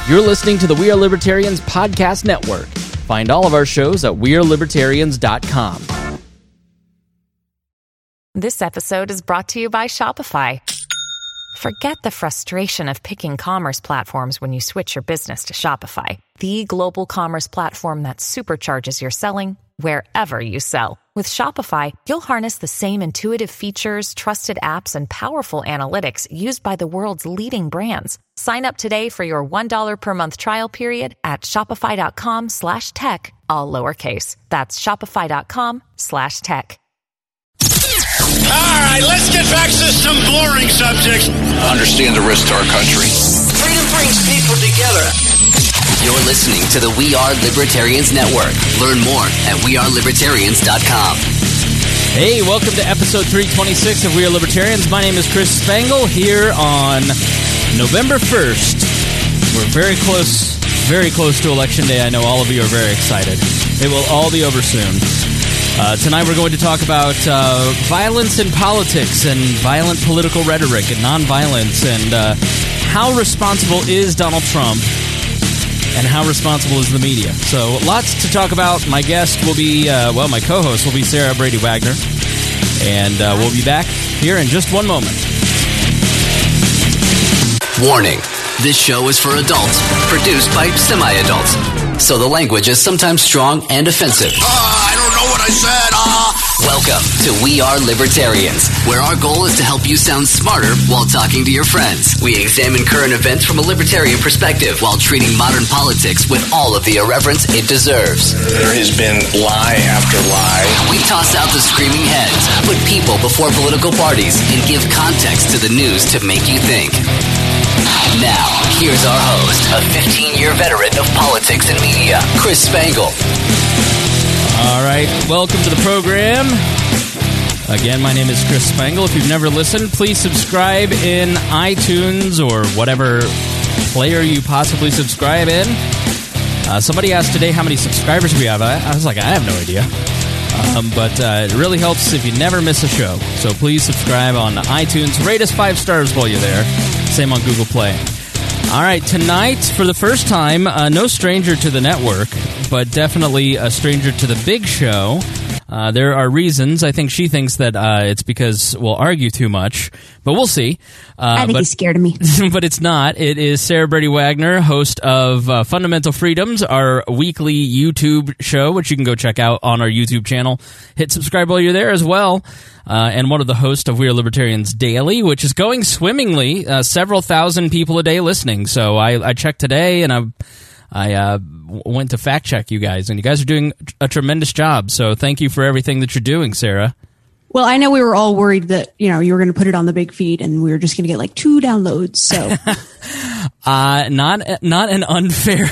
You're listening to the We Are Libertarians Podcast Network. Find all of our shows at wearelibertarians.com. This episode is brought to you by Shopify. Forget the frustration of picking commerce platforms when you switch your business to Shopify, the global commerce platform that supercharges your selling wherever you sell. With Shopify, you'll harness the same intuitive features, trusted apps, and powerful analytics used by the world's leading brands. Sign up today for your $1 per month trial period at shopify.com/tech, all lowercase. That's shopify.com/tech. All right, let's get back to some boring subjects. Understand the risk to our country. Freedom brings people together. You're listening to the We Are Libertarians Network. Learn more at wearelibertarians.com. Hey, welcome to episode 326 of We Are Libertarians. My name is Chris Spangle here on November 1st. We're very close to Election Day. I know all of you are very excited. It will all be over soon. Tonight we're going to talk about violence in politics and violent political rhetoric and nonviolence and how responsible is Donald Trump and how responsible is the media. So lots to talk about. My guest will be, my co-host will be Sarah Brady Wagner. And we'll be back here in just one moment. Warning. This show is for adults, produced by semi-adults. So the language is sometimes strong and offensive. I don't know what I said. Welcome to We Are Libertarians, where our goal is to help you sound smarter while talking to your friends. We examine current events from a libertarian perspective while treating modern politics with all of the irreverence it deserves. There has been lie after lie. We toss out the screaming heads, put people before political parties, and give context to the news to make you think. Now, here's our host, a 15-year veteran of politics and media, Chris Spangle. All right, welcome to the program. Again, my name is Chris Spangle. If you've never listened, please subscribe in iTunes or whatever player you possibly subscribe in. Somebody asked today how many subscribers we have. I was like, I have no idea. But it really helps if you never miss a show. So please subscribe on iTunes. Rate us 5 stars while you're there. Same on Google Play. All right, tonight, for the first time, no stranger to the network, but definitely a stranger to the big show. There are reasons. I think she thinks that it's because we'll argue too much, but we'll see. I think he's scared of me. But it's not. It is Sarah Brady Wagner, host of Fundamental Freedoms, our weekly YouTube show, which you can go check out on our YouTube channel. Hit subscribe while you're there as well. And one of the hosts of We Are Libertarians Daily, which is going swimmingly. Several thousand people a day listening. So I checked today, and I went to fact check you guys, and you guys are doing a tremendous job. So thank you for everything that you're doing, Sarah. Well, I know we were all worried that, you were going to put it on the big feed and we were just going to get like 2 downloads. So not an unfair.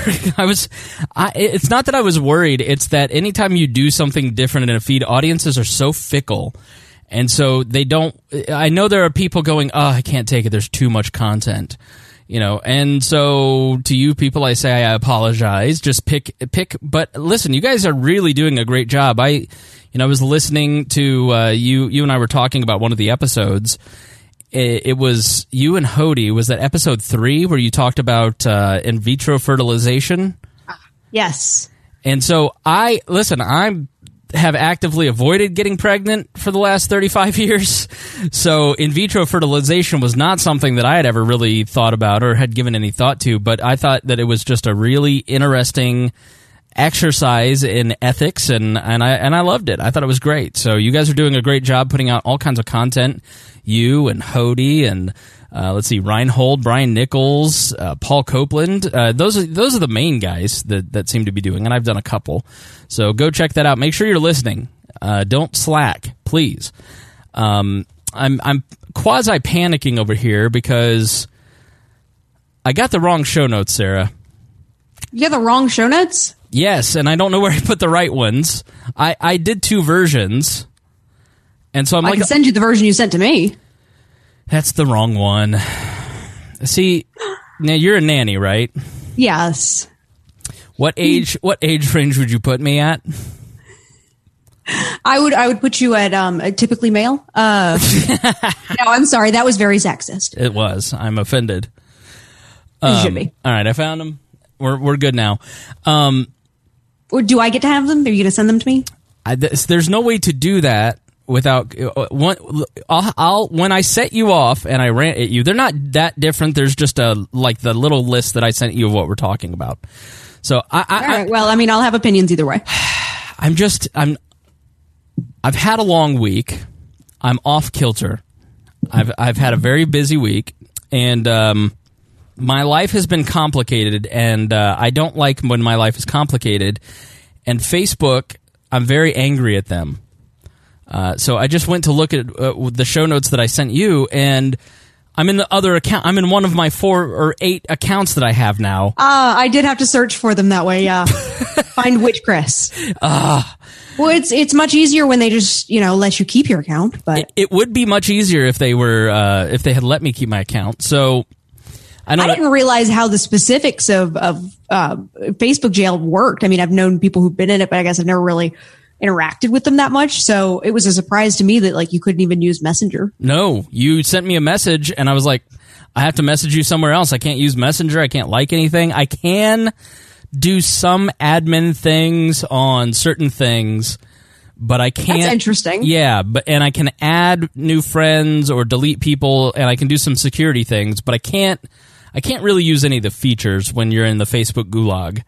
It's not that I was worried. It's that anytime you do something different in a feed, audiences are so fickle. And so they don't, I know there are people going, oh, I can't take it. There's too much content. And so to you people, I say I apologize. Just pick. But listen, you guys are really doing a great job. I was listening to you and I were talking about one of the episodes. It was you and Hody. Was that episode 3 where you talked about in vitro fertilization? Yes. And so I have actively avoided getting pregnant for the last 35 years. So in vitro fertilization was not something that I had ever really thought about or had given any thought to, but I thought that it was just a really interesting exercise in ethics, and I loved it. I thought it was great. So you guys are doing a great job putting out all kinds of content. You and Hody and Reinhold, Brian Nichols, Paul Copeland. Those are the main guys that seem to be doing, and I've done a couple. So go check that out. Make sure you're listening. Don't slack, please. I'm quasi panicking over here because I got the wrong show notes, Sarah. You got the wrong show notes? Yes, and I don't know where I put the right ones. I did 2 versions, and so I can send you the version you sent to me. That's the wrong one. See, now you're a nanny, right? Yes. What age range would you put me at? I would put you at typically male. No, I'm sorry, that was very sexist. It was. I'm offended. You should be. All right, I found them. we're good now. Or do I get to have them? Are you going to send them to me? There's no way to do that without when I set you off and I rant at you. They're not that different. There's just the little list that I sent you of what we're talking about. So All right. Well, I mean, I'll have opinions either way. I've had a long week. I'm off kilter. I've had a very busy week, and my life has been complicated, and I don't like when my life is complicated. And Facebook, I'm very angry at them. So I just went to look at the show notes that I sent you, and I'm in the other account. I'm in one of my 4 or 8 accounts that I have now. I did have to search for them that way. Yeah, find which Chris. Well, it's much easier when they just let you keep your account. But it would be much easier if they were if they had let me keep my account. So I didn't realize how the specifics of Facebook jail worked. I mean, I've known people who've been in it, but I guess I've never really interacted with them that much. So it was a surprise to me that you couldn't even use Messenger. No, you sent me a message and I was like, I have to message you somewhere else. I can't use Messenger. I can't like anything. I can do some admin things on certain things, but I can't. That's interesting. Yeah, and I can add new friends or delete people, and I can do some security things, but I can't really use any of the features when you're in the Facebook gulag.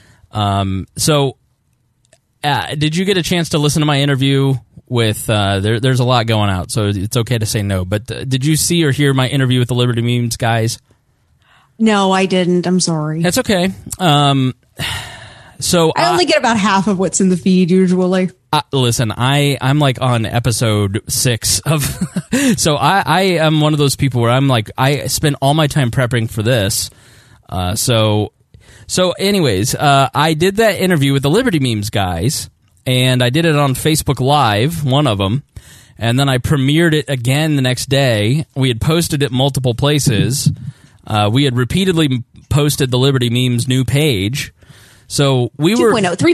Did you get a chance to listen to my interview with, there's a lot going out, so it's okay to say no, but did you see or hear my interview with the Liberty Memes guys? No, I didn't. I'm sorry. That's okay. So I only get about half of what's in the feed usually. Listen, I'm on episode 6 of, so I am one of those people where I spend all my time prepping for this. So anyways, I did that interview with the Liberty Memes guys, and I did it on Facebook Live, one of them, and then I premiered it again the next day. We had posted it multiple places. We had repeatedly posted the Liberty Memes new page. So we were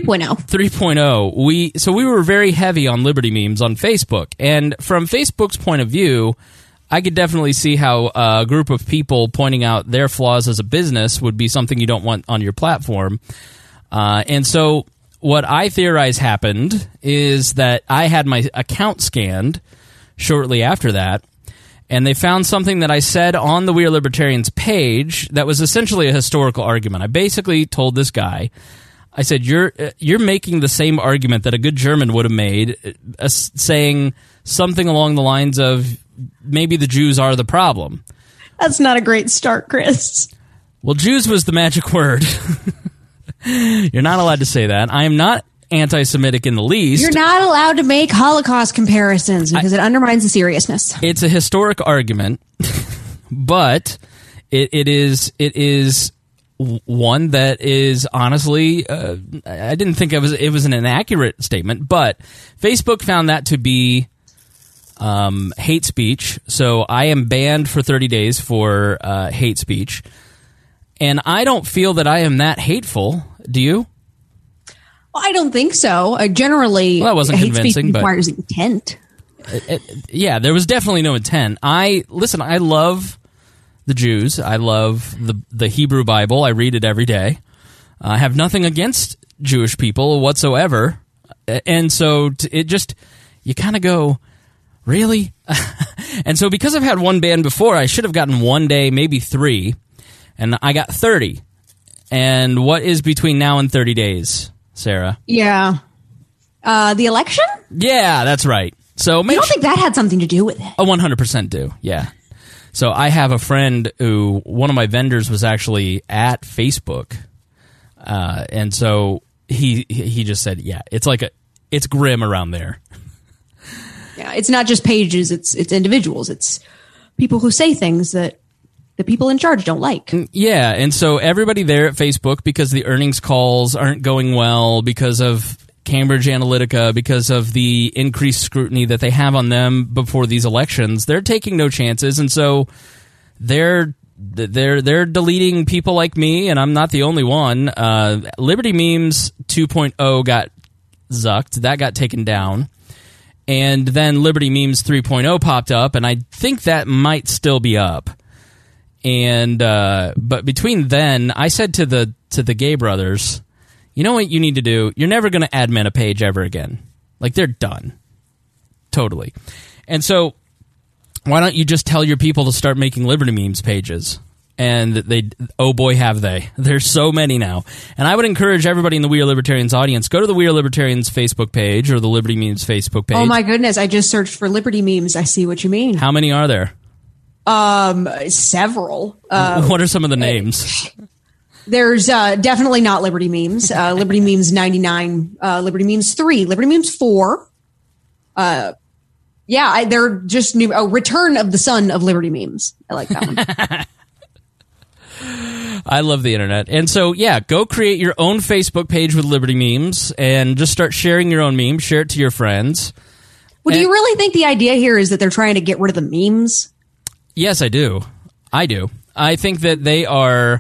3.0. We were very heavy on Liberty Memes on Facebook. And from Facebook's point of view, I could definitely see how a group of people pointing out their flaws as a business would be something you don't want on your platform. And so what I theorize happened is that I had my account scanned shortly after that, and they found something that I said on the We Are Libertarians page that was essentially a historical argument. I basically told this guy, I said, you're making the same argument that a good German would have made, saying something along the lines of, maybe the Jews are the problem. That's not a great start, Chris. Well, Jews was the magic word. You're not allowed to say that. I am not anti-Semitic in the least. You're not allowed to make Holocaust comparisons because it undermines the seriousness. It's a historic argument, but it is one that is honestly, I didn't think it was an inaccurate statement, but Facebook found that to be hate speech. So I am banned for 30 days for hate speech, and I don't feel that I am that hateful. Do you? Well, I don't think so. Generally, that wasn't hate convincing, speech requires intent. Yeah, there was definitely no intent. I love the Jews. I love the Hebrew Bible. I read it every day. I have nothing against Jewish people whatsoever. And so you kind of go, really? And so because I've had one ban before, I should have gotten 1 day, maybe 3, and I got 30. And what is between now and 30 days, Sarah? Yeah. The election? Yeah, that's right. So you don't think that had something to do with it? 100% do, yeah. So I have a friend who, one of my vendors was actually at Facebook, and so he just said, yeah, it's grim around there. Yeah, it's not just pages, it's individuals. It's people who say things that the people in charge don't like. Yeah, and so everybody there at Facebook, because the earnings calls aren't going well, because of Cambridge Analytica, because of the increased scrutiny that they have on them before these elections, they're taking no chances, and so they're deleting people like me, and I'm not the only one. Liberty Memes 2.0 got zucked. That got taken down. And then Liberty Memes 3.0 popped up, and I think that might still be up. And but between then, I said to the Gay brothers, you know what you need to do? You're never going to admin a page ever again. Like, they're done. Totally. And so why don't you just tell your people to start making Liberty Memes pages? And they, oh boy, have they. There's so many now. And I would encourage everybody in the We Are Libertarians audience, go to the We Are Libertarians Facebook page or the Liberty Memes Facebook page. Oh my goodness, I just searched for Liberty Memes. I see what you mean. How many are there? Several. What are some of the names? There's definitely not Liberty Memes. Liberty Memes 99, Liberty Memes 3, Liberty Memes 4. They're just new. Oh, Return of the Son of Liberty Memes. I like that one. I love the internet. And so, yeah, go create your own Facebook page with Liberty Memes and just start sharing your own memes. Share it to your friends. Well, do you really think the idea here is that they're trying to get rid of the memes? Yes, I do. I think that they are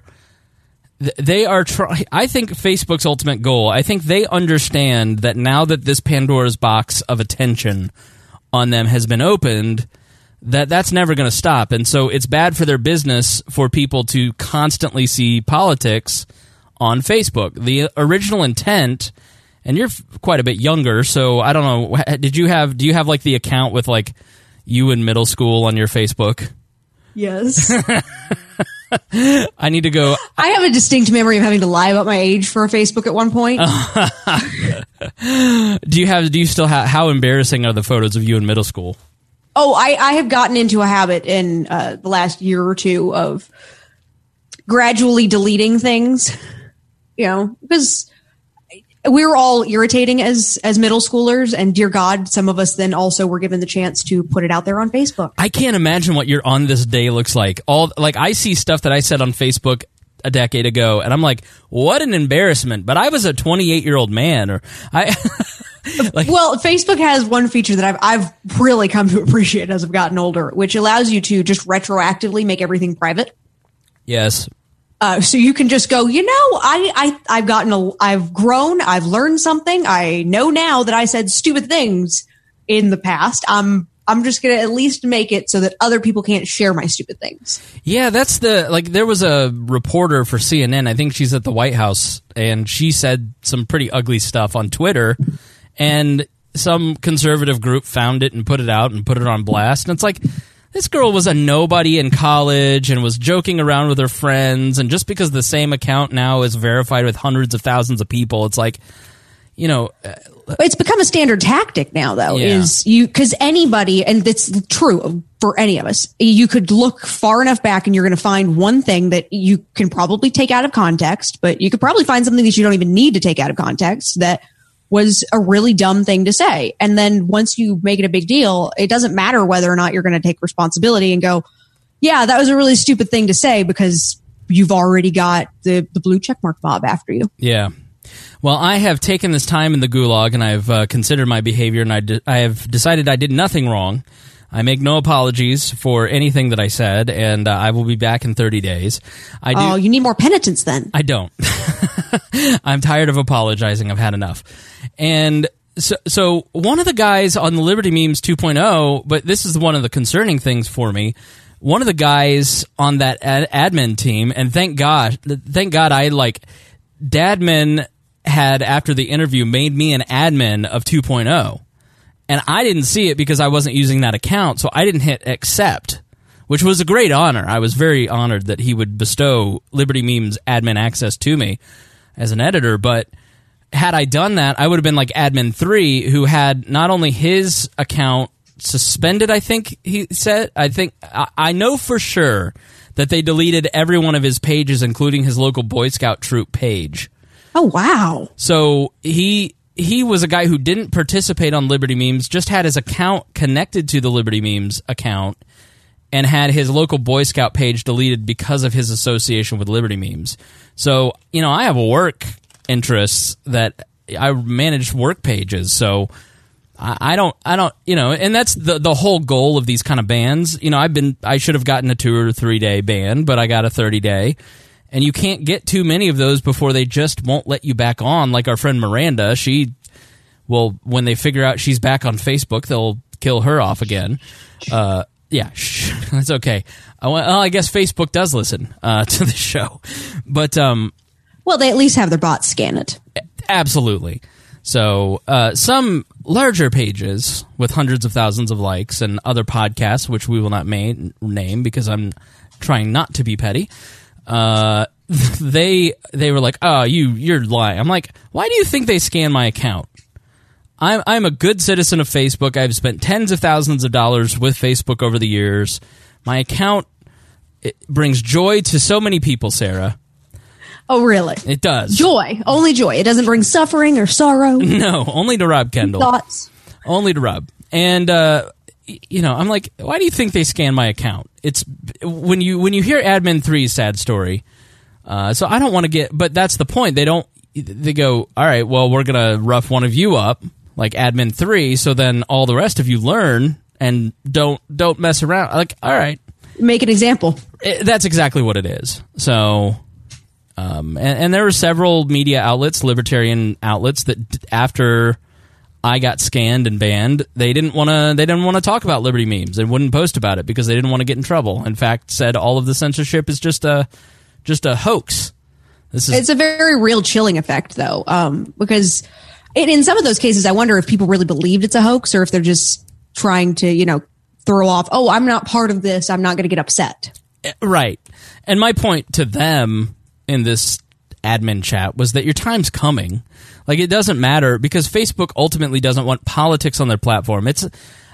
I think Facebook's ultimate goal, I think they understand that now that this Pandora's box of attention on them has been opened, that's never going to stop. And so it's bad for their business for people to constantly see politics on Facebook. The original intent, and you're quite a bit younger, so I don't know, do you have like the account with like you in middle school on your Facebook? Yes. I need to go. I have a distinct memory of having to lie about my age for a Facebook at one point. Do you still have, how embarrassing are the photos of you in middle school? Oh, I have gotten into a habit in the last year or two of gradually deleting things, because we were all irritating as middle schoolers, and dear God, some of us then also were given the chance to put it out there on Facebook. I can't imagine what your on this day looks like. I see stuff that I said on Facebook a decade ago, and I'm like, what an embarrassment. But I was a 28-year-old man, or well, Facebook has one feature that I've really come to appreciate as I've gotten older, which allows you to just retroactively make everything private. Yes. So you can just go, I've grown, I've learned something. I know now that I said stupid things in the past. I'm just going to at least make it so that other people can't share my stupid things. Yeah, that's there was a reporter for CNN, I think she's at the White House, and she said some pretty ugly stuff on Twitter, and some conservative group found it and put it out and put it on blast. And it's like, this girl was a nobody in college and was joking around with her friends, and just because the same account now is verified with hundreds of thousands of people, it's like, it's become a standard tactic now, though, because anybody, and it's true for any of us, you could look far enough back and you're going to find one thing that you can probably take out of context, but you could probably find something that you don't even need to take out of context that was a really dumb thing to say. And then once you make it a big deal, it doesn't matter whether or not you're going to take responsibility and go, yeah, that was a really stupid thing to say, because you've already got the blue checkmark mob after you. Yeah. Well, I have taken this time in the gulag, and I've considered my behavior, and I have decided I did nothing wrong. I make no apologies for anything that I said, and I will be back in 30 days. Oh, you need more penitence then. I don't. I'm tired of apologizing. I've had enough. And so one of the guys on the Liberty Memes 2.0, but this is one of the concerning things for me, one of the guys on that admin team, and thank God Dadman had, after the interview, made me an admin of 2.0. And I didn't see it because I wasn't using that account, so I didn't hit accept, which was a great honor. I was very honored that he would bestow Liberty Memes admin access to me as an editor. But had I done that, I would have been like Admin 3, who had not only his account suspended, I think he said. I know for sure that they deleted every one of his pages, including his local Boy Scout troop page. Oh, wow. So he was a guy who didn't participate on Liberty Memes, just had his account connected to the Liberty Memes account, and had his local Boy Scout page deleted because of his association with Liberty Memes. So, I have work interests that I manage work pages, so I don't, and that's the whole goal of these kind of bans. I should have gotten a 2 or 3 day ban, but I got a 30-day. And you can't get too many of those before they just won't let you back on. Like our friend Miranda, when they figure out she's back on Facebook, they'll kill her off again. Yeah, that's okay. I guess Facebook does listen to the show, but well, they at least have their bots scan it. Absolutely. So some larger pages with hundreds of thousands of likes and other podcasts, which we will not name because I'm trying not to be petty. They were like, "Oh, you're lying." I'm like, "Why do you think they scan my account? I'm a good citizen of Facebook. I've spent tens of thousands of dollars with Facebook over the years. My account brings joy to so many people, Sarah." Oh, really? It does. Joy. Only joy. It doesn't bring suffering or sorrow. No, only to Rob Kendall. Thoughts. Only to Rob. And, I'm like, why do you think they scan my account? It's when you hear Admin 3's sad story, so I don't want to get, but that's the point. They go, all right, well, we're going to rough one of you up, like Admin 3, so then all the rest of you learn and don't mess around. Like, all right. Make an example. That's exactly what it is. So... And there were several media outlets, libertarian outlets, that after I got scanned and banned, they didn't want to talk about Liberty memes and wouldn't post about it because they didn't want to get in trouble. In fact, said all of the censorship is just a hoax. It's a very real chilling effect, though, because in some of those cases, I wonder if people really believed it's a hoax or if they're just trying to, throw off, "Oh, I'm not part of this. I'm not going to get upset." Right. And my point to them in this admin chat was that your time's coming. Like, it doesn't matter because Facebook ultimately doesn't want politics on their platform. It's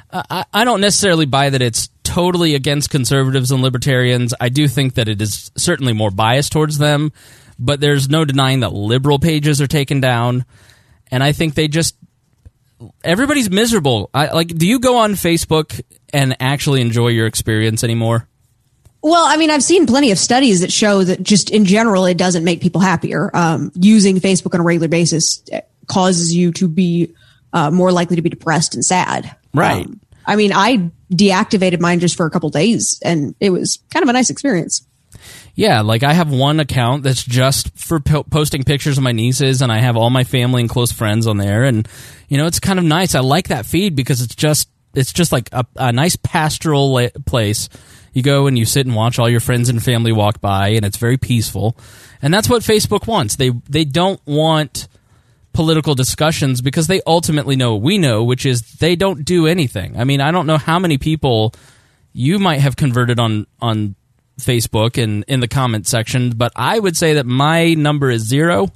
I don't necessarily buy that it's totally against conservatives and libertarians. I do think that it is certainly more biased towards them, but there's no denying that liberal pages are taken down, and I think everybody's miserable. Do you go on Facebook and actually enjoy your experience anymore? Well, I mean, I've seen plenty of studies that show that just in general, it doesn't make people happier. Using Facebook on a regular basis causes you to be more likely to be depressed and sad. Right. I mean, I deactivated mine just for a couple days, and it was kind of a nice experience. Yeah, like I have one account that's just for posting pictures of my nieces, and I have all my family and close friends on there, and it's kind of nice. I like that feed because it's just like a nice pastoral place. You go and you sit and watch all your friends and family walk by, and it's very peaceful. And that's what Facebook wants. They don't want political discussions because they ultimately know what we know, which is they don't do anything. I mean, I don't know how many people you might have converted on Facebook and in the comment section, but I would say that my number is 0.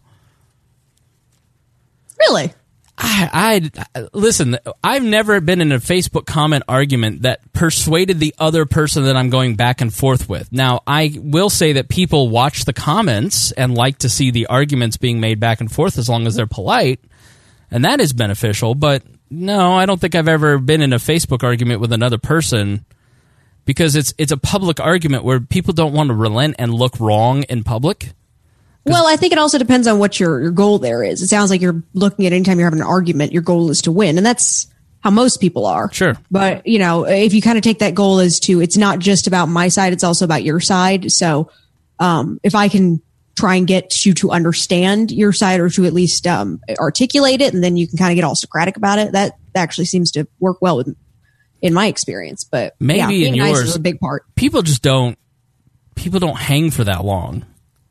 Really? Listen, I've never been in a Facebook comment argument that persuaded the other person that I'm going back and forth with. Now, I will say that people watch the comments and like to see the arguments being made back and forth as long as they're polite, and that is beneficial, but no, I don't think I've ever been in a Facebook argument with another person because it's a public argument where people don't want to relent and look wrong in public. Well, I think it also depends on what your goal there is. It sounds like you're looking at anytime you're having an argument, your goal is to win. And that's how most people are. Sure. But, if you kind of take that goal as to, it's not just about my side, it's also about your side. So if I can try and get you to understand your side or to at least articulate it, and then you can kind of get all Socratic about it, that actually seems to work well in my experience. But maybe in yours, nice is a big part. People don't hang for that long.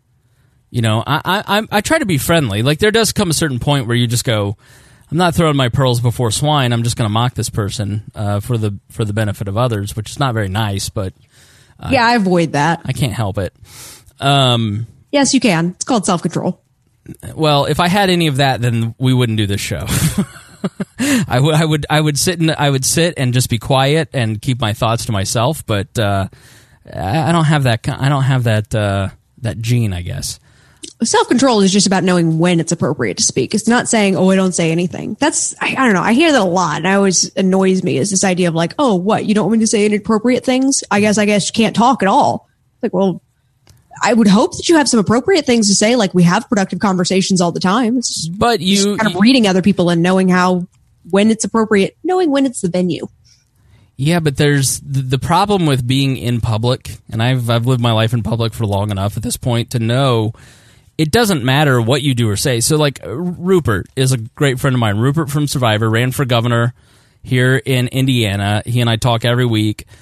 I try to be friendly. Like, there does come a certain point where you just go, I'm not throwing my pearls before swine. I'm just going to mock this person for the benefit of others, which is not very nice. But I avoid that. I can't help it. Yes, you can. It's called self-control. Well, if I had any of that, then we wouldn't do this show. I would sit and just be quiet and keep my thoughts to myself. But I don't have that. I don't have that gene, I guess. Self-control is just about knowing when it's appropriate to speak. It's not saying, "Oh, I don't say anything." I don't know. I hear that a lot, and it always annoys me. Is this idea of like, "Oh, what? You don't want me to say inappropriate things? I guess you can't talk at all." Like, well, I would hope that you have some appropriate things to say. Like, we have productive conversations all the time. But just kind of reading other people and knowing when it's appropriate, knowing when it's the venue. Yeah, but there's the problem with being in public, and I've lived my life in public for long enough at this point to know it doesn't matter what you do or say. So, like, Rupert is a great friend of mine. Rupert from Survivor ran for governor here in Indiana. He and I talk every week.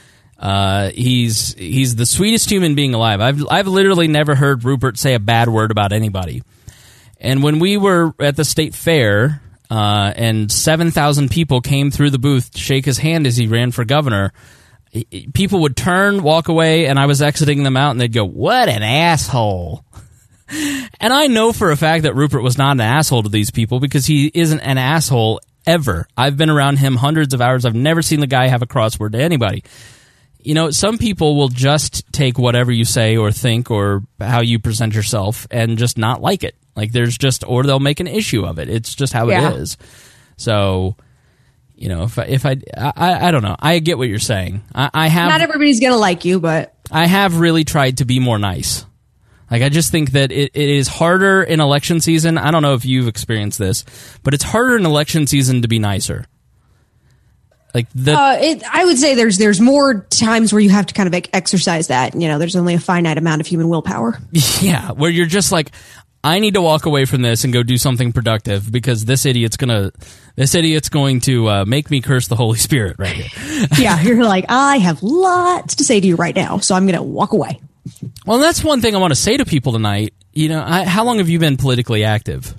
He's the sweetest human being alive. I've literally never heard Rupert say a bad word about anybody. And when we were at the state fair, and 7,000 people came through the booth to shake his hand as he ran for governor, people would turn, walk away, and I was exiting them out, and they'd go, "What an asshole." And I know for a fact that Rupert was not an asshole to these people, because he isn't an asshole ever. I've been around him hundreds of hours. I've never seen the guy have a crossword to anybody. You know, some people will just take whatever you say or think or how you present yourself and just not like it. Like, there's just, or they'll make an issue of it. It's just how it is. So, you know, if I don't know. I get what you're saying. I have, not everybody's gonna like you, but I have really tried to be more nice. Like, I just think that it is harder in election season. I don't know if you've experienced this, but it's harder in election season to be nicer. Like I would say there's more times where you have to kind of exercise that. You know, there's only a finite amount of human willpower. Yeah, where you're just like, I need to walk away from this and go do something productive, because this idiot's going to make me curse the Holy Spirit right here. Yeah, you're like, I have lots to say to you right now, so I'm going to walk away. Well, that's one thing I want to say to people tonight. You know, how long have you been politically active?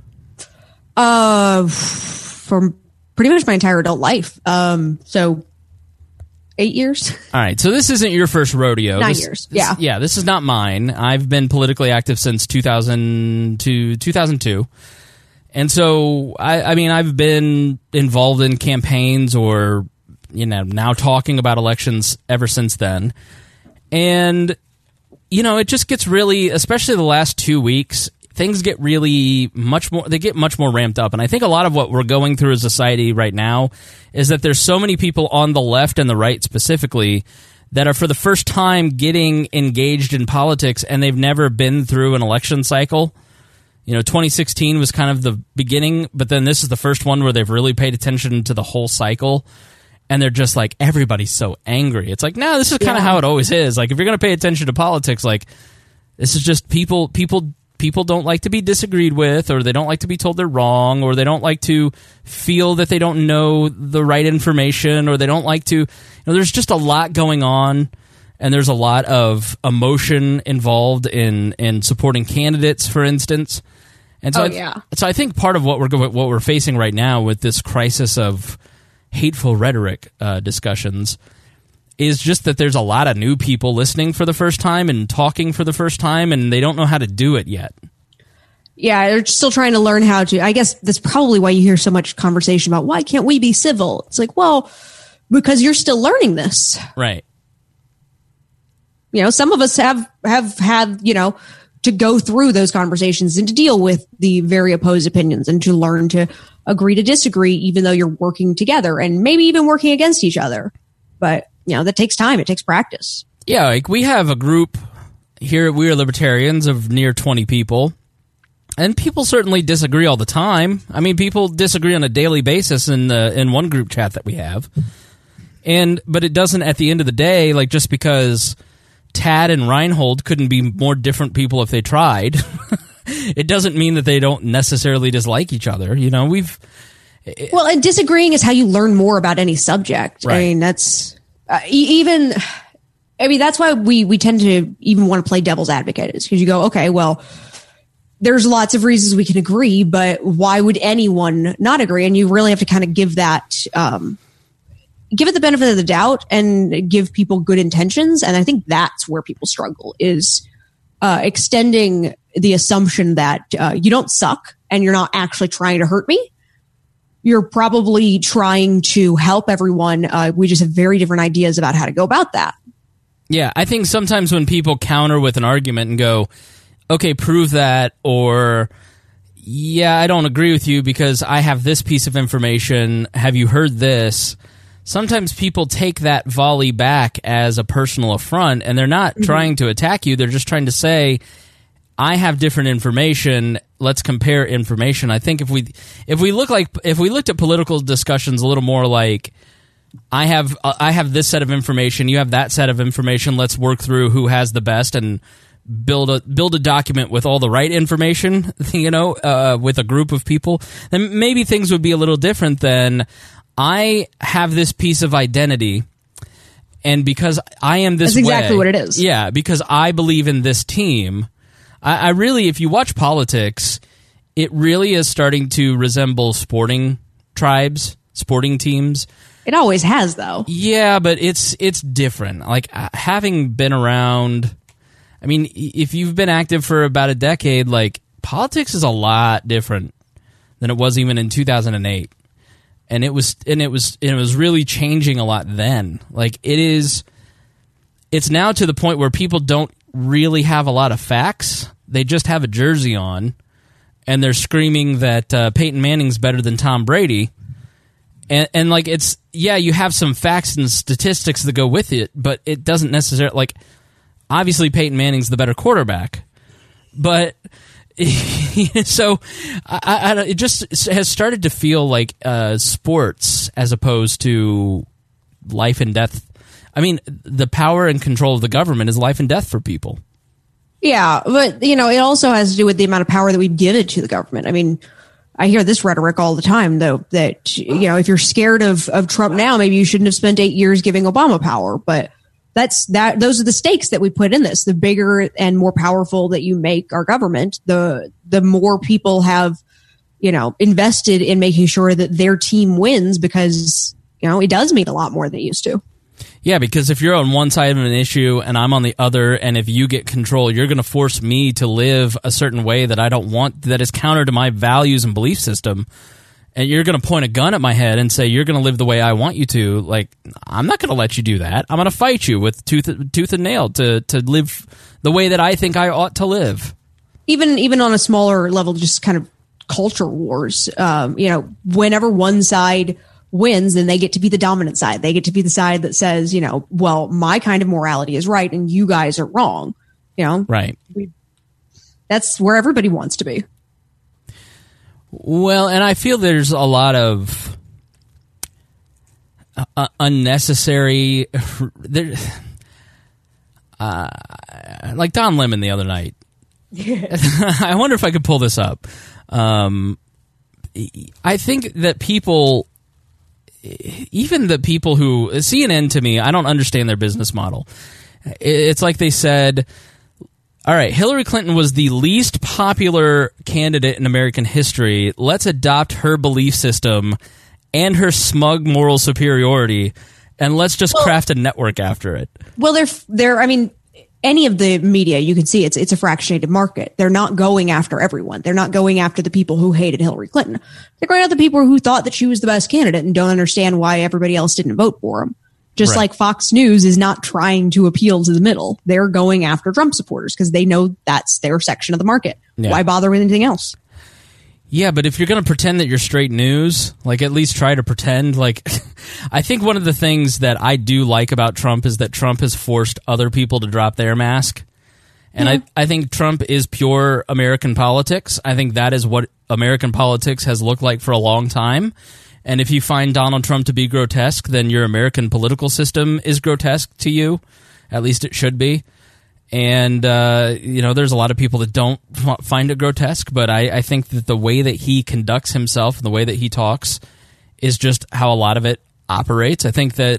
For pretty much my entire adult life. So 8 years. All right. So this isn't your first rodeo. 9 years. Yeah. Yeah. This is not mine. I've been politically active since 2002. And so, I mean, I've been involved in campaigns or, you know, now talking about elections ever since then. And, you know, it just gets really, especially the last 2 weeks, things get really much more ramped up. And I think a lot of what we're going through as a society right now is that there's so many people on the left and the right specifically that are for the first time getting engaged in politics, and they've never been through an election cycle. You know, 2016 was kind of the beginning, but then this is the first one where they've really paid attention to the whole cycle. And they're just like, everybody's so angry. It's like, no, this is kind of how it always is. Like, if you're going to pay attention to politics, like, this is just people don't like to be disagreed with, or they don't like to be told they're wrong, or they don't like to feel that they don't know the right information, or they don't like to, you know, there's just a lot going on, and there's a lot of emotion involved in supporting candidates, for instance. And so so I think part of what we're facing right now with this crisis of hateful rhetoric discussions is just that there's a lot of new people listening for the first time and talking for the first time, and they don't know how to do it yet. Yeah, they're still trying to learn how to. I guess that's probably why you hear so much conversation about why can't we be civil? It's like, well, because you're still learning this. Right. You know, some of us have had, you know, to go through those conversations and to deal with the very opposed opinions and to learn to agree to disagree, even though you're working together and maybe even working against each other. But, you know, that takes time. It takes practice. Yeah, like we have a group here at We Are Libertarians of near 20 people, and people certainly disagree all the time. I mean, people disagree on a daily basis in one group chat that we have. But it doesn't, at the end of the day, like, just because Tad and Reinhold couldn't be more different people if they tried, it doesn't mean that they don't necessarily dislike each other. You know, well, and disagreeing is how you learn more about any subject. Right. I mean, that's that's why we tend to even want to play devil's advocate, is because you go, okay, well, there's lots of reasons we can agree, but why would anyone not agree? And you really have to kind of give that, give it the benefit of the doubt and give people good intentions. And I think that's where people struggle, is extending the assumption that you don't suck and you're not actually trying to hurt me. You're probably trying to help everyone. We just have very different ideas about how to go about that. Yeah, I think sometimes when people counter with an argument and go, okay, prove that, or, yeah, I don't agree with you because I have this piece of information. Have you heard this? Sometimes people take that volley back as a personal affront, and they're not trying to attack you. They're just trying to say, I have different information. Let's compare information. I think if we looked at political discussions a little more like, I have this set of information, you have that set of information. Let's work through who has the best and build a document with all the right information. You know, with a group of people, then maybe things would be a little different than, I have this piece of identity, And because I am this That's exactly way, what it is. Yeah, because I believe in this team. I really, if you watch politics, it really is starting to resemble sporting tribes, sporting teams. It always has, though. Yeah, but it's different. Like, having been around, I mean, if you've been active for about a decade, like, politics is a lot different than it was even in 2008. And it was really changing a lot then. Like, it's now to the point where people don't really have a lot of facts. They just have a jersey on, and they're screaming that Peyton Manning's better than Tom Brady. And like, it's, yeah, you have some facts and statistics that go with it, but it doesn't necessarily, like, obviously Peyton Manning's the better quarterback. But, so, it just has started to feel like sports as opposed to life and death. I mean, the power and control of the government is life and death for people. Yeah, but, it also has to do with the amount of power that we've given to the government. I mean, I hear this rhetoric all the time, though, that, if you're scared of Trump now, maybe you shouldn't have spent 8 years giving Obama power. But those are the stakes that we put in this. The bigger and more powerful that you make our government, the more people have, invested in making sure that their team wins, because, it does mean a lot more than it used to. Yeah, because if you're on one side of an issue and I'm on the other, and if you get control, you're going to force me to live a certain way that I don't want, that is counter to my values and belief system. And you're going to point a gun at my head and say, you're going to live the way I want you to. Like, I'm not going to let you do that. I'm going to fight you with tooth and nail to live the way that I think I ought to live. Even on a smaller level, just kind of culture wars, whenever one side wins, then they get to be the dominant side. They get to be the side that says, well, my kind of morality is right and you guys are wrong. Right. That's where everybody wants to be. Well, and I feel there's a lot of unnecessary, like Don Lemon the other night. I wonder if I could pull this up. I think that people, even the people who, CNN to me, I don't understand their business model. It's like they said, all right, Hillary Clinton was the least popular candidate in American history. Let's adopt her belief system and her smug moral superiority, and let's just craft a network after it. Well, I mean, any of the media, you can see it's a fractionated market. They're not going after everyone. They're not going after the people who hated Hillary Clinton. They're going after the people who thought that she was the best candidate and don't understand why everybody else didn't vote for him. Just like Fox News is not trying to appeal to the middle. They're going after Trump supporters because they know that's their section of the market. Yeah. Why bother with anything else? Yeah, but if you're going to pretend that you're straight news, like, at least try to pretend. Like, I think one of the things that I do like about Trump is that Trump has forced other people to drop their mask. And I think Trump is pure American politics. I think that is what American politics has looked like for a long time. And if you find Donald Trump to be grotesque, then your American political system is grotesque to you. At least it should be. And, there's a lot of people that don't find it grotesque, but I think that the way that he conducts himself and the way that he talks is just how a lot of it operates. I think that,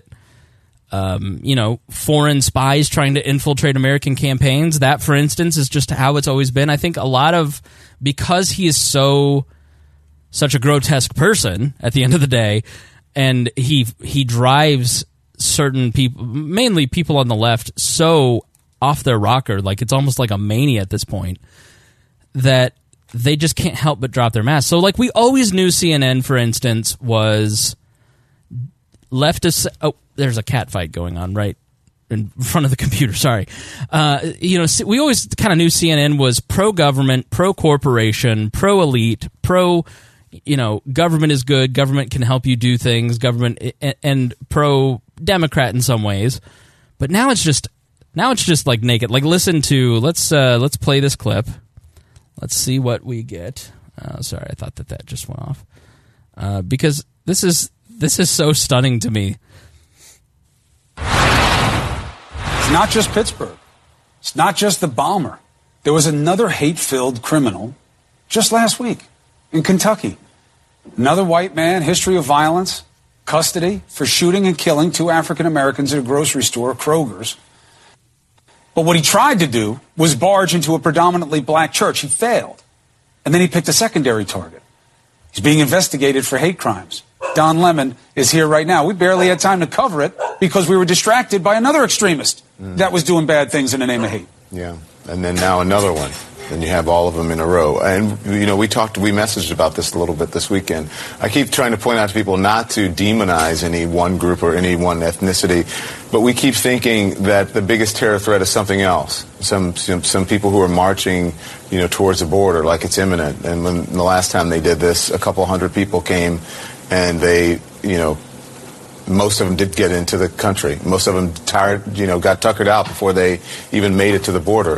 foreign spies trying to infiltrate American campaigns, that, for instance, is just how it's always been. I think a lot of, because he is such a grotesque person at the end of the day, and he drives certain people, mainly people on the left, so off their rocker, like it's almost like a mania at this point, that they just can't help but drop their mask. So, like, we always knew CNN, for instance, was leftist. Oh, there's a cat fight going on right in front of the computer. Sorry. We always kind of knew CNN was pro-government, pro-corporation, pro-elite, government is good, government can help you do things, government, and pro-Democrat in some ways. But now it's just like naked. Like, let's play this clip. Let's see what we get. Sorry, I thought that just went off. Because this is so stunning to me. It's not just Pittsburgh. It's not just the bomber. There was another hate-filled criminal just last week in Kentucky. Another white man, history of violence. custody for shooting and killing 2 African Americans at a grocery store, Kroger's. But what he tried to do was barge into a predominantly black church. He failed. And then he picked a secondary target. He's being investigated for hate crimes. Don Lemon is here right now. We barely had time to cover it because we were distracted by another extremist that was doing bad things in the name of hate. Yeah, and then now another one. Then you have all of them in a row. And, you know, we messaged about this a little bit this weekend. I keep trying to point out to people not to demonize any one group or any one ethnicity, but we keep thinking that the biggest terror threat is something else. Some people who are marching, you know, towards the border like it's imminent. And when the last time they did this, a couple hundred people came and they, you know, most of them did get into the country. Most of them got tuckered out before they even made it to the border.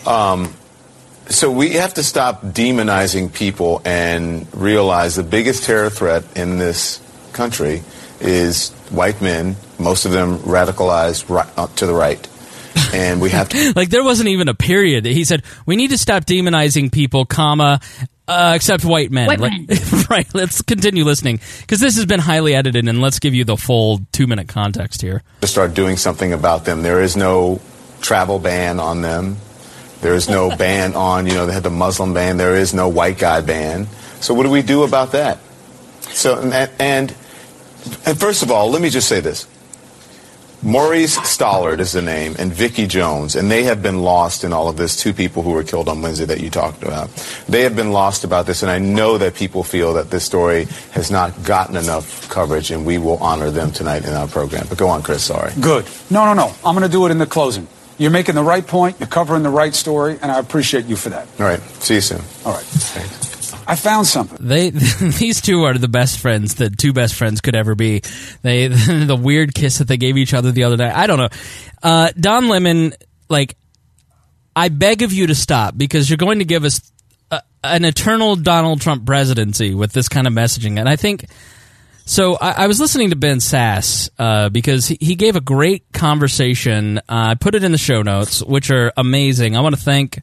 So we have to stop demonizing people and realize the biggest terror threat in this country is white men, most of them radicalized to the right. And we have to... Like, there wasn't even a period. He said, we need to stop demonizing people, except white men. Right, let's continue listening, because this has been highly edited, and let's give you the full 2-minute context here. To start doing something about them. There is no travel ban on them. There is no ban on, they had the Muslim ban. There is no white guy ban. So what do we do about that? So, and first of all, let me just say this. Maurice Stollard is the name, and Vicky Jones, and they have been lost in all of this. 2 people who were killed on Wednesday that you talked about. They have been lost about this, and I know that people feel that this story has not gotten enough coverage, and we will honor them tonight in our program. But go on, Chris, sorry. Good. No. I'm going to do it in the closing. You're making the right point, you're covering the right story, and I appreciate you for that. All right. See you soon. All right. Thanks. I found something. These 2 are the best friends that 2 best friends could ever be. The weird kiss that they gave each other the other day. I don't know. Don Lemon, I beg of you to stop, because you're going to give us an eternal Donald Trump presidency with this kind of messaging. And I think... So I was listening to Ben Sass because he gave a great conversation. I put it in the show notes, which are amazing. I want to thank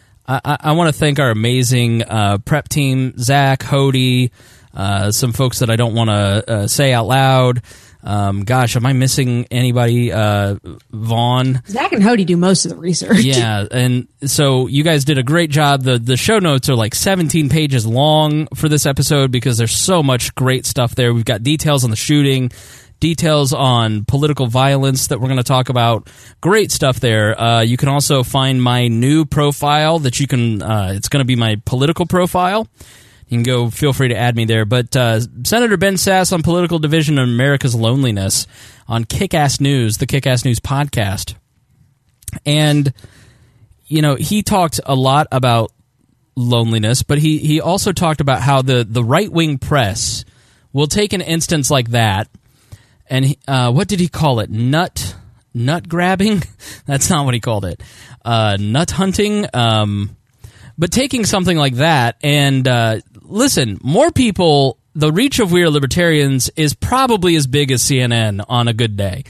our amazing prep team, Zach, Hody, some folks that I don't want to say out loud. Gosh, am I missing anybody? Vaughn. Zach and Hody do most of the research. Yeah, and so you guys did a great job. The show notes are like 17 pages long for this episode because there's so much great stuff there. We've got details on the shooting, details on political violence that we're going to talk about. Great stuff there. You can also find my new profile that you can, it's going to be my political profile. You can go, feel free to add me there. But Senator Ben Sass on political division and America's loneliness on Kick-Ass News, the Kick-Ass News podcast. And, he talked a lot about loneliness, but he also talked about how the right-wing press will take an instance like that, and what did he call it? Nut grabbing? That's not what he called it. Nut hunting? But taking something like that and... Listen, more people, the reach of We Are Libertarians is probably as big as CNN on a good day.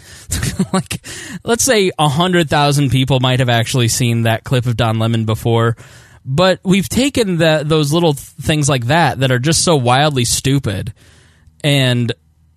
Let's say 100,000 people might have actually seen that clip of Don Lemon before. But we've taken those little things like that are just so wildly stupid. And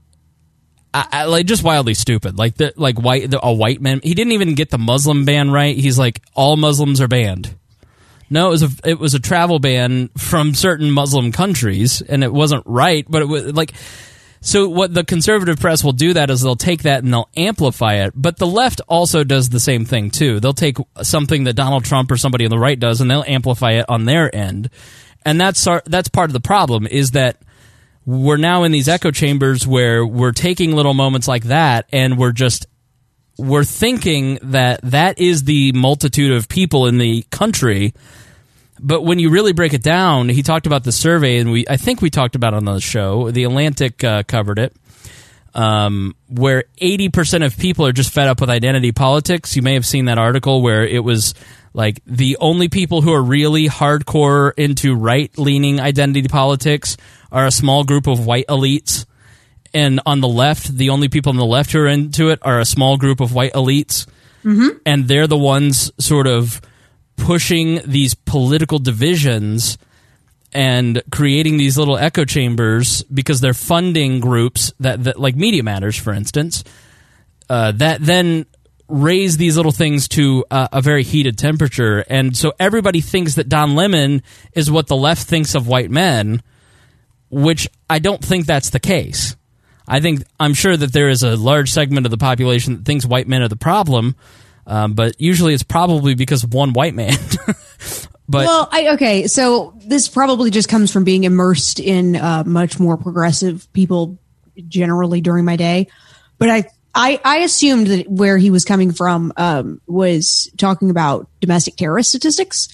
just wildly stupid. A white man. He didn't even get the Muslim ban right. He's like, all Muslims are banned. No, it was a travel ban from certain Muslim countries, and it wasn't right. But it was so. What the conservative press will do that is they'll take that and they'll amplify it. But the left also does the same thing too. They'll take something that Donald Trump or somebody on the right does, and they'll amplify it on their end. And that's part of the problem is that we're now in these echo chambers where we're taking little moments like that, and we're thinking that is the multitude of people in the country. But when you really break it down, he talked about the survey, and I think we talked about it on the show. The Atlantic covered it, where 80% of people are just fed up with identity politics. You may have seen that article where it was like the only people who are really hardcore into right-leaning identity politics are a small group of white elites. And on the left, the only people on the left who are into it are a small group of white elites. Mm-hmm. And they're the ones sort of pushing these political divisions and creating these little echo chambers because they're funding groups that like Media Matters, for instance, that then raise these little things to a very heated temperature. And so everybody thinks that Don Lemon is what the left thinks of white men, which I don't think that's the case. I'm sure that there is a large segment of the population that thinks white men are the problem, but usually it's probably because of one white man. But okay, so this probably just comes from being immersed in much more progressive people generally during my day. But I assumed that where he was coming from was talking about domestic terrorist statistics.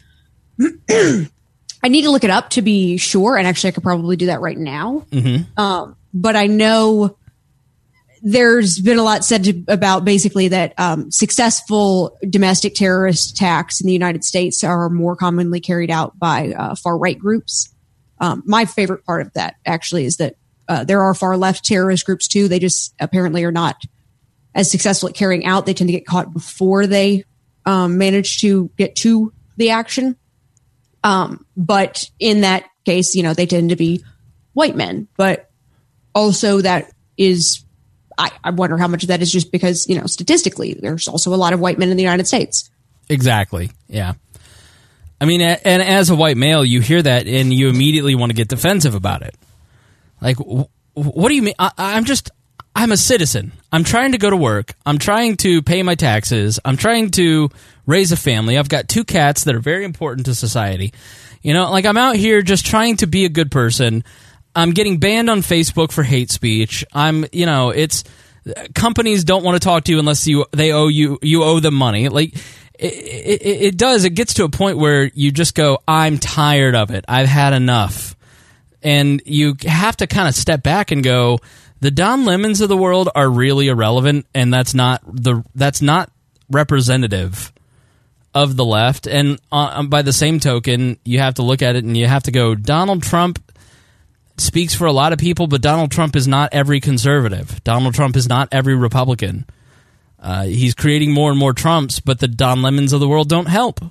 I need to look it up to be sure, and actually I could probably do that right now. Mm-hmm. But I know there's been a lot said about basically that successful domestic terrorist attacks in the United States are more commonly carried out by far-right groups. My favorite part of that actually is that there are far-left terrorist groups too. They just apparently are not as successful at carrying out. They tend to get caught before they manage to get to the action. But in that case, they tend to be white men. But also that is... I wonder how much of that is just because, statistically, there's also a lot of white men in the United States. Exactly. Yeah. I mean, and as a white male, you hear that and you immediately want to get defensive about it. Like, what do you mean? I'm a citizen. I'm trying to go to work. I'm trying to pay my taxes. I'm trying to raise a family. I've got 2 cats that are very important to society. I'm out here just trying to be a good person. I'm getting banned on Facebook for hate speech. It's companies don't want to talk to you unless you owe them money. Like it gets to a point where you just go, I'm tired of it. I've had enough. And you have to kind of step back and go, the Don Lemons of the world are really irrelevant, and that's not representative of the left. And by the same token, you have to look at it and you have to go, Donald Trump speaks for a lot of people, but Donald Trump is not every conservative. Donald Trump is not every Republican. He's creating more and more Trumps, but the Don Lemons of the world don't help.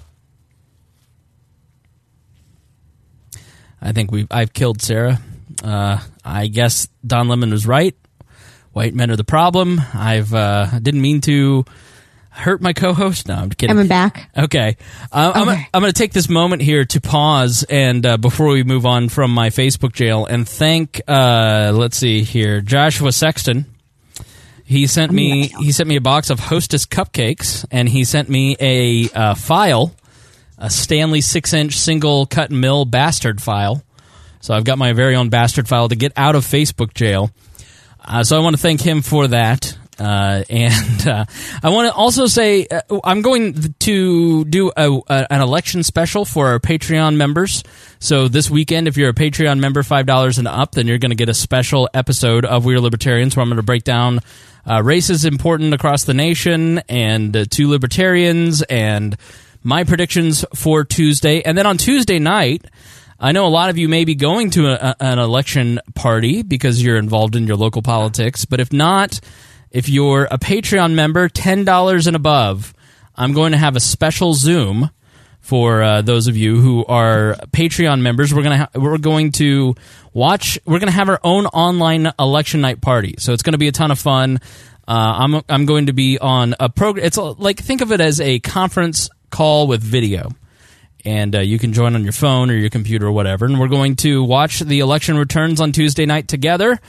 I think I've killed Sarah. I guess Don Lemon was right. White men are the problem. I didn't mean to hurt my co-host. No, I'm kidding. I'm back. Okay. I'm going to take this moment here to pause and before we move on from my Facebook jail and thank, let's see here, Joshua Sexton. He sent me a box of Hostess cupcakes, and he sent me a file, a Stanley 6-inch single cut and mill bastard file. So I've got my very own bastard file to get out of Facebook jail. So I want to thank him for that. And I want to also say I'm going to do an election special for our Patreon members. So this weekend, if you're a Patreon member, $5 and up, then you're going to get a special episode of We Are Libertarians where I'm going to break down races important across the nation and 2 libertarians and my predictions for Tuesday. And then on Tuesday night, I know a lot of you may be going to an election party because you're involved in your local politics, but if not, if you're a Patreon member, $10 and above, I'm going to have a special Zoom for those of you who are Patreon members. We're going to have our own online election night party. So it's going to be a ton of fun. I'm going to be on a program. It's like, think of it as a conference call with video. And you can join on your phone or your computer or whatever. And we're going to watch the election returns on Tuesday night together.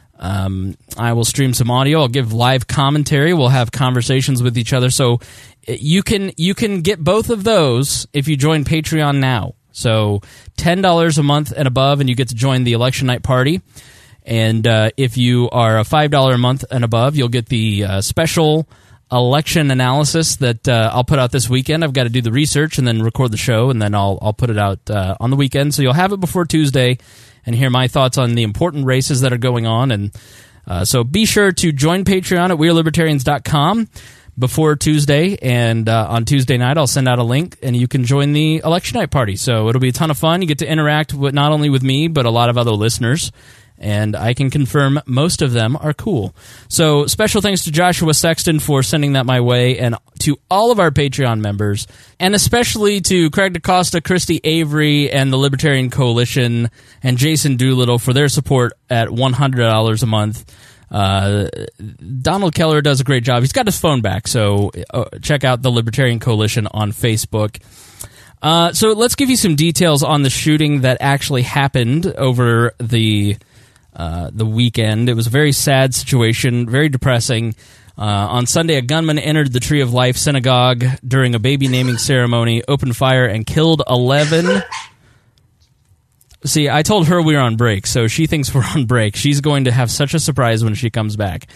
I will stream some audio. I'll give live commentary. We'll have conversations with each other. So you can get both of those if you join Patreon now. So $10 a month and above, and you get to join the election night party. And if you are a $5 a month and above, you'll get the special election analysis that I'll put out this weekend. I've got to do the research and then record the show, and then I'll put it out on the weekend. So you'll have it before Tuesday and hear my thoughts on the important races that are going on. And so be sure to join Patreon at WeareLibertarians.com before Tuesday. And on Tuesday night, I'll send out a link, and you can join the election night party. So it'll be a ton of fun. You get to interact with not only with me, but a lot of other listeners. And I can confirm most of them are cool. So special thanks to Joshua Sexton for sending that my way, and to all of our Patreon members, and especially to Craig DaCosta, Christy Avery, and the Libertarian Coalition, and Jason Doolittle for their support at $100 a month. Donald Keller does a great job. He's got his phone back, so check out the Libertarian Coalition on Facebook. So let's give you some details on the shooting that actually happened over the weekend. It was a very sad situation, very depressing. On Sunday, a gunman entered the Tree of Life synagogue during a baby naming ceremony, opened fire, and killed 11. See, I told her we were on break, so she thinks we're on break. She's going to have such a surprise when she comes back.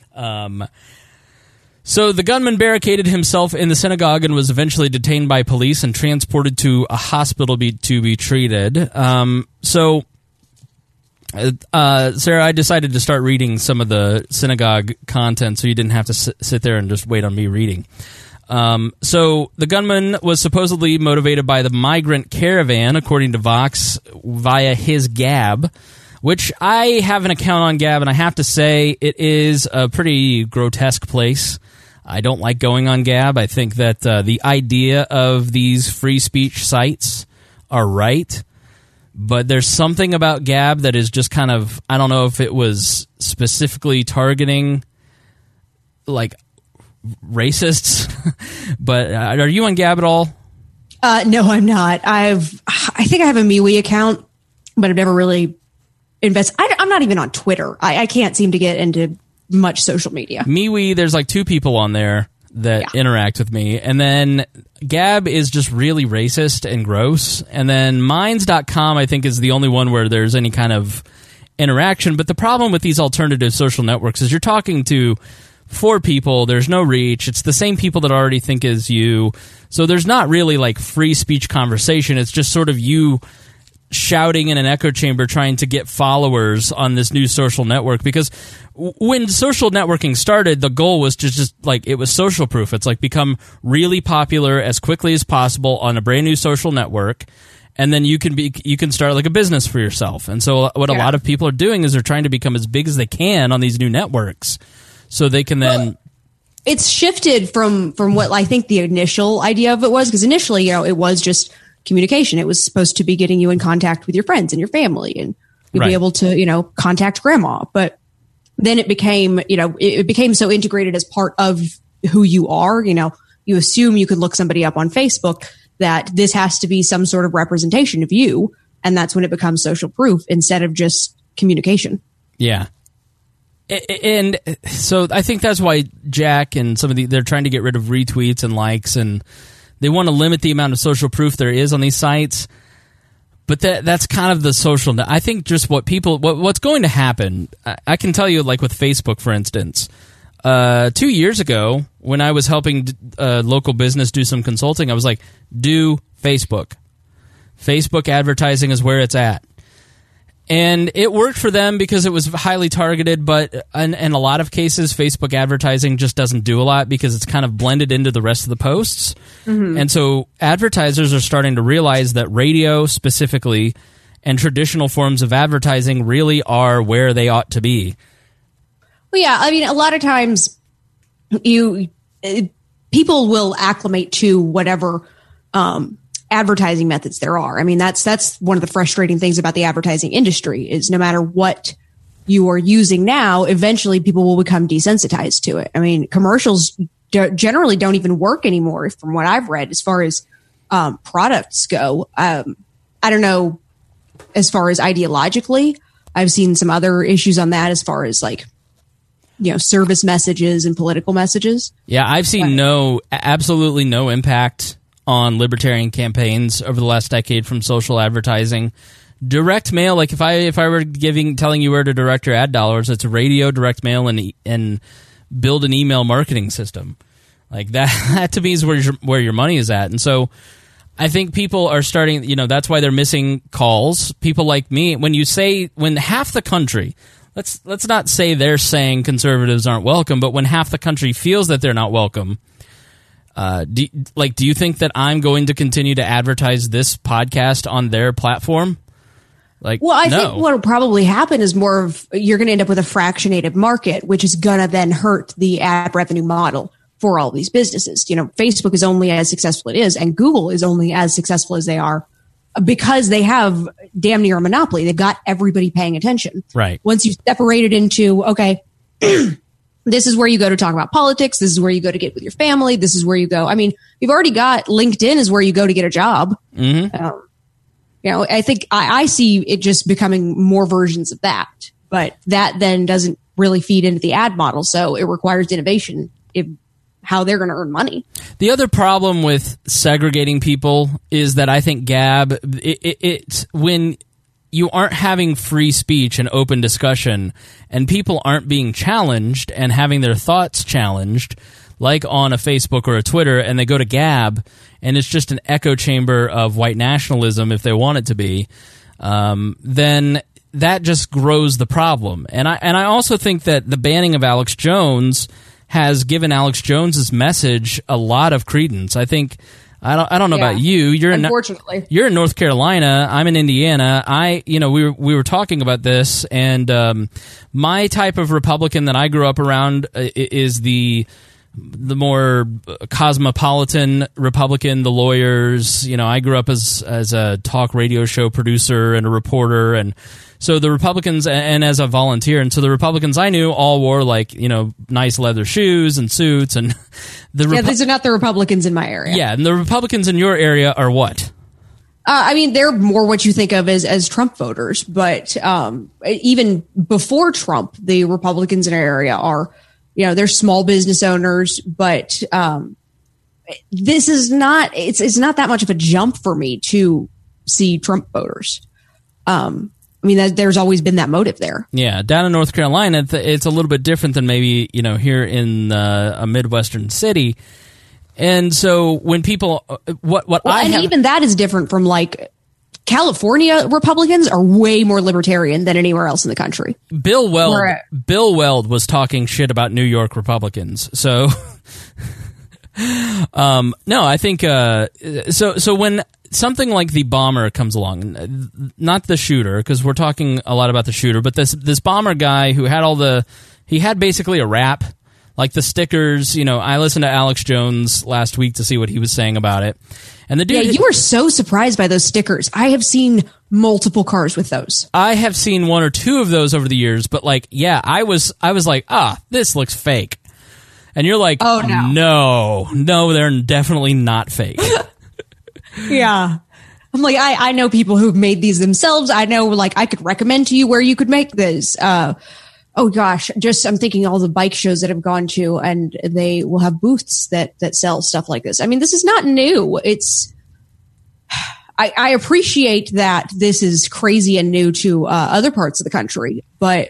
So the gunman barricaded himself in the synagogue and was eventually detained by police and transported to a hospital to be treated. Sarah, I decided to start reading some of the synagogue content so you didn't have to sit there and just wait on me reading. So the gunman was supposedly motivated by the migrant caravan, according to Vox, via his Gab, which I have an account on Gab, and I have to say it is a pretty grotesque place. I don't like going on Gab. I think that the idea of these free speech sites are right. But there's something about Gab that is just kind of, I don't know if it was specifically targeting, like, racists. But are you on Gab at all? No, I'm not. I think I have a MeWe account, but I've never really invested. I'm not even on Twitter. I can't seem to get into much social media. MeWe, there's like 2 people on there that interact with me. And then Gab is just really racist and gross. And then Minds.com, I think, is the only one where there's any kind of interaction. But the problem with these alternative social networks is you're talking to 4 people. There's no reach. It's the same people that already think as you. So there's not really like free speech conversation. It's just sort of you shouting in an echo chamber trying to get followers on this new social network. Because when social networking started, the goal was to just like, it was social proof. It's like become really popular as quickly as possible on a brand new social network, and then you can start like a business for yourself. And so what a lot of people are doing is they're trying to become as big as they can on these new networks, so they can then. Well, it's shifted from what I think the initial idea of it was, because initially, it was just communication. It was supposed to be getting you in contact with your friends and your family, and you'd be able to, contact grandma. But then it became, it became so integrated as part of who you are. You assume you could look somebody up on Facebook, that this has to be some sort of representation of you. And that's when it becomes social proof instead of just communication. Yeah. And so I think that's why Jack and they're trying to get rid of retweets and likes, and they want to limit the amount of social proof there is on these sites. But that's kind of the social. I think just what's going to happen. I can tell you, like with Facebook, for instance, 2 years ago when I was helping a local business do some consulting, I was like, do Facebook. Facebook advertising is where it's at. And it worked for them because it was highly targeted, but in a lot of cases, Facebook advertising just doesn't do a lot because it's kind of blended into the rest of the posts. Mm-hmm. And so advertisers are starting to realize that radio specifically and traditional forms of advertising really are where they ought to be. Well, yeah, I mean, a lot of times people will acclimate to whatever advertising methods there are. I mean, that's one of the frustrating things about the advertising industry is no matter what you are using now, eventually people will become desensitized to it. I mean, commercials generally don't even work anymore from what I've read as far as products go. I don't know, as far as ideologically, I've seen some other issues on that as far as like, service messages and political messages. Yeah, I've seen absolutely no impact on libertarian campaigns over the last decade from social advertising. Direct mail, like if I were telling you where to direct your ad dollars, it's radio, direct mail, and build an email marketing system. Like that to me is where your money is at. And so I think people are starting, that's why they're missing calls. People like me, when half the country, let's not say they're saying conservatives aren't welcome, but when half the country feels that they're not welcome, do you think that I'm going to continue to advertise this podcast on their platform? Like, well, I no. think what will probably happen is more of you're going to end up with a fractionated market, which is going to then hurt the ad revenue model for all these businesses. You know, Facebook is only as successful as it is, and Google is only as successful as they are because they have damn near a monopoly. They've got everybody paying attention. Right. Once you separate it into, okay, this is where you go to talk about politics. This is where you go to get with your family. This is where you go. I mean, you've already got LinkedIn is where you go to get a job. Mm-hmm. You know, I think I see it just becoming more versions of that, but that then doesn't really feed into the ad model. So it requires innovation in how they're going to earn money. The other problem with segregating people is that I think Gab, it's when you aren't having free speech and open discussion and people aren't being challenged and having their thoughts challenged, like on a Facebook or a Twitter, and they go to Gab, and it's just an echo chamber of white nationalism, if they want it to be, then that just grows the problem. And I also think that the banning of Alex Jones has given Alex Jones's message a lot of credence. I think I don't know about you. Unfortunately, you're in North Carolina. I'm in Indiana. We were talking about this, and my type of Republican that I grew up around is the more cosmopolitan Republican, the lawyers. You know, I grew up as a talk radio show producer and a reporter, and so the Republicans, and as a volunteer, and so the Republicans I knew all wore nice leather shoes and suits, and these are not the Republicans in my area. Yeah, and the Republicans in your area are what? I mean, they're more what you think of as Trump voters, but even before Trump, the Republicans in our area are, they're small business owners, but this is not, it's not that much of a jump for me to see Trump voters. I mean, there's always been that motive there. Yeah, down in North Carolina, it's a little bit different than maybe, here in a Midwestern city. And so when people, even that is different from California Republicans are way more libertarian than anywhere else in the country. Bill Weld was talking shit about New York Republicans. So, no, I think, so when something like the bomber comes along, not the shooter, because we're talking a lot about the shooter, but this bomber guy who had he had basically a rap, like the stickers. I listened to Alex Jones last week to see what he was saying about it. And the dude, you were so surprised by those stickers. I have seen multiple cars with those. I have seen one or two of those over the years, but I was like, this looks fake. And you're like, oh no, they're definitely not fake. Yeah. I'm like, I know people who've made these themselves. I know, I could recommend to you where you could make this. Oh gosh, I'm thinking all the bike shows that I've gone to, and they will have booths that sell stuff like this. I mean, this is not new. I appreciate that this is crazy and new to other parts of the country, but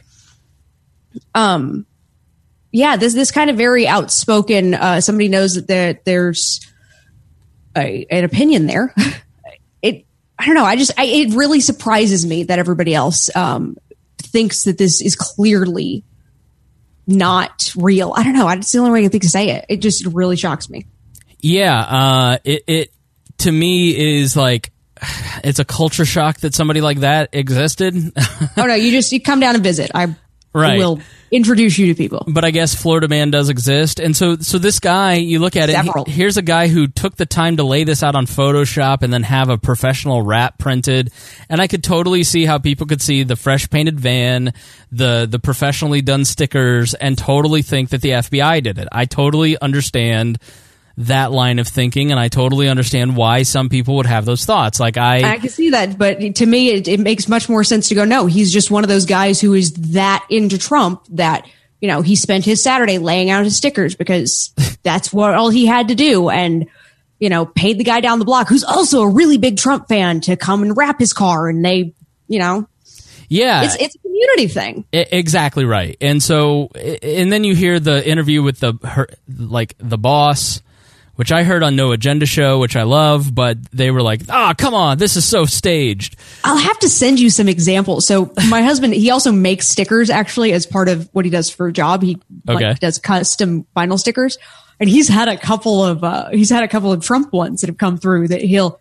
this kind of very outspoken. Somebody knows that there's an opinion there. I don't know. It really surprises me that everybody else thinks that this is clearly not real. I don't know. It's the only way I think to say it. It just really shocks me. Yeah. It to me is it's a culture shock that somebody like that existed. Oh no, you come down and visit. I will introduce you to people. But I guess Florida Man does exist. And so this guy, you look at it, here's a guy who took the time to lay this out on Photoshop and then have a professional rap printed. And I could totally see how people could see the fresh painted van, the professionally done stickers, and totally think that the FBI did it. I totally understand that line of thinking, and I totally understand why some people would have those thoughts. I can see that, but to me, it makes much more sense to go, no, he's just one of those guys who is that into Trump that, he spent his Saturday laying out his stickers because that's all he had to do, and, paid the guy down the block who's also a really big Trump fan to come and wrap his car, and they, Yeah. It's a community thing. Exactly right. And so, and then you hear the interview with the boss, which I heard on No Agenda Show, which I love, but they were like, come on, this is so staged. I'll have to send you some examples. So my husband, he also makes stickers actually as part of what he does for a job. He does custom vinyl stickers, and he's had a couple of Trump ones that have come through that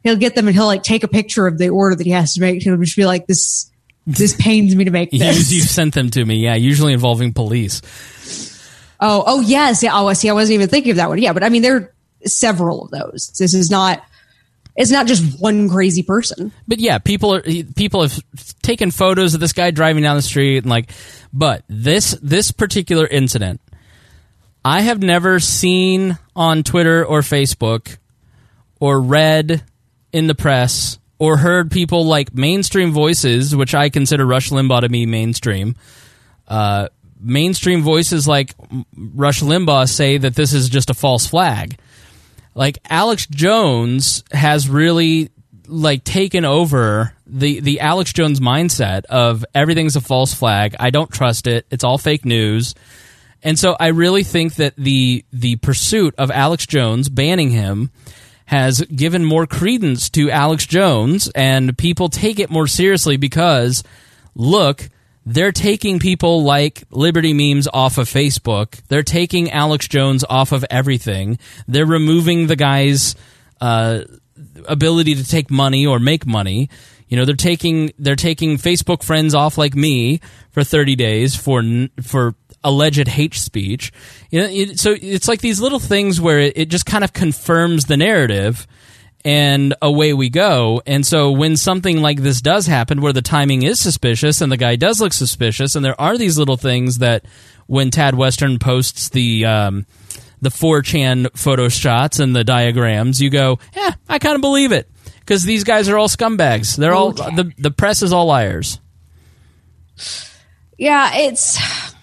he'll get them and he'll like take a picture of the order that he has to make. He'll just be like, this pains me to make this. You've sent them to me, yeah, usually involving police. Oh, yes. Yeah. Oh, see, I wasn't even thinking of that one. Yeah, but I mean, there are several of those. This is not, it's not just one crazy person. But yeah, people have taken photos of this guy driving down the street and like, but this particular incident, I have never seen on Twitter or Facebook or read in the press or heard people like mainstream voices, which I consider Rush Limbaugh to be mainstream, mainstream voices like Rush Limbaugh say that this is just a false flag. Like Alex Jones has really like taken over the Alex Jones mindset of everything's a false flag. I don't trust it. It's all fake news. And so I really think that the pursuit of Alex Jones, banning him, has given more credence to Alex Jones, and people take it more seriously because, look, they're taking people like Liberty Memes off of Facebook. They're taking Alex Jones off of everything. They're removing the guy's ability to take money or make money. You know, they're taking Facebook friends off like me for 30 days for alleged hate speech. You know, so it's like these little things where it just kind of confirms the narrative, and away we go. And so when something like this does happen, where the timing is suspicious and the guy does look suspicious, and there are these little things that when Tad Western posts the 4chan photo shots and the diagrams, you go, yeah, I kind of believe it, because these guys are all scumbags. They're all the press is all liars. Yeah, it's,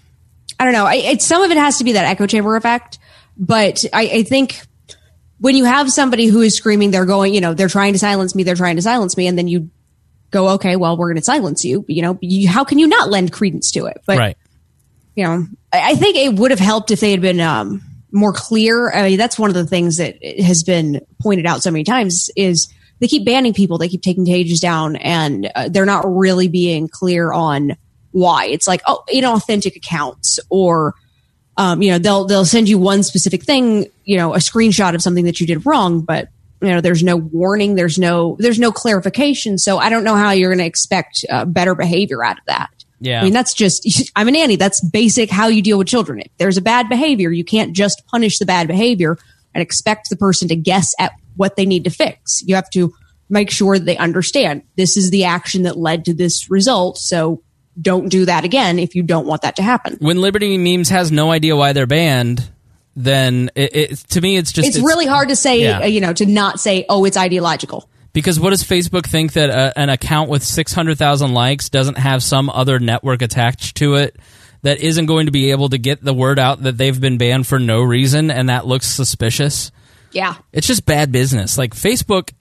I don't know. Some of it has to be that echo chamber effect, but I think when you have somebody who is screaming, they're going, you know, they're trying to silence me, and then you go, okay, well, we're going to silence you. You know, how can you not lend credence to it? But, right. You know, I think it would have helped if they had been more clear. I mean, that's one of the things that has been pointed out so many times is they keep banning people, they keep taking pages down, and they're not really being clear on why. It's like, oh, inauthentic accounts, or you know, they'll send you one specific thing, you know, a screenshot of something that you did wrong, but you know, there's no warning, there's no clarification. So I don't know how you're going to expect better behavior out of that. Yeah, I mean, that's just, I'm a nanny. That's basic how you deal with children. If there's a bad behavior, you can't just punish the bad behavior and expect the person to guess at what they need to fix. You have to make sure that they understand this is the action that led to this result. So don't do that again if you don't want that to happen. When Liberty Memes has no idea why they're banned, then to me it's really hard to say, yeah. You know, to not say, oh, it's ideological. Because what does Facebook think that an account with 600,000 likes doesn't have some other network attached to it that isn't going to be able to get the word out that they've been banned for no reason, and that looks suspicious? Yeah. It's just bad business. Like Facebook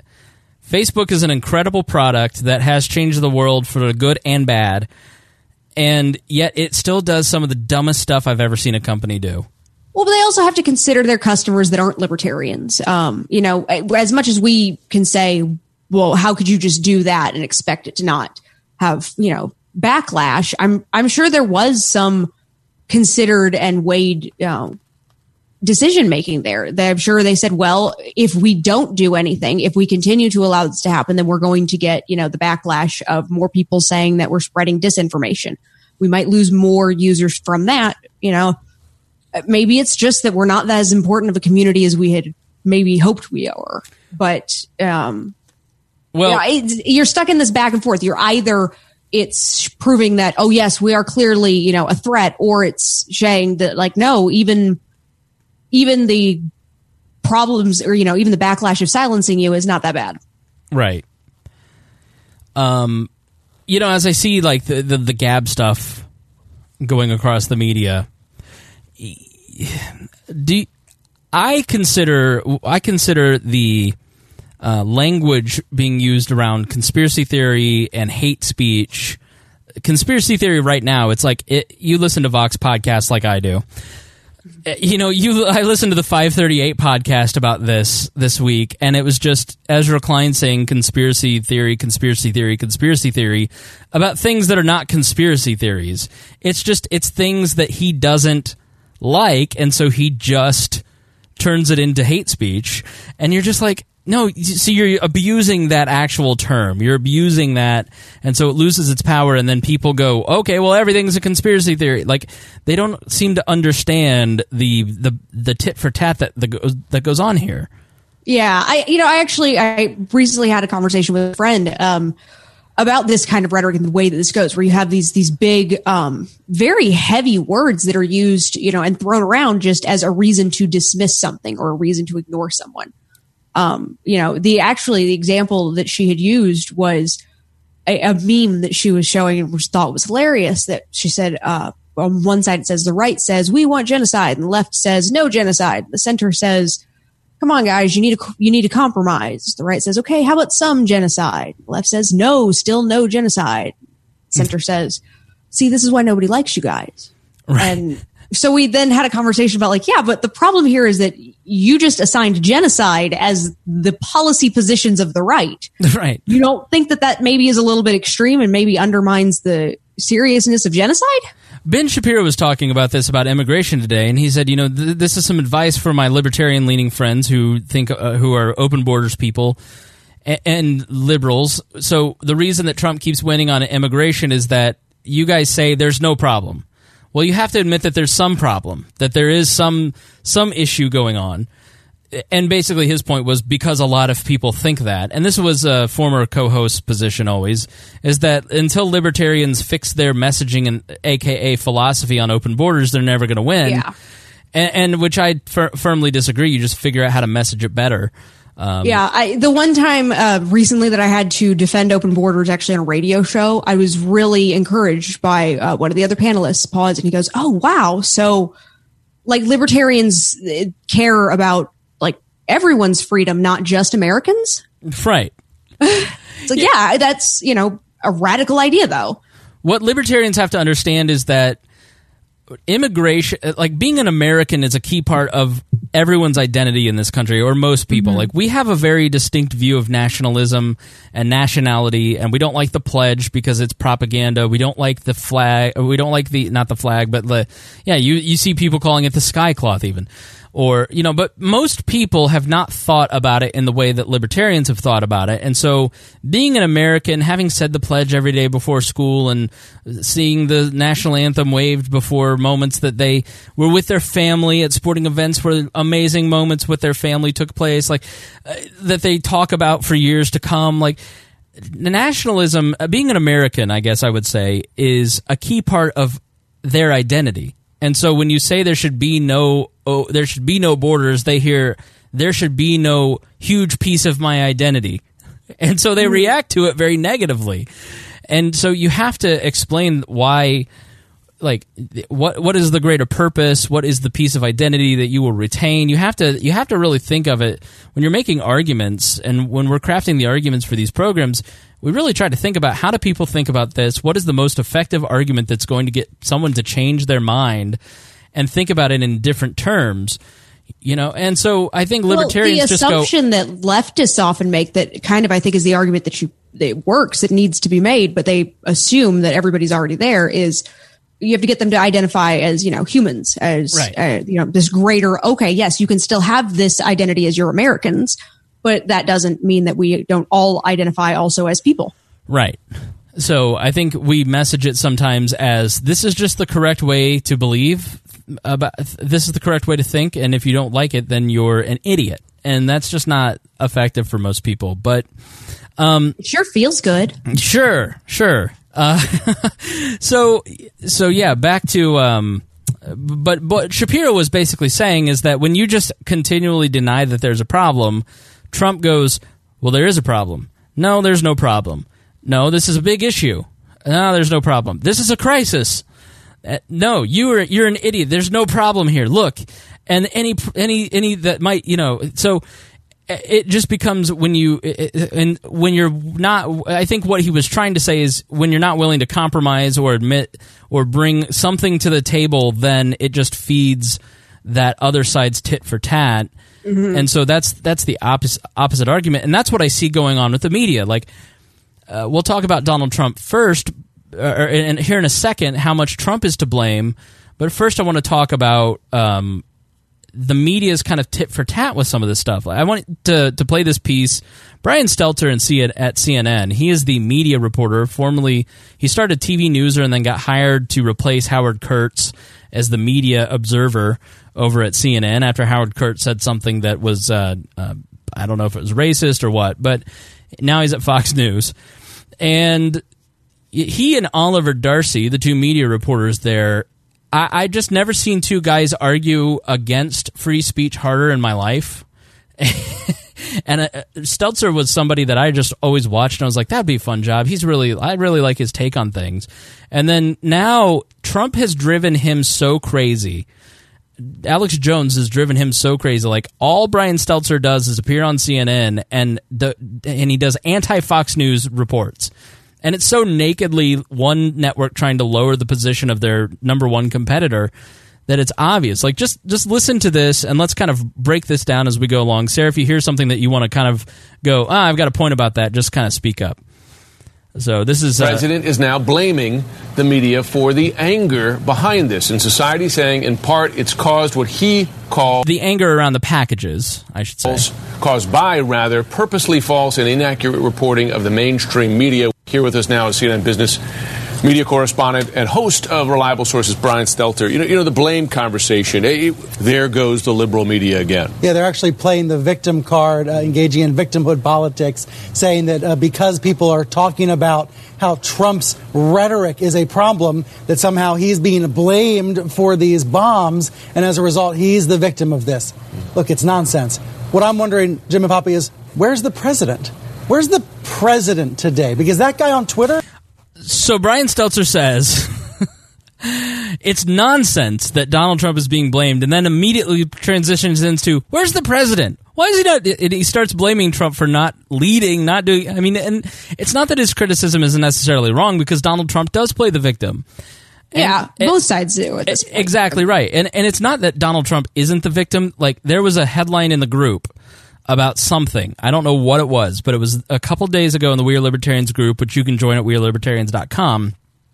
is an incredible product that has changed the world for the good and bad, and yet it still does some of the dumbest stuff I've ever seen a company do. Well, but they also have to consider their customers that aren't libertarians. You know, as much as we can say, well, how could you just do that and expect it to not have, you know, backlash? I'm sure there was some considered and weighed decision making there. I'm sure they said, well, if we don't do anything, if we continue to allow this to happen, then we're going to get, you know, the backlash of more people saying that we're spreading disinformation. We might lose more users from that. You know, maybe it's just that we're not as important of a community as we had maybe hoped we are. But well, you know, you're stuck in this back and forth. You're either it's proving that, oh yes, we are clearly, you know, a threat, or it's saying that, like, no, even the problems, or, you know, even the backlash of silencing you is not that bad. Right. You know, as I see like the Gab stuff going across the media, I consider the language being used around conspiracy theory and hate speech. Conspiracy theory right now, it's like you listen to Vox podcasts like I do. You know, I listened to the 538 podcast about this week, and it was just Ezra Klein saying conspiracy theory about things that are not conspiracy theories. It's things that he doesn't like, and so he just turns it into hate speech. And you're just like, No, see, you're abusing that actual term. You're abusing that, and so it loses its power, and then people go, okay, well, everything's a conspiracy theory. Like, they don't seem to understand the tit for tat that goes on here. Yeah, I recently had a conversation with a friend about this kind of rhetoric and the way that this goes, where you have these big, very heavy words that are used, and thrown around just as a reason to dismiss something or a reason to ignore someone. The example that she had used was a meme that she was showing, which thought was hilarious, that she said, on one side it says, the right says, we want genocide, and the left says, no genocide. The center says, come on, guys, you need to compromise. The right says, okay, how about some genocide? The left says, no, still no genocide. Center says, see, this is why nobody likes you guys. Right. And so we then had a conversation about like, yeah, but the problem here is that you just assigned genocide as the policy positions of the right. Right. You don't think that maybe is a little bit extreme and maybe undermines the seriousness of genocide? Ben Shapiro was talking about this, about immigration today, and he said, this is some advice for my libertarian-leaning friends who think who are open borders people and liberals. So the reason that Trump keeps winning on immigration is that you guys say there's no problem. Well, you have to admit that there's some problem, that there is some issue going on. And basically his point was because a lot of people think that, and this was a former co-host position always, is that until libertarians fix their messaging and aka philosophy on open borders, they're never going to win. Yeah. And which I firmly disagree. You just figure out how to message it better. The one time recently that I had to defend open borders actually on a radio show, I was really encouraged by one of the other panelists, Pause, and he goes, oh, wow. So like libertarians care about like everyone's freedom, not just Americans. Right. It's like, yeah, that's, a radical idea though. What libertarians have to understand is that immigration, like being an American, is a key part of everyone's identity in this country, or most people. Like, we have a very distinct view of nationalism and nationality, and we don't like the pledge because it's propaganda. We don't like the flag. We don't like not the flag, but you see people calling it the sky cloth even. Or, but most people have not thought about it in the way that libertarians have thought about it. And so being an American, having said the pledge every day before school and seeing the national anthem waved before moments that they were with their family at sporting events where amazing moments with their family took place, like that they talk about for years to come, like nationalism, being an American, I guess I would say, is a key part of their identity. And so when you say there should be no borders, they hear there should be no huge piece of my identity. And so they react to it very negatively. And so you have to explain why, like, what is the greater purpose? What is the piece of identity that you will retain? You have to really think of it when you're making arguments, and when we're crafting the arguments for these programs. We really try to think about, how do people think about this? What is the most effective argument that's going to get someone to change their mind and think about it in different terms? And so I think libertarians just go... The assumption that leftists often make, that kind of I think is the argument that works, that needs to be made, but they assume that everybody's already there, is you have to get them to identify as, humans, as, right. This greater, okay, yes, you can still have this identity as you're Americans, but that doesn't mean that we don't all identify also as people. Right. So I think we message it sometimes as, this is just the correct way to believe, this is the correct way to think, and if you don't like it, then you're an idiot. And that's just not effective for most people. But it sure feels good. Sure. So yeah, back to... But what Shapiro was basically saying is that when you just continually deny that there's a problem, Trump goes, well, there is a problem. No, there's no problem. No, this is a big issue. No, there's no problem. This is a crisis. No, you're an idiot. There's no problem here. Look, and any that might, so it just becomes when you're not. I think what he was trying to say is, when you're not willing to compromise or admit or bring something to the table, then it just feeds that other side's tit for tat. Mm-hmm. And so that's the opposite argument, and that's what I see going on with the media. Like, we'll talk about Donald Trump first, and here in a second, how much Trump is to blame. But first, I want to talk about the media is kind of tit for tat with some of this stuff. I want to play this piece. Brian Stelter at CNN, he is the media reporter. Formerly, he started TV Newser and then got hired to replace Howard Kurtz as the media observer over at CNN after Howard Kurtz said something that was, I don't know if it was racist or what, but now he's at Fox News. And he and Oliver Darcy, the two media reporters there, I just never seen two guys argue against free speech harder in my life. And Stelter was somebody that I just always watched, and I was like, that'd be a fun job. I really like his take on things. And then now Trump has driven him so crazy. Alex Jones has driven him so crazy. Like, all Brian Stelter does is appear on CNN, and he does anti-Fox News reports. And it's so nakedly one network trying to lower the position of their number one competitor that it's obvious. Like, just listen to this, and let's kind of break this down as we go along. Sarah, if you hear something that you want to kind of go, I've got a point about that, just kind of speak up. So this is... The president is now blaming the media for the anger behind this, and society saying, in part, it's caused what he called... The anger around the packages, I should say. Caused by, rather, purposely false and inaccurate reporting of the mainstream media. Here with us now is CNN business media correspondent and host of Reliable Sources, Brian Stelter. You know the blame conversation. There goes the liberal media again. Yeah, they're actually playing the victim card, engaging in victimhood politics, saying that because people are talking about how Trump's rhetoric is a problem, that somehow he's being blamed for these bombs, and as a result, he's the victim of this. Look, it's nonsense. What I'm wondering, Jim and Poppy, is where's the president? Where's the president today? Because that guy on Twitter... So Brian Stelter says it's nonsense that Donald Trump is being blamed, and then immediately transitions into, where's the president? Why is he not? He starts blaming Trump for not leading, not doing... I mean, and it's not that his criticism isn't necessarily wrong, because Donald Trump does play the victim. And both sides do at this point. Exactly right. And it's not that Donald Trump isn't the victim. Like, there was a headline in the group about something. I don't know what it was, but it was a couple days ago in the We Are Libertarians group, which you can join at wearelibertarians.com.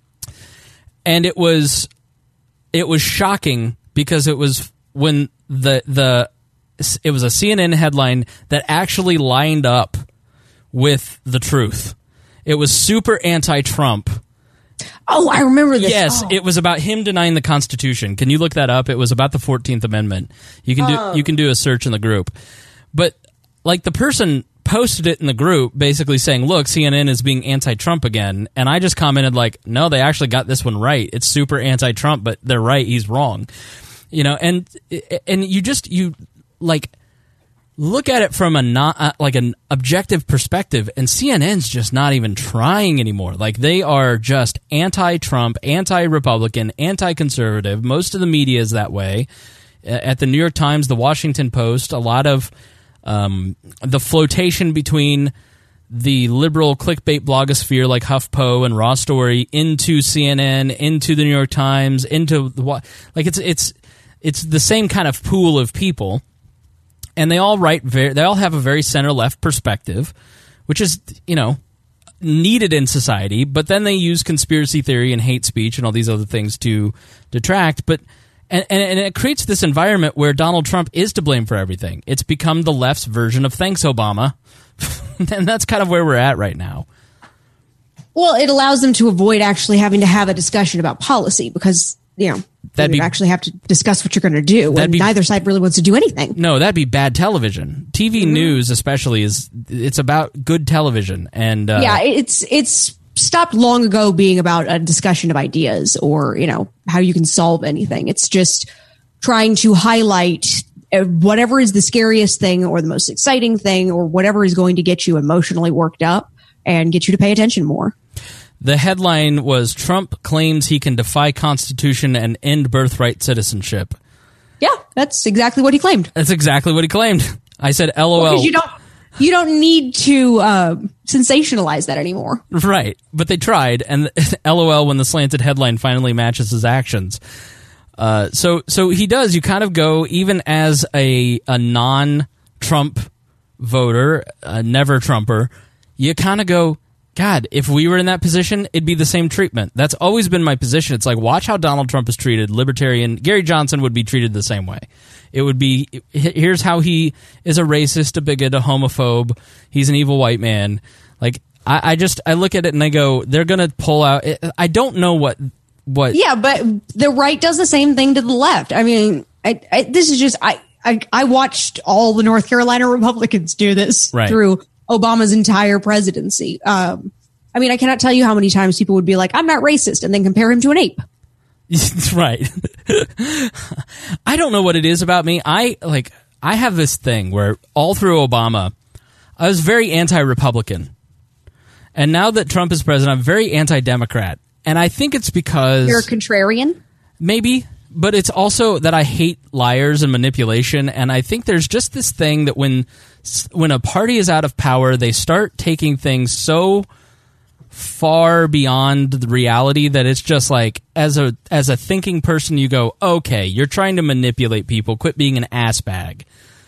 And it was shocking because it was when it was a CNN headline that actually lined up with the truth. It was super anti-Trump. Oh, I remember this. Yes, It was about him denying the Constitution. Can you look that up? It was about the 14th Amendment. You can do a search in the group. But like, the person posted it in the group basically saying, look, CNN is being anti-Trump again. And I just commented like, no, they actually got this one right. It's super anti-Trump, but they're right. He's wrong. And you look at it from an objective perspective, and CNN's just not even trying anymore. Like, they are just anti-Trump, anti-Republican, anti-conservative. Most of the media is that way. At the New York Times, the Washington Post, a lot of the flotation between the liberal clickbait blogosphere like HuffPo and Raw Story into CNN, into the New York Times, into it's the same kind of pool of people, and they all have a very center left perspective, which is needed in society. But then they use conspiracy theory and hate speech and all these other things to detract. But And it creates this environment where Donald Trump is to blame for everything. It's become the left's version of thanks, Obama. And that's kind of where we're at right now. Well, it allows them to avoid actually having to have a discussion about policy because, you actually have to discuss what you're going to do. And neither side really wants to do anything. No, that'd be bad television. TV news especially it's about good television. And it's stopped long ago being about a discussion of ideas or, how you can solve anything. It's just trying to highlight whatever is the scariest thing or the most exciting thing or whatever is going to get you emotionally worked up and get you to pay attention more. The headline was, Trump claims he can defy Constitution and end birthright citizenship. Yeah, that's exactly what he claimed. That's exactly what he claimed. I said, LOL. Because you don't need to sensationalize that anymore. Right. But they tried, and LOL when the slanted headline finally matches his actions. So he does. You kind of go, even as a non-Trump voter, a never-Trumper, you kind of go, God, if we were in that position, it'd be the same treatment. That's always been my position. It's like, watch how Donald Trump is treated. Libertarian Gary Johnson would be treated the same way. It would be, here's how he is a racist, a bigot, a homophobe. He's an evil white man. Like, I look at it and I go, they're going to pull out. I don't know what. Yeah, but the right does the same thing to the left. I mean, this is just, I watched all the North Carolina Republicans do this through Obama's entire presidency. I mean, I cannot tell you how many times people would be like, I'm not racist, and then compare him to an ape. Right. I don't know what it is about me. I have this thing where all through Obama, I was very anti-Republican. And now that Trump is president, I'm very anti-Democrat. And I think it's because... You're a contrarian? Maybe. But it's also that I hate liars and manipulation. And I think there's just this thing that when a party is out of power, they start taking things so far beyond the reality that it's just like, as a thinking person, you go, okay, you're trying to manipulate people. Quit being an ass bag.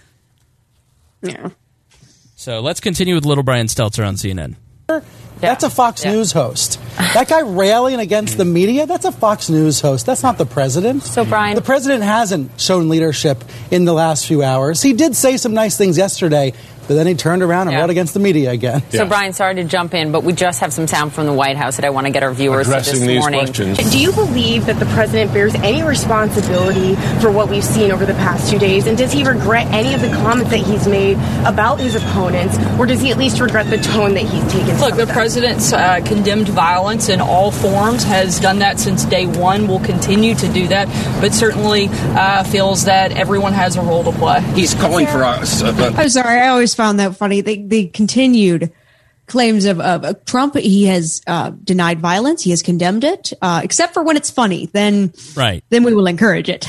Yeah. So let's continue with Little Brian Stelter on CNN. That's a Fox News host. That guy railing against the media, that's a Fox News host. That's not the president. So, Brian... The president hasn't shown leadership in the last few hours. He did say some nice things yesterday, but then he turned around and wrote against the media again. So, Brian, sorry to jump in, but we just have some sound from the White House that I want to get our viewers addressing this morning. These questions. Do you believe that the president bears any responsibility for what we've seen over the past 2 days? And does he regret any of the comments that he's made about his opponents? Or does he at least regret the tone that he's taken? Look, the president's condemned violence in all forms, has done that since day one, will continue to do that, but certainly feels that everyone has a role to play. He's calling for us. I'm sorry, I always found that funny. The continued claims of Trump, he has denied violence, he has condemned it, except for when it's funny. Then we will encourage it.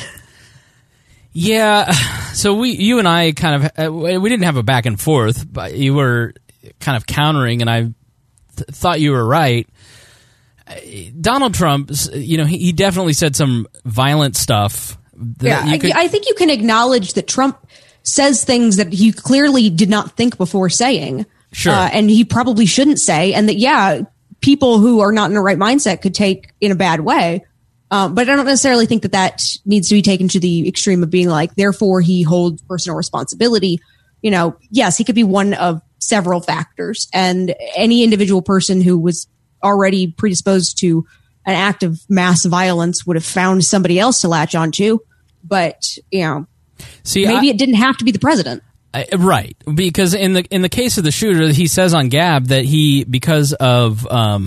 Yeah, so you and I kind of we didn't have a back and forth, but you were kind of countering, and I thought you were right. Donald Trump, he definitely said some violent stuff. I think you can acknowledge that Trump says things that he clearly did not think before saying. Sure. And he probably shouldn't say. And that, people who are not in the right mindset could take in a bad way. But I don't necessarily think that needs to be taken to the extreme of being like, therefore he holds personal responsibility. Yes, he could be one of several factors. And any individual person who was already predisposed to an act of mass violence would have found somebody else to latch onto. But, maybe it didn't have to be the president. Right. Because in the case of the shooter, he says on Gab that because of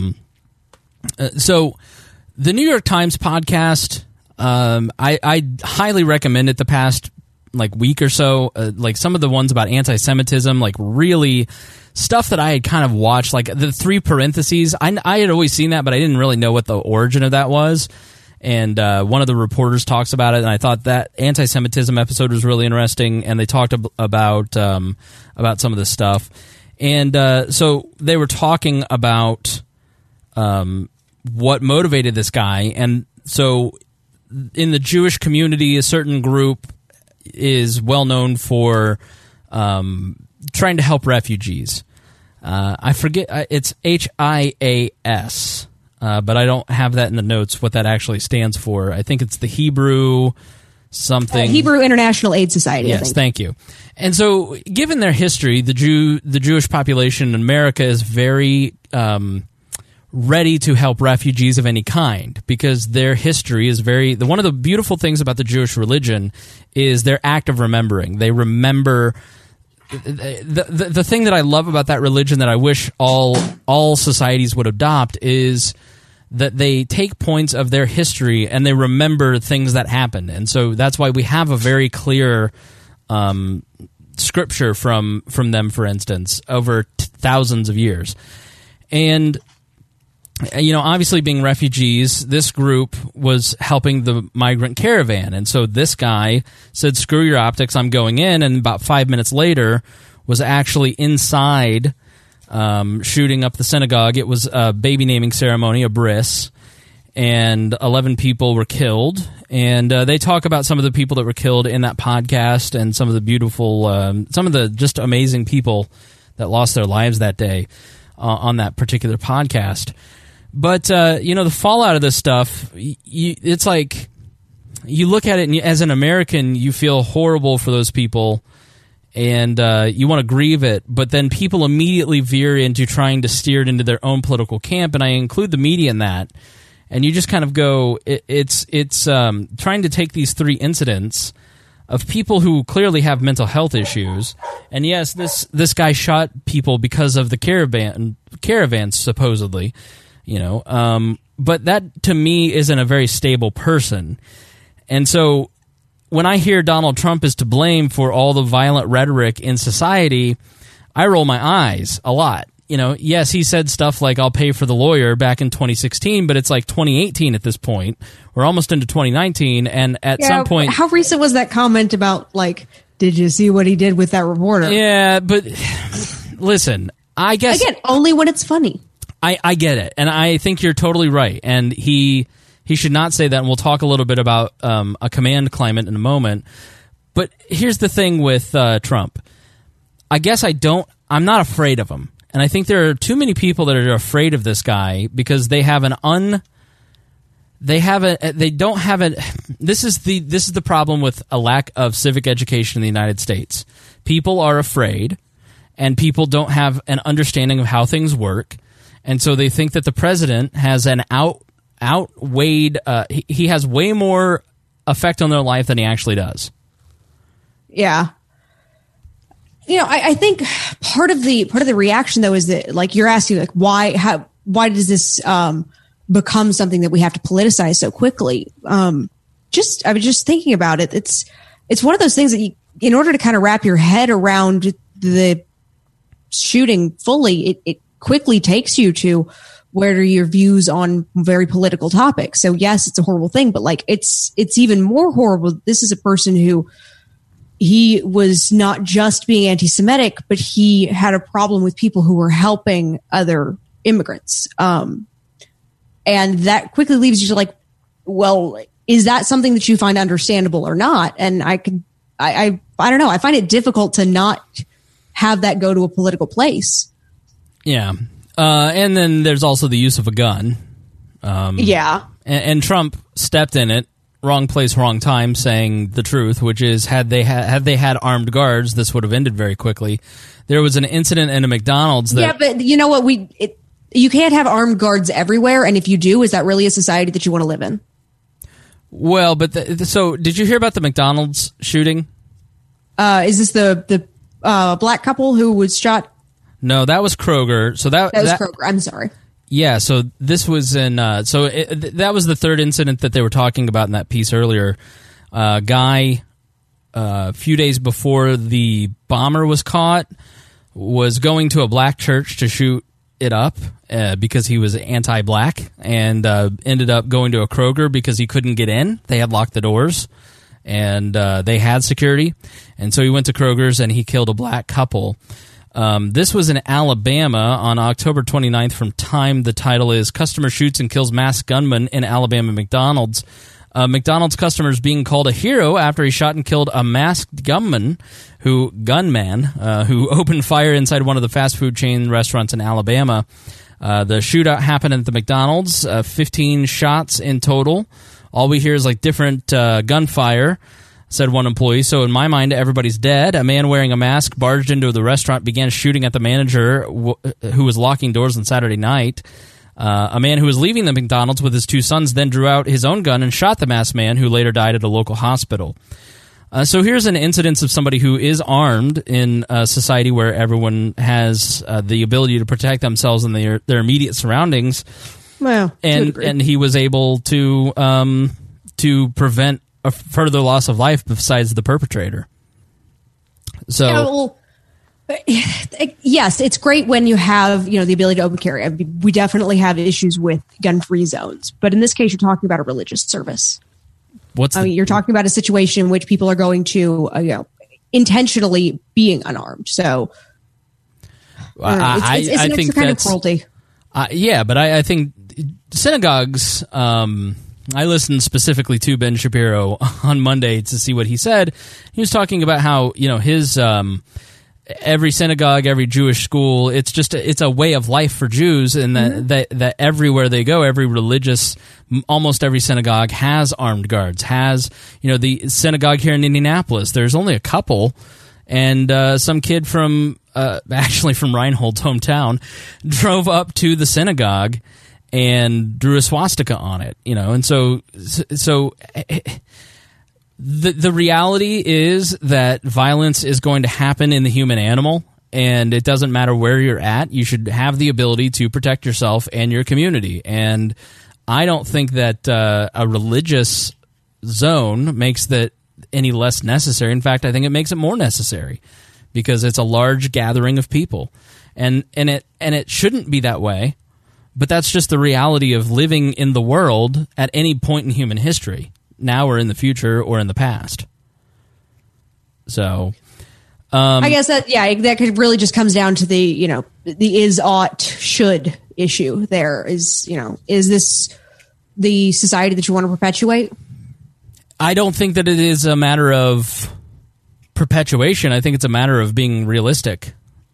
so the New York Times podcast, I highly recommend it the past week or so, some of the ones about anti-Semitism, really stuff that I had kind of watched, the 3 parentheses. I had always seen that, but I didn't really know what the origin of that was. And one of the reporters talks about it, and I thought that anti-Semitism episode was really interesting. And they talked about some of this stuff, and so they were talking about what motivated this guy. And so, in the Jewish community, a certain group is well known for trying to help refugees. I forget, it's HIAS. But I don't have that in the notes, what that actually stands for. I think it's the Hebrew something. Hebrew International Aid Society. Yes, thank you. And so, given their history, the Jewish population in America is very ready to help refugees of any kind, because their history is one of the beautiful things about the Jewish religion is their act of remembering. They remember. The thing that I love about that religion that I wish all societies would adopt is that they take points of their history and they remember things that happened. And so that's why we have a very clear scripture from them, for instance, over thousands of years. And obviously being refugees, this group was helping the migrant caravan. And so this guy said, screw your optics, I'm going in. And about 5 minutes later was actually inside shooting up the synagogue. It was a baby naming ceremony, a bris. And 11 people were killed. And they talk about some of the people that were killed in that podcast and some of the beautiful, some of the just amazing people that lost their lives that day. on that particular podcast. But the fallout of this stuff, it's like you look at it, and as an American, you feel horrible for those people, and you want to grieve it. But then people immediately veer into trying to steer it into their own political camp, and I include the media in that. And you just kind of go, it's trying to take these 3 incidents of people who clearly have mental health issues, and yes, this guy shot people because of the caravans supposedly, but that to me isn't a very stable person. And so when I hear Donald Trump is to blame for all the violent rhetoric in society, I roll my eyes a lot. Yes, he said stuff like, I'll pay for the lawyer back in 2016, but it's like 2018 at this point. We're almost into 2019, and at some point... How recent was that comment about, like, did you see what he did with that reporter? Yeah, but listen, I guess... Again, only when it's funny. I get it, and I think you're totally right, and he should not say that, and we'll talk a little bit about a command climate in a moment. But here's the thing with Trump. I guess I'm not afraid of him. And I think there are too many people that are afraid of this guy because they have this is the problem with a lack of civic education in the United States. People are afraid, and people don't have an understanding of how things work, and so they think that the president has an outweighed he has way more effect on their life than he actually does. Yeah. I think part of the reaction though is that, like, you're asking, like, why does this become something that we have to politicize so quickly? I was just thinking about it. It's one of those things that in order to kind of wrap your head around the shooting fully, it quickly takes you to where are your views on very political topics. So yes, it's a horrible thing, but like it's even more horrible. This is a person who, he was not just being anti-Semitic, but he had a problem with people who were helping other immigrants. And that quickly leaves you to like, well, is that something that you find understandable or not? And I don't know. I find it difficult to not have that go to a political place. Yeah. And then there's also the use of a gun. Yeah. And Trump stepped in it. Wrong place, wrong time, saying the truth, which is had they had armed guards, this would have ended very quickly. There was an incident in a McDonald's that... Yeah, but you know what? You can't have armed guards everywhere, and if you do, is that really a society that you want to live in? Well, but so did you hear about the McDonald's shooting? Is this the black couple who was shot? No, that was Kroger. So that was Kroger. I'm sorry. Yeah, so this was in that was the third incident that they were talking about in that piece earlier. Guy, a few days before the bomber was caught, was going to a black church to shoot it up because he was anti-black, and ended up going to a Kroger because he couldn't get in. They had locked the doors, and they had security, and so he went to Kroger's and he killed a black couple. This was in Alabama on October 29th from Time. The title is Customer Shoots and Kills Masked Gunman in Alabama McDonald's. McDonald's customer is being called a hero after he shot and killed a masked gunman who opened fire inside one of the fast food chain restaurants in Alabama. The shootout happened at the McDonald's, 15 shots in total. All we hear is like different gunfire, said one employee. So in my mind, everybody's dead. A man wearing a mask barged into the restaurant, began shooting at the manager who was locking doors on Saturday night. A man who was leaving the McDonald's with his 2 sons then drew out his own gun and shot the masked man, who later died at a local hospital. So here's an incidence of somebody who is armed in a society where everyone has the ability to protect themselves and their immediate surroundings. Well, and he was able to prevent a further loss of life besides the perpetrator. So, yes, it's great when you have the ability to open carry. I mean, we definitely have issues with gun-free zones, but in this case, you're talking about a religious service. You're talking about a situation in which people are going to intentionally being unarmed. So, it's an extra kind of cruelty. Yeah, but I think synagogues. I listened specifically to Ben Shapiro on Monday to see what he said. He was talking about how his every synagogue, every Jewish school, it's a way of life for Jews, and that everywhere they go, almost every synagogue has armed guards, has, the synagogue here in Indianapolis, there's only a couple, and some kid from Reinhold's hometown drove up to the synagogue and drew a swastika on it, and so the reality is that violence is going to happen in the human animal, and it doesn't matter where you're at. You should have the ability to protect yourself and your community, and I don't think that a religious zone makes that any less necessary. In fact, I think it makes it more necessary because it's a large gathering of people, and it shouldn't be that way. But that's just the reality of living in the world at any point in human history, now or in the future or in the past. So, I guess that could really just comes down to the is, ought, should issue. There is, is this the society that you want to perpetuate? I don't think that it is a matter of perpetuation. I think it's a matter of being realistic.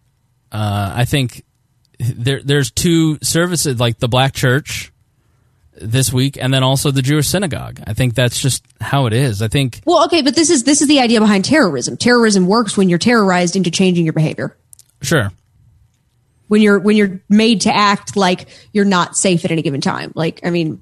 I think there's two services, like the Black Church this week, and then also the Jewish synagogue. I think that's just how it is. I think. Well, okay, but this is the idea behind terrorism. Terrorism works when you're terrorized into changing your behavior. Sure. When you're made to act like you're not safe at any given time. Like, I mean,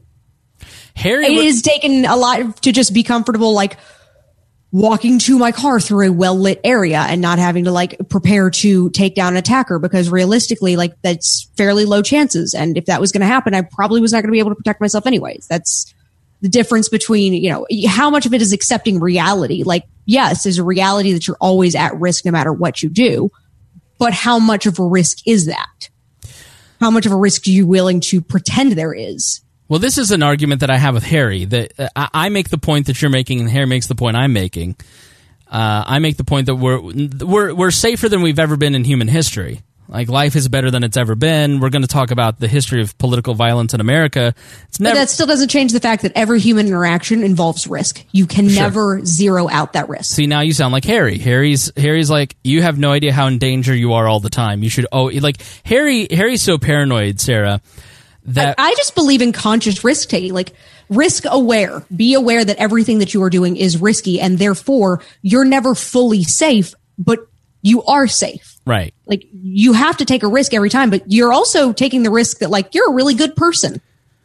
it is taken a lot to just be comfortable, like walking to my car through a well-lit area and not having to prepare to take down an attacker, because realistically, that's fairly low chances. And if that was going to happen, I probably was not going to be able to protect myself anyways. That's the difference between, how much of it is accepting reality. Yes, there's a reality that you're always at risk no matter what you do, but how much of a risk is that? How much of a risk are you willing to pretend there is? Well, this is an argument that I have with Harry, that I make the point that you're making, and Harry makes the point I'm making. I make the point that we're safer than we've ever been in human history. Life is better than it's ever been. We're going to talk about the history of political violence in America. But that still doesn't change the fact that every human interaction involves risk. You can never zero out that risk. See, now you sound like Harry. Harry's like, you have no idea how in danger you are all the time. You should Harry's so paranoid, Sarah. I just believe in conscious risk taking, risk aware. Be aware that everything that you are doing is risky, and therefore you're never fully safe, but you are safe. Right. You have to take a risk every time, but you're also taking the risk that you're a really good person.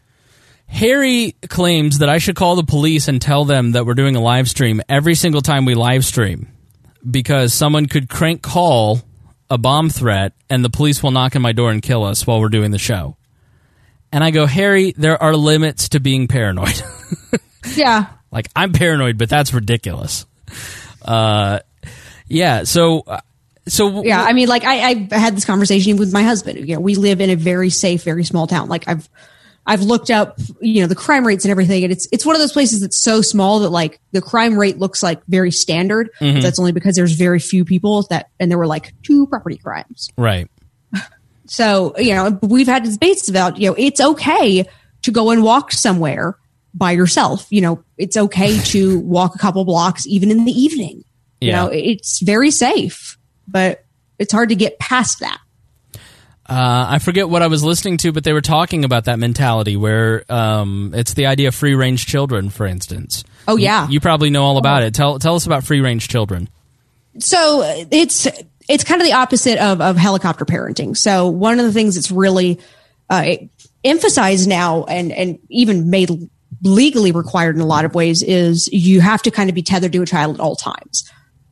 Harry claims that I should call the police and tell them that we're doing a live stream every single time we live stream, because someone could crank call a bomb threat and the police will knock on my door and kill us while we're doing the show. And I go, Harry, there are limits to being paranoid. Yeah. I'm paranoid, but that's ridiculous. Yeah. So yeah, I mean, I had this conversation with my husband. We live in a very safe, very small town. I've looked up, the crime rates and everything, and it's one of those places that's so small that the crime rate looks very standard. Mm-hmm. That's only because there's very few people and there were 2 property crimes. Right. So, we've had debates about, it's okay to go and walk somewhere by yourself. It's okay to walk a couple blocks even in the evening. Yeah. It's very safe, but it's hard to get past that. I forget what I was listening to, but they were talking about that mentality where it's the idea of free-range children, for instance. Oh, yeah. You probably know all about it. Tell us about free-range children. So it's kind of the opposite of helicopter parenting. So one of the things that's really emphasized now and even made legally required in a lot of ways is you have to kind of be tethered to a child at all times.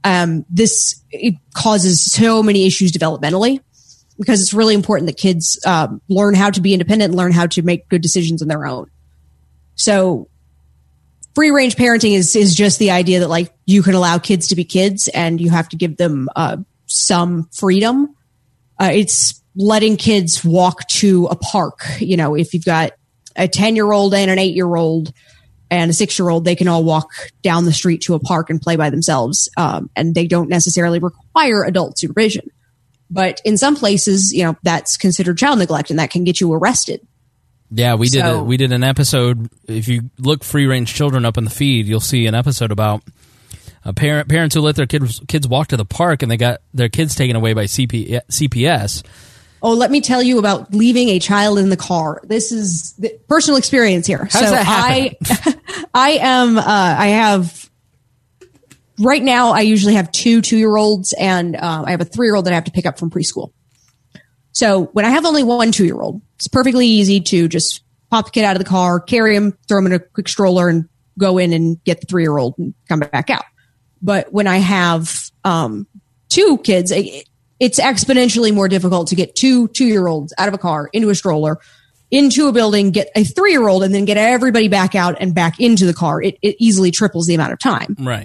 It causes so many issues developmentally, because it's really important that kids learn how to be independent and learn how to make good decisions on their own. So free range parenting is just the idea that you can allow kids to be kids and you have to give them some freedom. It's letting kids walk to a park. If you've got a 10-year-old and an 8-year-old and a 6-year-old, they can all walk down the street to a park and play by themselves. And they don't necessarily require adult supervision. But in some places, that's considered child neglect, and that can get you arrested. Yeah, we did an episode. If you look free range children up in the feed, you'll see an episode about Parents who let their kids walk to the park and they got their kids taken away by CPS. Oh, let me tell you about leaving a child in the car. This is the personal experience here. How does that happen? I have right now. I usually have 2-2-year-olds, and I have a 3-year-old that I have to pick up from preschool. So when I have only one 2-year-old, it's perfectly easy to just pop the kid out of the car, carry him, throw him in a quick stroller, and go in and get the 3-year-old and come back out. But when I have 2 kids, it's exponentially more difficult to get 2-2-year-olds out of a car, into a stroller, into a building, get a 3-year-old, and then get everybody back out and back into the car. It easily triples the amount of time. Right.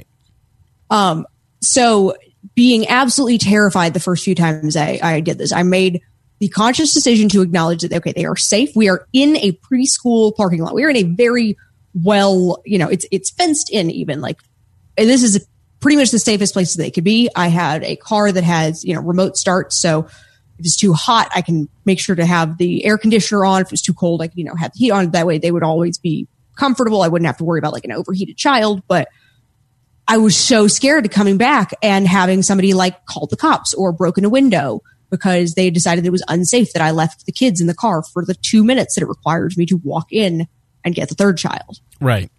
So being absolutely terrified the first few times I did this, I made the conscious decision to acknowledge that, okay, they are safe. We are in a preschool parking lot. We are in a very well, it's fenced in even. Like, and this is pretty much the safest place they could be. I had a car that has, remote start. So if it's too hot, I can make sure to have the air conditioner on. If it's too cold, I can, have the heat on. That way they would always be comfortable. I wouldn't have to worry about like an overheated child. But I was so scared of coming back and having somebody like call the cops or broken a window because they decided it was unsafe that I left the kids in the car for the 2 minutes that it required me to walk in and get the third child. Right.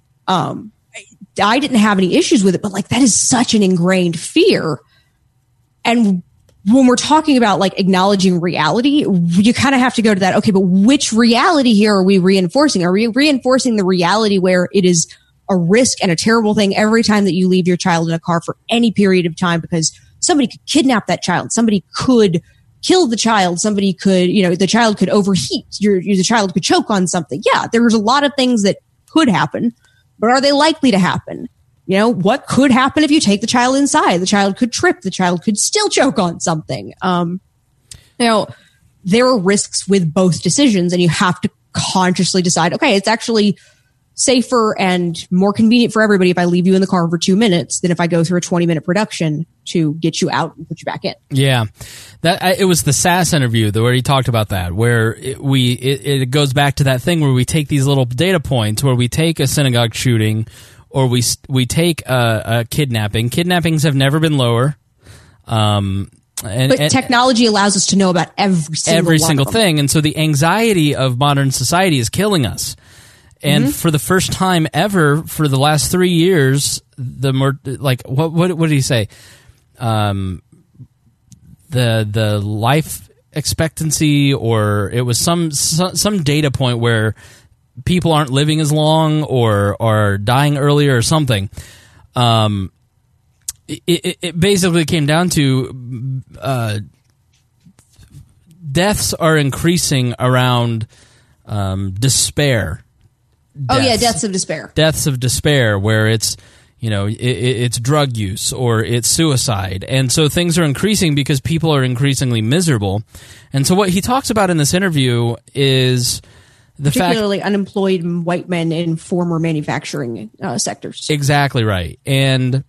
I didn't have any issues with it, but like that is such an ingrained fear. And when we're talking about like acknowledging reality, you kind of have to go to that. Okay, but which reality here are we reinforcing? Are we reinforcing the reality where it is a risk and a terrible thing every time that you leave your child in a car for any period of time because somebody could kidnap that child, somebody could kill the child, somebody could, the child could overheat, the child could choke on something. Yeah, there's a lot of things that could happen, but are they likely to happen? What could happen if you take the child inside? The child could trip, the child could still choke on something. There are risks with both decisions, and you have to consciously decide, okay, it's actually safer and more convenient for everybody if I leave you in the car for 2 minutes than if I go through a 20-minute production to get you out and put you back in. Yeah. It was the SAS interview where he talked about that, where it goes back to that thing where we take these little data points, where we take a synagogue shooting or we take a kidnapping. Kidnappings have never been lower. But technology allows us to know about every single thing. And so the anxiety of modern society is killing us. And for the first time ever, for the last 3 years, what did he say? The life expectancy, or it was some data point where people aren't living as long or are dying earlier or something. It basically came down to deaths are increasing around despair. Deaths of despair. Deaths of despair, where it's, it's drug use or it's suicide. And so things are increasing because people are increasingly miserable. And so what he talks about in this interview is particularly unemployed white men in former manufacturing sectors. Exactly right. And,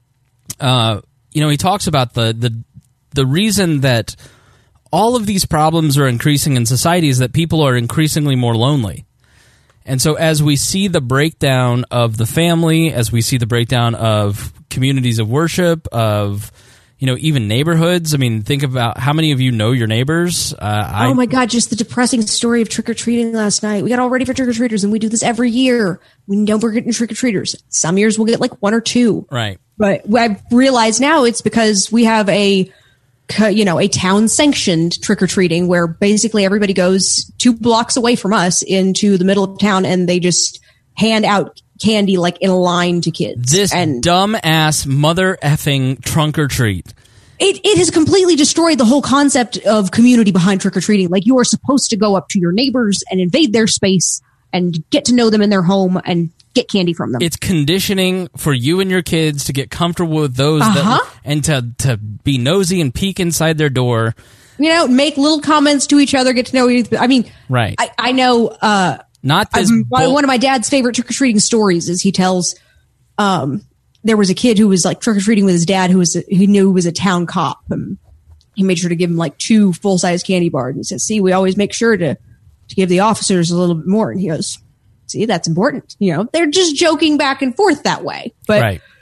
he talks about the reason that all of these problems are increasing in society is that people are increasingly more lonely. And so as we see the breakdown of the family, as we see the breakdown of communities of worship, of, even neighborhoods. I mean, think about how many of you know your neighbors. Oh my God, just the depressing story of trick-or-treating last night. We got all ready for trick-or-treaters, and we do this every year. We know we're getting trick-or-treaters. Some years we'll get like 1 or 2. Right. But I realize now it's because we have a town-sanctioned trick-or-treating where basically everybody goes 2 blocks away from us into the middle of town and they just hand out candy like in a line to kids. This dumb-ass mother-effing trunk-or-treat. It has completely destroyed the whole concept of community behind trick-or-treating. Like, you are supposed to go up to your neighbors and invade their space and get to know them in their home and get candy from them. It's conditioning for you and your kids to get comfortable with those and to be nosy and peek inside their door. Make little comments to each other, get to know each other. I mean, right. I know not this one of my dad's favorite trick-or-treating stories is he tells there was a kid who was like trick-or-treating with his dad who knew was a town cop, and he made sure to give him like 2 full-size candy bars, and he says, see, we always make sure to give the officers a little bit more. And he goes, see, that's important. They're just joking back and forth that way. But right.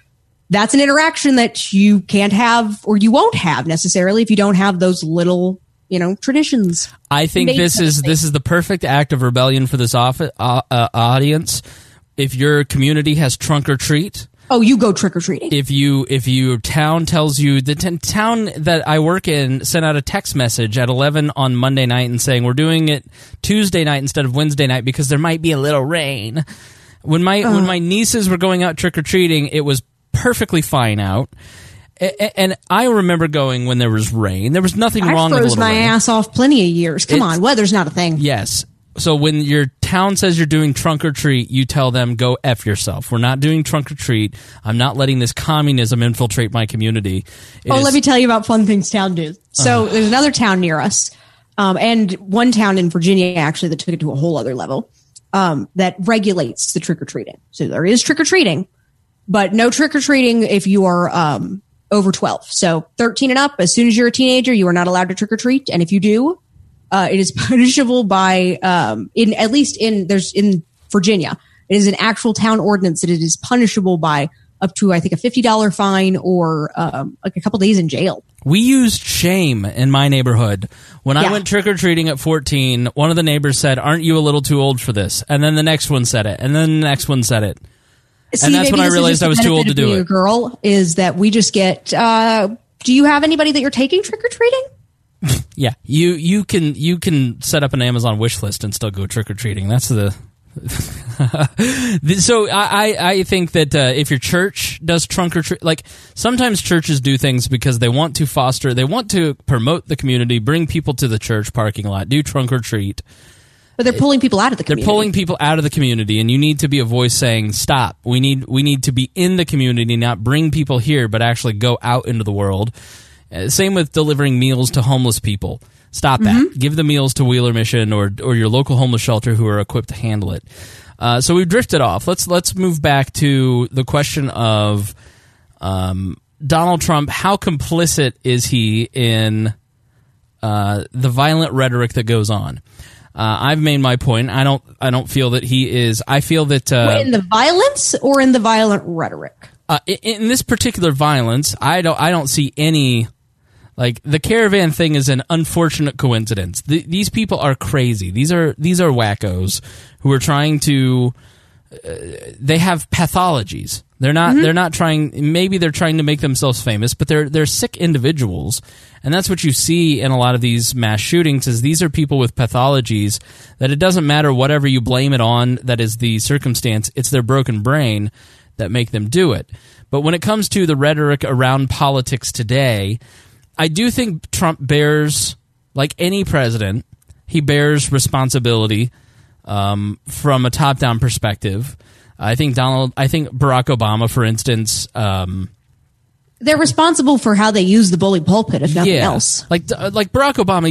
that's an interaction that you can't have or you won't have necessarily if you don't have those little, traditions. I think this is the perfect act of rebellion for this audience. If your community has trunk or treat, you go trick or treating. If your town tells you, the town that I work in sent out a text message at 11 on Monday night and saying we're doing it Tuesday night instead of Wednesday night because there might be a little rain. When my nieces were going out trick or treating, it was perfectly fine out. And I remember going when there was rain. There was nothing wrong with a little rain. I froze my ass off plenty of years. Come on, weather's not a thing. Yes. So when your town says you're doing trunk or treat, you tell them, go F yourself. We're not doing trunk or treat. I'm not letting this communism infiltrate my community. Let me tell you about fun things town do. So there's another town near us, and one town in Virginia, actually, that took it to a whole other level, that regulates the trick-or-treating. So there is trick-or-treating, but no trick-or-treating if you are over 12. So 13 and up, as soon as you're a teenager, you are not allowed to trick-or-treat. And if you do, it is punishable by, in Virginia, it is an actual town ordinance that it is punishable by up to, I think, a $50 fine or like a couple days in jail. We used shame in my neighborhood. When I went trick-or-treating at 14, one of the neighbors said, aren't you a little too old for this? And then the next one said it. And then the next one said it. And that's when I realized I was too old to do it. Girl, is that we just get, do you have anybody that you're taking trick-or-treating? Yeah, you can set up an Amazon wish list and still go trick or treating. That's the. So I think that if your church does trunk or treat, like sometimes churches do things because they want to promote the community, bring people to the church parking lot, do trunk or treat. But they're pulling people out of the community. They're pulling people out of the community, and you need to be a voice saying, "Stop! We need to be in the community, not bring people here, but actually go out into the world." Same with delivering meals to homeless people. Stop that. Give the meals to Wheeler Mission or your local homeless shelter who are equipped to handle it. So we've drifted off. Let's move back to the question of Donald Trump. How complicit is he in the violent rhetoric that goes on? I've made my point. I don't feel that he is. I feel that in the violence or in the violent rhetoric. In this particular violence, I don't see any. Like, the caravan thing is an unfortunate coincidence. These people are crazy. These are wackos who are trying to. They have pathologies. They're not trying. Maybe they're trying to make themselves famous, but they're sick individuals, and that's what you see in a lot of these mass shootings. Is these are people with pathologies that it doesn't matter whatever you blame it on. That is the circumstance. It's their broken brain that make them do it. But when it comes to the rhetoric around politics today, I do think Trump bears, like any president, he bears responsibility from a top-down perspective. I think Barack Obama, for instance, they're responsible for how they use the bully pulpit, if nothing else. Like Barack Obama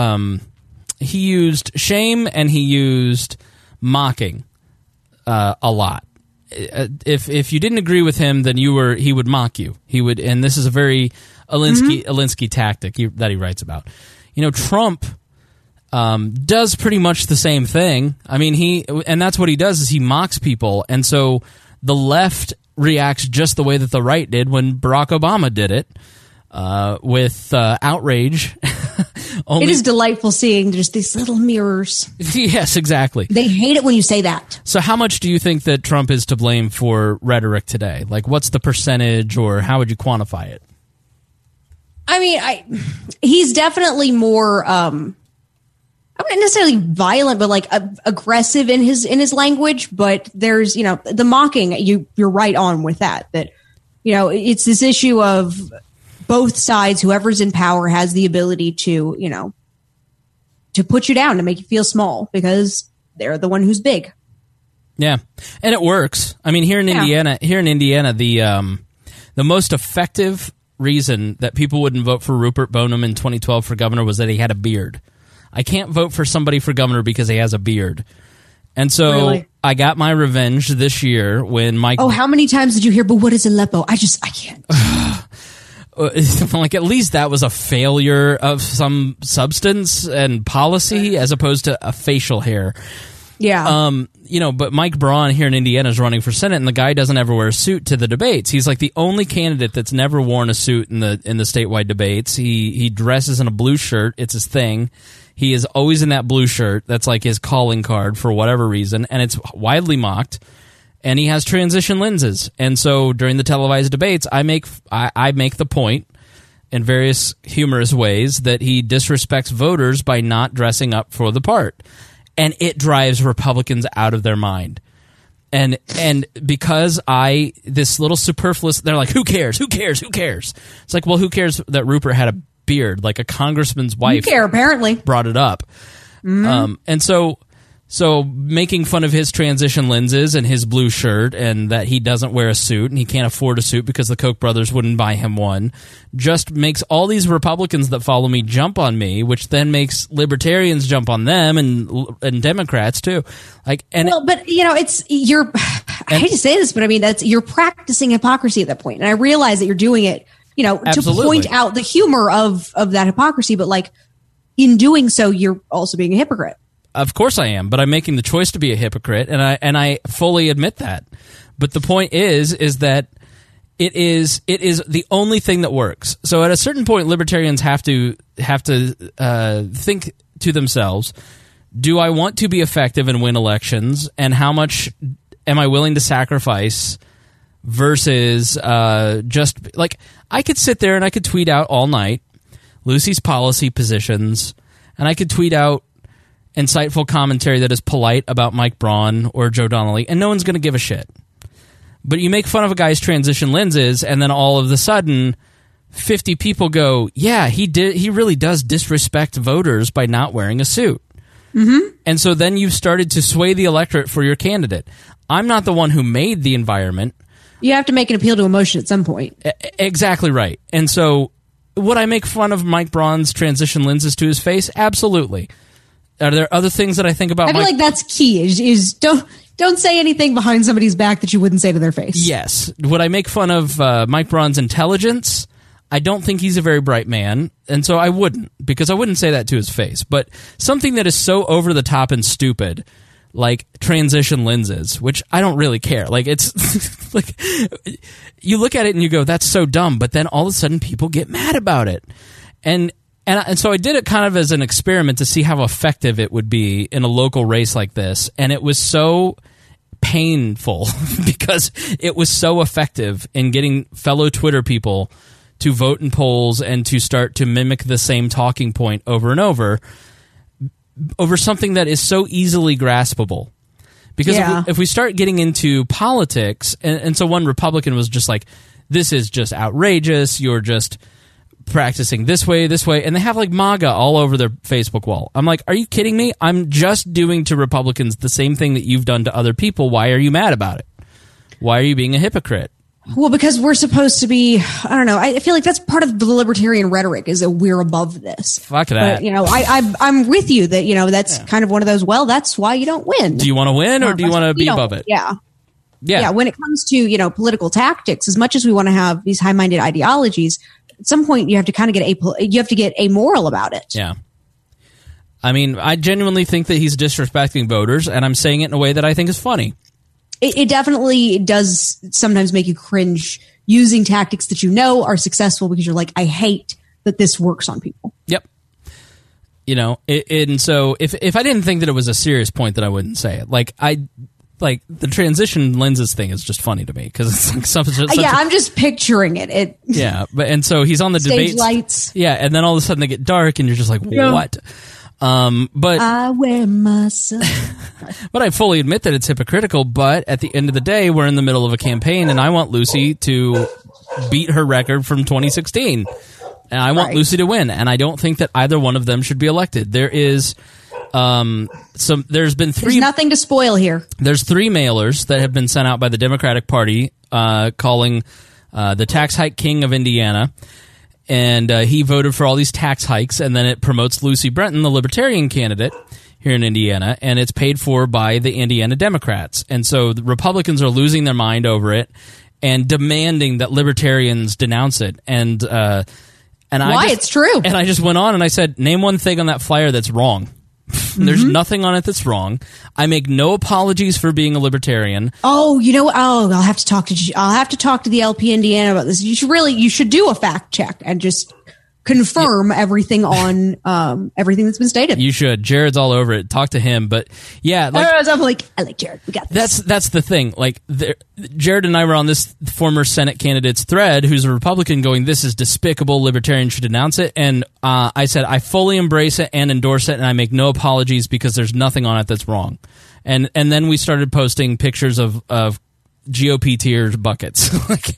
used shame and he used mocking a lot. If you didn't agree with him, then he would mock you. He would, and this is a very Alinsky tactic that he writes about. Trump does pretty much the same thing. I mean, and that's what he does is he mocks people, and so the left reacts just the way that the right did when Barack Obama did it with outrage. It is delightful seeing just these little mirrors. Yes, exactly. They hate it when you say that. So how much do you think that Trump is to blame for rhetoric today? Like, what's the percentage, or how would you quantify it? I mean, he's definitely more, I'm not necessarily violent, but like aggressive in his language. But there's, the mocking, you're right on with that, it's this issue of both sides, whoever's in power has the ability to, to put you down, to make you feel small because they're the one who's big. Yeah. And it works. I mean, here in Indiana, the most effective reason that people wouldn't vote for Rupert Boneham in 2012 for governor was that he had a beard. I can't vote for somebody for governor because he has a beard. And so really? I got my revenge this year when Mike... Oh, how many times did you hear, but what is Aleppo? I can't. Like, at least that was a failure of some substance and policy as opposed to a facial hair. Yeah. But Mike Braun here in Indiana is running for Senate, and the guy doesn't ever wear a suit to the debates. He's like the only candidate that's never worn a suit in the statewide debates. He dresses in a blue shirt. It's his thing. He is always in that blue shirt. That's like his calling card for whatever reason, and it's widely mocked. And he has transition lenses. And so during the televised debates, I make the point in various humorous ways that he disrespects voters by not dressing up for the part. And it drives Republicans out of their mind. And because this little superfluous, they're like, who cares? Who cares? Who cares? It's like, well, who cares that Rupert had a beard? Like a congressman's wife. You care, apparently. Brought it up. Mm-hmm. And so making fun of his transition lenses and his blue shirt and that he doesn't wear a suit and he can't afford a suit because the Koch brothers wouldn't buy him one just makes all these Republicans that follow me jump on me, which then makes libertarians jump on them and Democrats too. I hate to say this, but you're practicing hypocrisy at that point. And I realize that you're doing it, to point out the humor of that hypocrisy, but like in doing so, you're also being a hypocrite. Of course I am, but I'm making the choice to be a hypocrite, and I fully admit that. But the point is that it is the only thing that works. So at a certain point, libertarians have to think to themselves: do I want to be effective and win elections, and how much am I willing to sacrifice? Versus just like I could sit there and I could tweet out all night Lucy's policy positions, and I could tweet out insightful commentary that is polite about Mike Braun or Joe Donnelly, and no one's going to give a shit. But you make fun of a guy's transition lenses, and then all of a sudden, 50 people go, yeah, he really does disrespect voters by not wearing a suit. Mm-hmm. And so then you've started to sway the electorate for your candidate. I'm not the one who made the environment. You have to make an appeal to emotion at some point. Exactly right. And so would I make fun of Mike Braun's transition lenses to his face? Absolutely. Are there other things that I think about? I feel like that's key. Is don't say anything behind somebody's back that you wouldn't say to their face. Yes. Would I make fun of Mike Braun's intelligence? I don't think he's a very bright man, and so I wouldn't, because I wouldn't say that to his face. But something that is so over the top and stupid, like transition lenses, which I don't really care. Like it's like you look at it and you go, "That's so dumb," but then all of a sudden people get mad about it, and so I did it kind of as an experiment to see how effective it would be in a local race like this. And it was so painful because it was so effective in getting fellow Twitter people to vote in polls and to start to mimic the same talking point over and over something that is so easily graspable. Because if we start getting into politics, and so one Republican was just like, this is just outrageous, you're just practicing this way, and they have like MAGA all over their Facebook wall. I'm like, are you kidding me? I'm just doing to Republicans the same thing that you've done to other people. Why are you mad about it? Why are you being a hypocrite? Well, because we're supposed to be, I don't know, I feel like that's part of the libertarian rhetoric, is that we're above this. Fuck that. But, I'm with you that, that's kind of one of those, well, that's why you don't win. Do you want to win, or do you want to be above it? Yeah. When it comes to, political tactics, as much as we want to have these high-minded ideologies, at some point you have to kind of get amoral about it. Yeah. I mean, I genuinely think that he's disrespecting voters, and I'm saying it in a way that I think is funny. It definitely does sometimes make you cringe using tactics that are successful, because you're like, I hate that this works on people. Yep. And so if I didn't think that it was a serious point, that I wouldn't say it. Like the transition lenses thing is just funny to me, because it's like something. I'm just picturing it. And so he's on the stage debate lights. Yeah, and then all of a sudden they get dark, and you're just like, what? But I wear myself. But I fully admit that it's hypocritical. But at the end of the day, we're in the middle of a campaign, and I want Lucy to beat her record from 2016, and I want Lucy to win. And I don't think that either one of them should be elected. There is. There's nothing to spoil here. There's 3 mailers that have been sent out by the Democratic Party calling the tax hike king of Indiana, and he voted for all these tax hikes, and then it promotes Lucy Brenton, the Libertarian candidate here in Indiana, and it's paid for by the Indiana Democrats. And so the Republicans are losing their mind over it and demanding that Libertarians denounce it. And it's true. And I just went on and I said, name one thing on that flyer that's wrong. There's nothing on it that's wrong. I make no apologies for being a libertarian. Oh, you know what? Oh, I'll have to talk to the LP Indiana about this. You should do a fact check and just confirm everything on everything that's been stated. You should. Jared's all over it. Talk to him. But yeah, I'm like, I like Jared. We got this. That's the thing. Like, Jared and I were on this former Senate candidate's thread, who's a Republican, going, "This is despicable. Libertarians should denounce it." And I said, I fully embrace it and endorse it, and I make no apologies because there's nothing on it that's wrong. And then we started posting pictures of GOP tier buckets,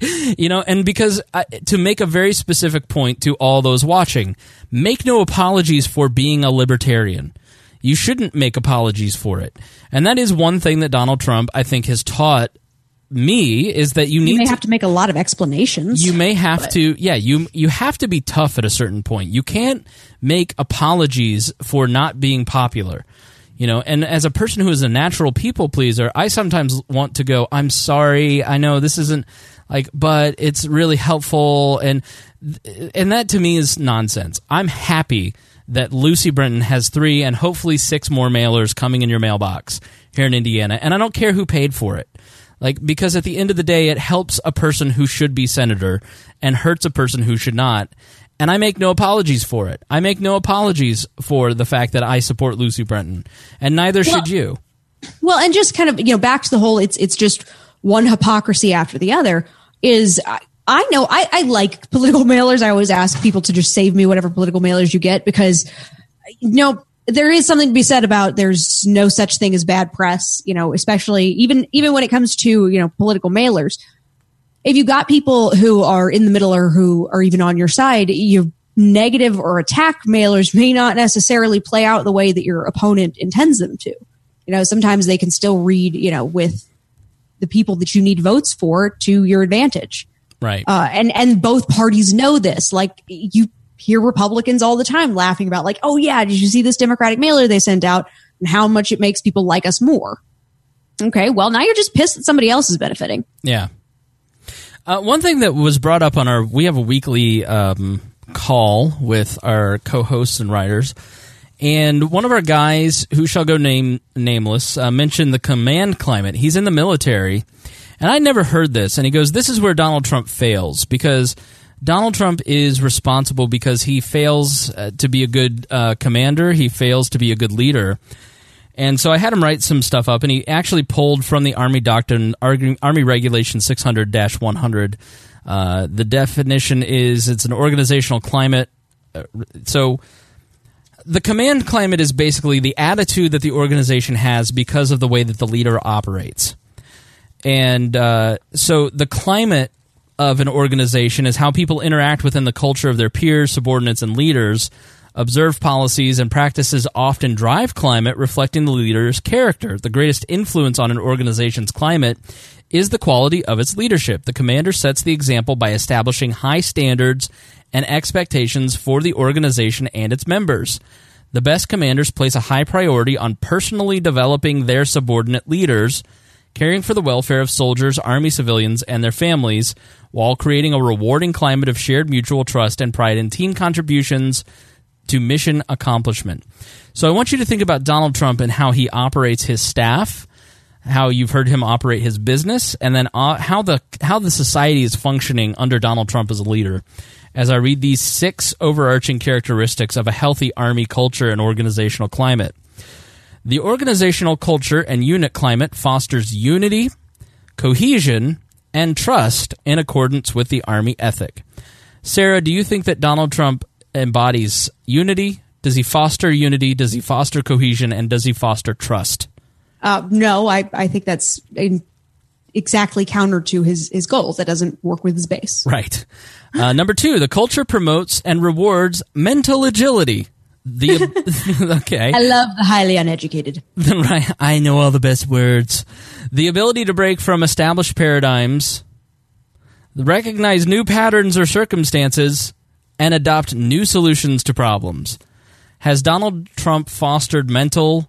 and because to make a very specific point to all those watching, make no apologies for being a libertarian. You shouldn't make apologies for it. And that is one thing that Donald Trump, I think, has taught me, is that you may have to make a lot of explanations. You may have to, you have to be tough at a certain point. You can't make apologies for not being popular. And as a person who is a natural people pleaser, I sometimes want to go, I'm sorry, I know this isn't but it's really helpful. And that to me is nonsense. I'm happy that Lucy Brenton has 3 and hopefully 6 more mailers coming in your mailbox here in Indiana. And I don't care who paid for it. Because at the end of the day, it helps a person who should be senator and hurts a person who should not. And I make no apologies for it. I make no apologies for the fact that I support Lucy Brenton, and neither should you. Well, and just kind of, back to the whole, it's just one hypocrisy after the other is, I know I like political mailers. I always ask people to just save me whatever political mailers you get, because, there is something to be said about there's no such thing as bad press, especially even when it comes to, political mailers. If you got people who are in the middle or who are even on your side, your negative or attack mailers may not necessarily play out the way that your opponent intends them to. Sometimes they can still read, with the people that you need votes for to your advantage. Right. And both parties know this. You hear Republicans all the time laughing about oh yeah, did you see this Democratic mailer they sent out and how much it makes people like us more? Okay, well, now you're just pissed that somebody else is benefiting. Yeah. One thing that was brought up we have a weekly call with our co-hosts and writers, and one of our guys, who shall go nameless, mentioned the command climate. He's in the military, and I never heard this, and he goes, this is where Donald Trump fails, because Donald Trump is responsible because he fails to be a good commander, he fails to be a good leader. And so I had him write some stuff up, and he actually pulled from the Army Doctrine, Army Regulation 600-100. The definition is it's an organizational climate. So the command climate is basically the attitude that the organization has because of the way that the leader operates. And so the climate of an organization is how people interact within the culture of their peers, subordinates, and leaders. Observed policies and practices often drive climate, reflecting the leader's character. The greatest influence on an organization's climate is the quality of its leadership. The commander sets the example by establishing high standards and expectations for the organization and its members. The best commanders place a high priority on personally developing their subordinate leaders, caring for the welfare of soldiers, Army civilians, and their families, while creating a rewarding climate of shared mutual trust and pride in team contributions to mission accomplishment. So I want you to think about Donald Trump and how he operates his staff, how you've heard him operate his business, and then how the society is functioning under Donald Trump as a leader. As I read these 6 overarching characteristics of a healthy Army culture and organizational climate. The organizational culture and unit climate fosters unity, cohesion, and trust in accordance with the Army ethic. Sarah, do you think that Donald Trump embodies unity? Does he foster unity? Does he foster cohesion? And does he foster trust? No, I think that's exactly counter to his goals. That doesn't work with his base. Right. Number 2, the culture promotes and rewards mental agility. Okay. I love the highly uneducated. Right. I know all the best words. The ability to break from established paradigms, recognize new patterns or circumstances, and adopt new solutions to problems. Has Donald Trump fostered mental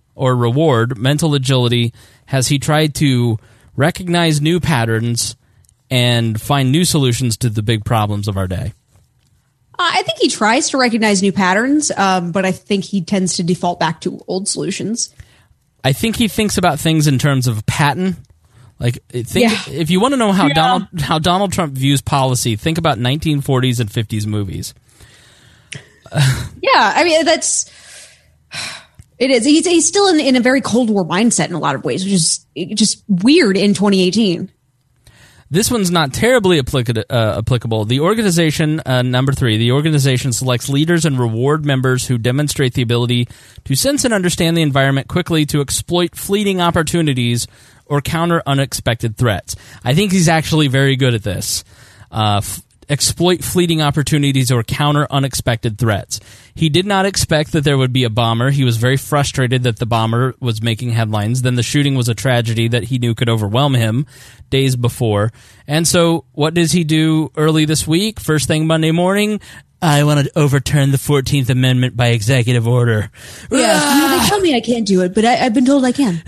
agility? Has he tried to recognize new patterns and find new solutions to the big problems of our day? I think he tries to recognize new patterns, but I think he tends to default back to old solutions. I think he thinks about things in terms of pattern. Like, if you want to know how Donald Trump views policy, think about 1940s and 50s movies. Yeah, I mean, it is. He's still in a very Cold War mindset in a lot of ways, which is just weird in 2018. This one's not terribly applicable. The organization, number 3, the organization selects leaders and reward members who demonstrate the ability to sense and understand the environment quickly, to exploit fleeting opportunities or counter unexpected threats. I think he's actually very good at this. Exploit fleeting opportunities or counter unexpected threats. He did not expect that there would be a bomber. He was very frustrated that the bomber was making headlines. Then the shooting was a tragedy that he knew could overwhelm him days before. And so what does he do early this week? First thing Monday morning, I want to overturn the 14th Amendment by executive order. Yeah, they tell me I can't do it, but I've been told I can.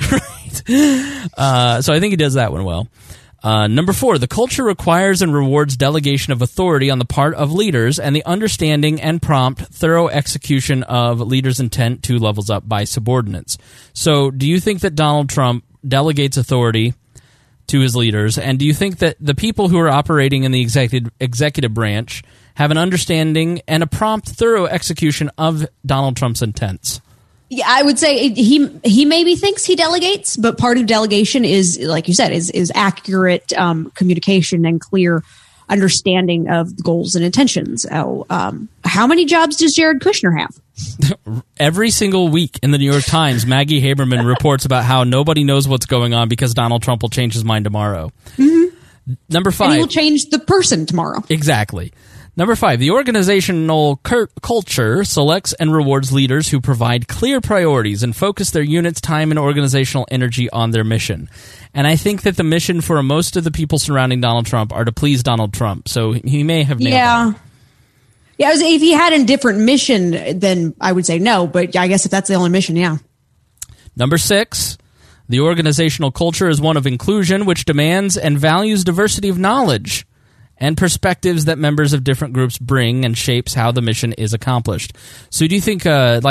Right. So I think he does that one well. Number 4, the culture requires and rewards delegation of authority on the part of leaders and the understanding and prompt, thorough execution of leaders' intent 2 levels up by subordinates. So do you think that Donald Trump delegates authority to his leaders, and do you think that the people who are operating in the executive branch have an understanding and a prompt, thorough execution of Donald Trump's intents? Yeah, I would say he maybe thinks he delegates, but part of delegation is, like you said, is accurate communication and clear understanding of the goals and intentions. How many jobs does Jared Kushner have? Every single week in the New York Times, Maggie Haberman reports about how nobody knows what's going on because Donald Trump will change his mind tomorrow. Mm-hmm. Number 5. And he will change the person tomorrow. Exactly. Number 5, the organizational culture selects and rewards leaders who provide clear priorities and focus their unit's time and organizational energy on their mission. And I think that the mission for most of the people surrounding Donald Trump are to please Donald Trump. So he may have nailed that. Yeah, if he had a different mission, then I would say no. But I guess if that's the only mission, yeah. Number 6, the organizational culture is one of inclusion, which demands and values diversity of knowledge and perspectives that members of different groups bring and shapes how the mission is accomplished. So do you think,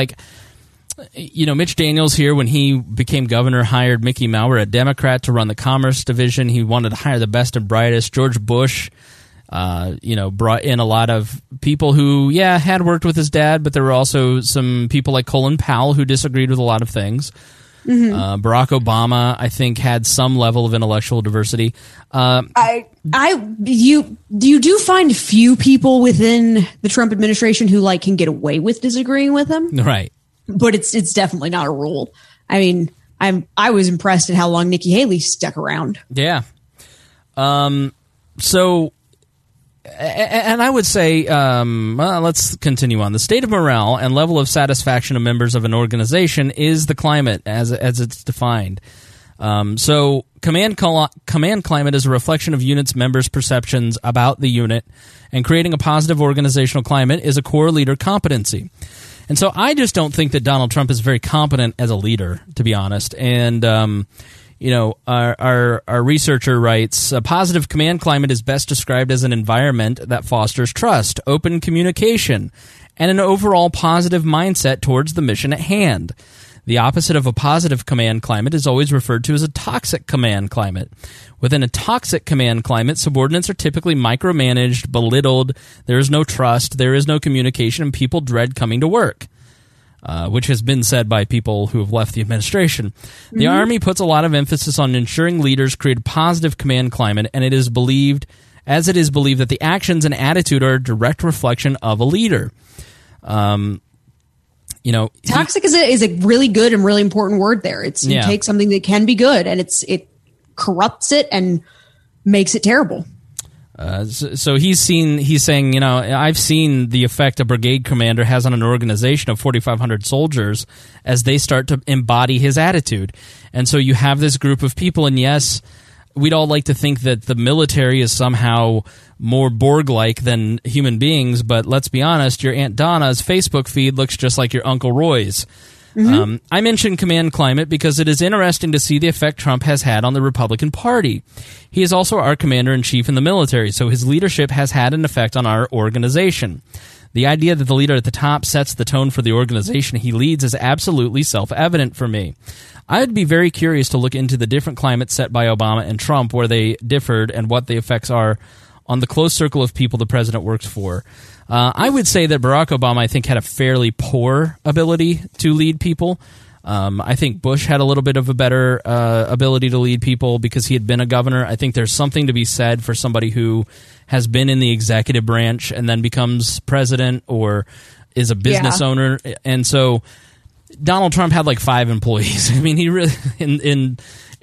Mitch Daniels here, when he became governor, hired Mickey Maurer, a Democrat, to run the Commerce Division. He wanted to hire the best and brightest. George Bush, brought in a lot of people who, had worked with his dad, but there were also some people like Colin Powell who disagreed with a lot of things. Mm-hmm. Barack Obama, I think, had some level of intellectual diversity. You do find few people within the Trump administration who can get away with disagreeing with him, right? But it's definitely not a rule. I mean, I was impressed at how long Nikki Haley stuck around. Yeah. So. And I would say, let's continue on. The state of morale and level of satisfaction of members of an organization is the climate as it's defined. So command climate is a reflection of unit's members' perceptions about the unit, and creating a positive organizational climate is a core leader competency. And so I just don't think that Donald Trump is very competent as a leader, to be honest. And our researcher writes, a positive command climate is best described as an environment that fosters trust, open communication, and an overall positive mindset towards the mission at hand. The opposite of a positive command climate is always referred to as a toxic command climate. Within a toxic command climate, subordinates are typically micromanaged, belittled, there is no trust, there is no communication, and people dread coming to work. Which has been said by people who have left the administration. The Army puts a lot of emphasis on ensuring leaders create a positive command climate, and it is believed that the actions and attitude are a direct reflection of a leader. Toxic is a really good and really important word there. You take something that can be good and it corrupts it and makes it terrible. So he's saying, I've seen the effect a brigade commander has on an organization of 4,500 soldiers as they start to embody his attitude. And so you have this group of people, and yes, we'd all like to think that the military is somehow more Borg-like than human beings, but let's be honest, your Aunt Donna's Facebook feed looks just like your Uncle Roy's. Mm-hmm. I mention command climate because it is interesting to see the effect Trump has had on the Republican Party. He is also our commander-in-chief in the military, so his leadership has had an effect on our organization. The idea that the leader at the top sets the tone for the organization he leads is absolutely self-evident for me. I would be very curious to look into the different climates set by Obama and Trump, where they differed, and what the effects are on the close circle of people the president works for. I would say that Barack Obama, I think, had a fairly poor ability to lead people. I think Bush had a little bit of a better ability to lead people because he had been a governor. I think there's something to be said for somebody who has been in the executive branch and then becomes president or is a business owner. And so Donald Trump had like 5 employees. I mean, he really in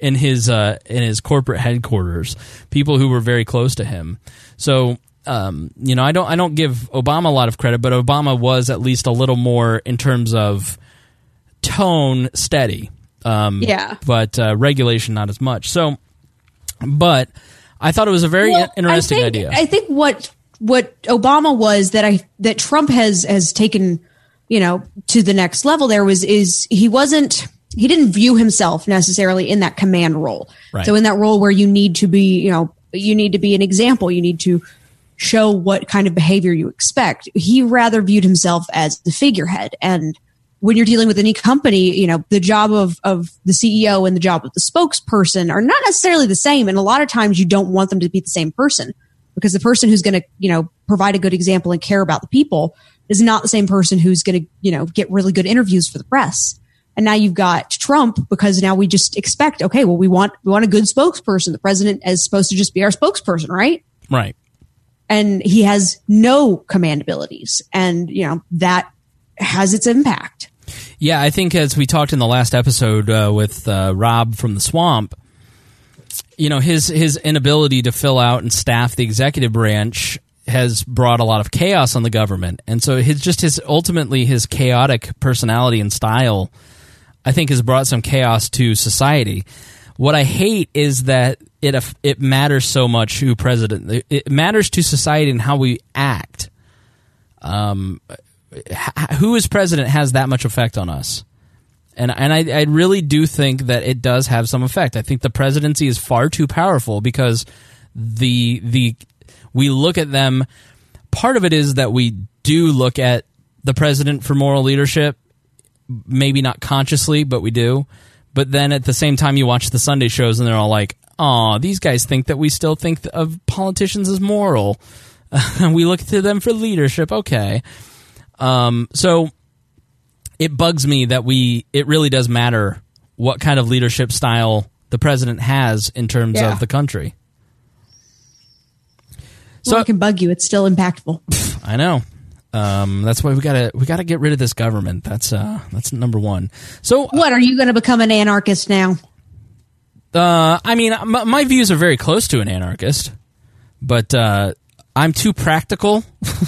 his corporate headquarters, people who were very close to him. So I don't give Obama a lot of credit, but Obama was at least a little more in terms of tone steady. But regulation not as much. So, but I thought it was a very interesting idea. I think what Obama was that Trump has taken, to the next level there is he didn't view himself necessarily in that command role. Right. So in that role where you need to be an example, you need to show what kind of behavior you expect. He rather viewed himself as the figurehead. And when you're dealing with any company, the job of the CEO and the job of the spokesperson are not necessarily the same. And a lot of times you don't want them to be the same person, because the person who's going to, provide a good example and care about the people is not the same person who's going to, get really good interviews for the press. And now you've got Trump, because now we just expect, okay, well, we want a good spokesperson. The president is supposed to just be our spokesperson, right? Right. And he has no command abilities, and that has its impact. Yeah, I think as we talked in the last episode with Rob from the Swamp, his inability to fill out and staff the executive branch has brought a lot of chaos on the government. And so his chaotic personality and style, I think, has brought some chaos to society. What I hate is that it matters so much who president. It matters to society and how we act. Who is president has that much effect on us. And I really do think that it does have some effect. I think the presidency is far too powerful because we look at them. Part of it is that we do look at the president for moral leadership, maybe not consciously, but we do. But then at the same time, you watch the Sunday shows and they're all like, "Oh, these guys think that we still think of politicians as moral. We look to them for leadership." Okay. So it bugs me that it really does matter what kind of leadership style the president has in terms of the country. So it can bug you. It's still impactful. I know. That's why we gotta get rid of this government. That's number one. So what, are you going to become an anarchist now? I mean, my views are very close to an anarchist, but I'm too practical.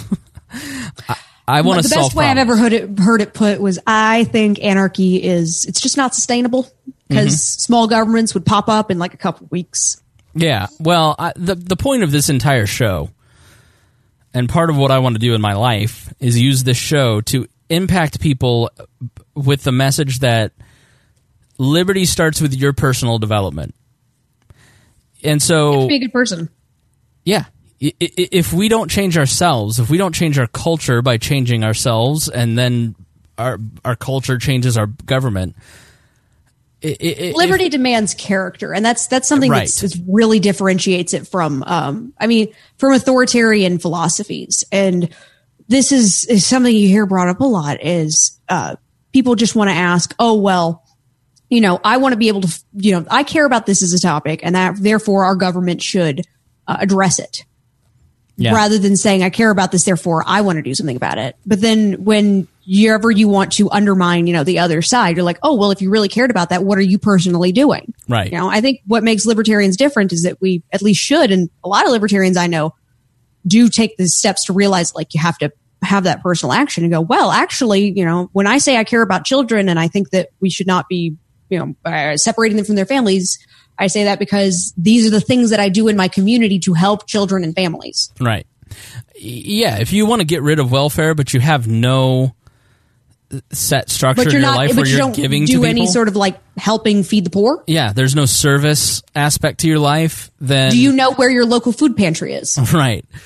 I want to solve problems. The best way I've ever heard it put was, I think anarchy it's just not sustainable, because small governments would pop up in like a couple weeks. Yeah, well, the point of this entire show, and part of what I want to do in my life, is use this show to impact people with the message that liberty starts with your personal development. And so, you have to be a good person. Yeah. If we don't change ourselves, if we don't change our culture by changing ourselves, and then our culture changes our government. Liberty demands character, and that's something that really differentiates it from authoritarian philosophies. And this is something you hear brought up a lot, is people just want to ask, oh, well, I want to be able to, I care about this as a topic, and that therefore our government should address it. Yeah. Rather than saying, I care about this, therefore I want to do something about it. But then when you want to undermine, the other side, you're like, oh, well, if you really cared about that, what are you personally doing? Right. I think what makes libertarians different is that we at least should, and a lot of libertarians I know do take the steps to realize, like, you have to have that personal action and go, well, actually, when I say I care about children and I think that we should not be, separating them from their families, I say that because these are the things that I do in my community to help children and families. Right. Yeah. If you want to get rid of welfare, but you have no set structure in your life where you're giving to people, any sort of like helping feed the poor. Yeah. There's no service aspect to your life. Then do you know where your local food pantry is? Right.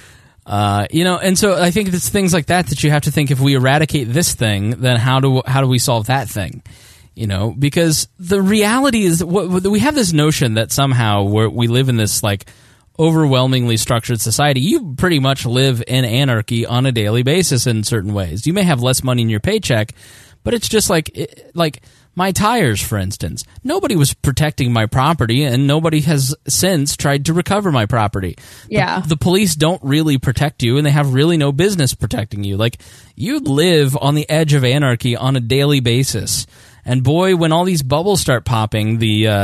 And so I think it's things like that you have to think, if we eradicate this thing, then how do we solve that thing? Because the reality is we have this notion that somehow we live in this like overwhelmingly structured society. You pretty much live in anarchy on a daily basis in certain ways. You may have less money in your paycheck, but it's just like my tires, for instance. Nobody was protecting my property, and nobody has since tried to recover my property. Yeah. The police don't really protect you, and they have really no business protecting you. Like, you live on the edge of anarchy on a daily basis. And boy, when all these bubbles start popping,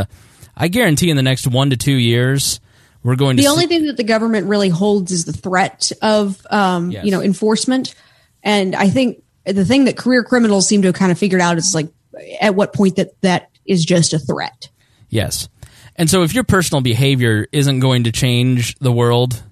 I guarantee in the next 1 to 2 years, we're going to. The only thing that the government really holds is the threat of, enforcement. And I think the thing that career criminals seem to have kind of figured out is like at what point that is just a threat. Yes. And so if your personal behavior isn't going to change the world,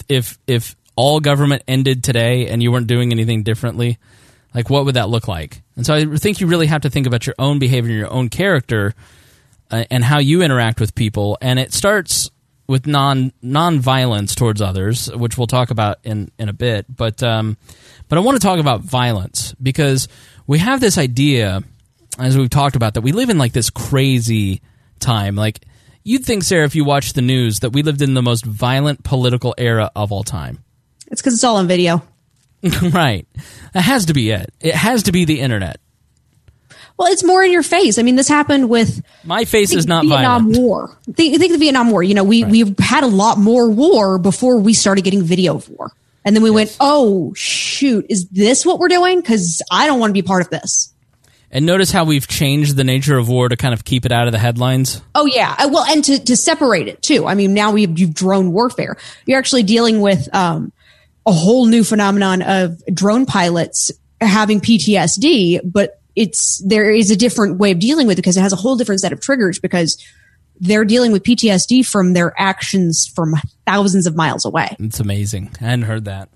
if all government ended today and you weren't doing anything differently, like what would that look like? And so I think you really have to think about your own behavior and your own character and how you interact with people. And it starts with non-violence towards others, which we'll talk about in a bit. But I want to talk about violence, because we have this idea, as we've talked about, that we live in like this crazy time. Like, you'd think, Sarah, if you watched the news, that we lived in the most violent political era of all time. It's because it's all on video. Right. That has to be it. It has to be the internet. Well, it's more in your face. I mean, this happened with... My face is not Vietnam violent. War. Think the Vietnam War. We've had a lot more war before we started getting video of war. And then we went, oh, shoot, is this what we're doing? Because I don't want to be part of this. And notice how we've changed the nature of war to kind of keep it out of the headlines? Oh, yeah. Well, and to separate it, too. I mean, now you've drone warfare. You're actually dealing with a whole new phenomenon of drone pilots having PTSD, but there is a different way of dealing with it because it has a whole different set of triggers, because they're dealing with PTSD from their actions from thousands of miles away. It's amazing. I hadn't heard that.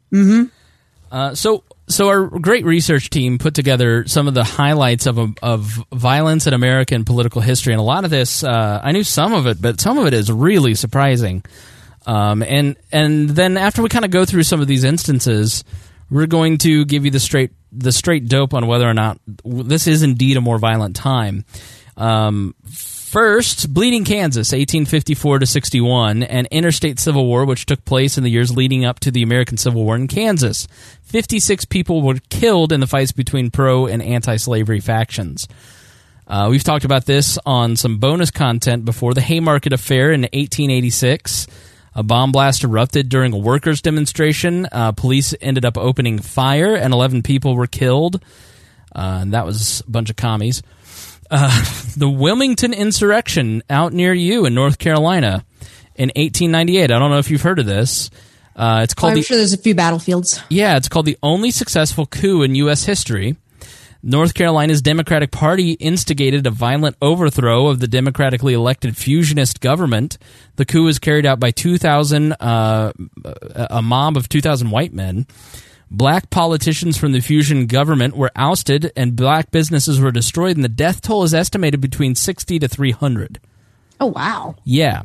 Mm-hmm. So our great research team put together some of the highlights of violence in American political history, and a lot of this, I knew some of it, but some of it is really surprising. And then after we kind of go through some of these instances, we're going to give you the straight dope on whether or not this is indeed a more violent time. First, Bleeding Kansas, 1854 to 61, an interstate civil war which took place in the years leading up to the American Civil War in Kansas. 56 people were killed in the fights between pro and anti-slavery factions. We've talked about this on some bonus content before. The Haymarket Affair in 1886. A bomb blast erupted during a workers' demonstration. Police ended up opening fire, and 11 people were killed. And that was a bunch of commies. The Wilmington Insurrection out near you in North Carolina in 1898. I don't know if you've heard of this. It's called. I'm sure there's a few battlefields. Yeah, it's called the only successful coup in U.S. history. North Carolina's Democratic Party instigated a violent overthrow of the democratically elected fusionist government. The coup was carried out by 2,000, a mob of 2,000 white men. Black politicians from the fusion government were ousted, and black businesses were destroyed, and the death toll is estimated between 60 to 300. Oh, wow. Yeah.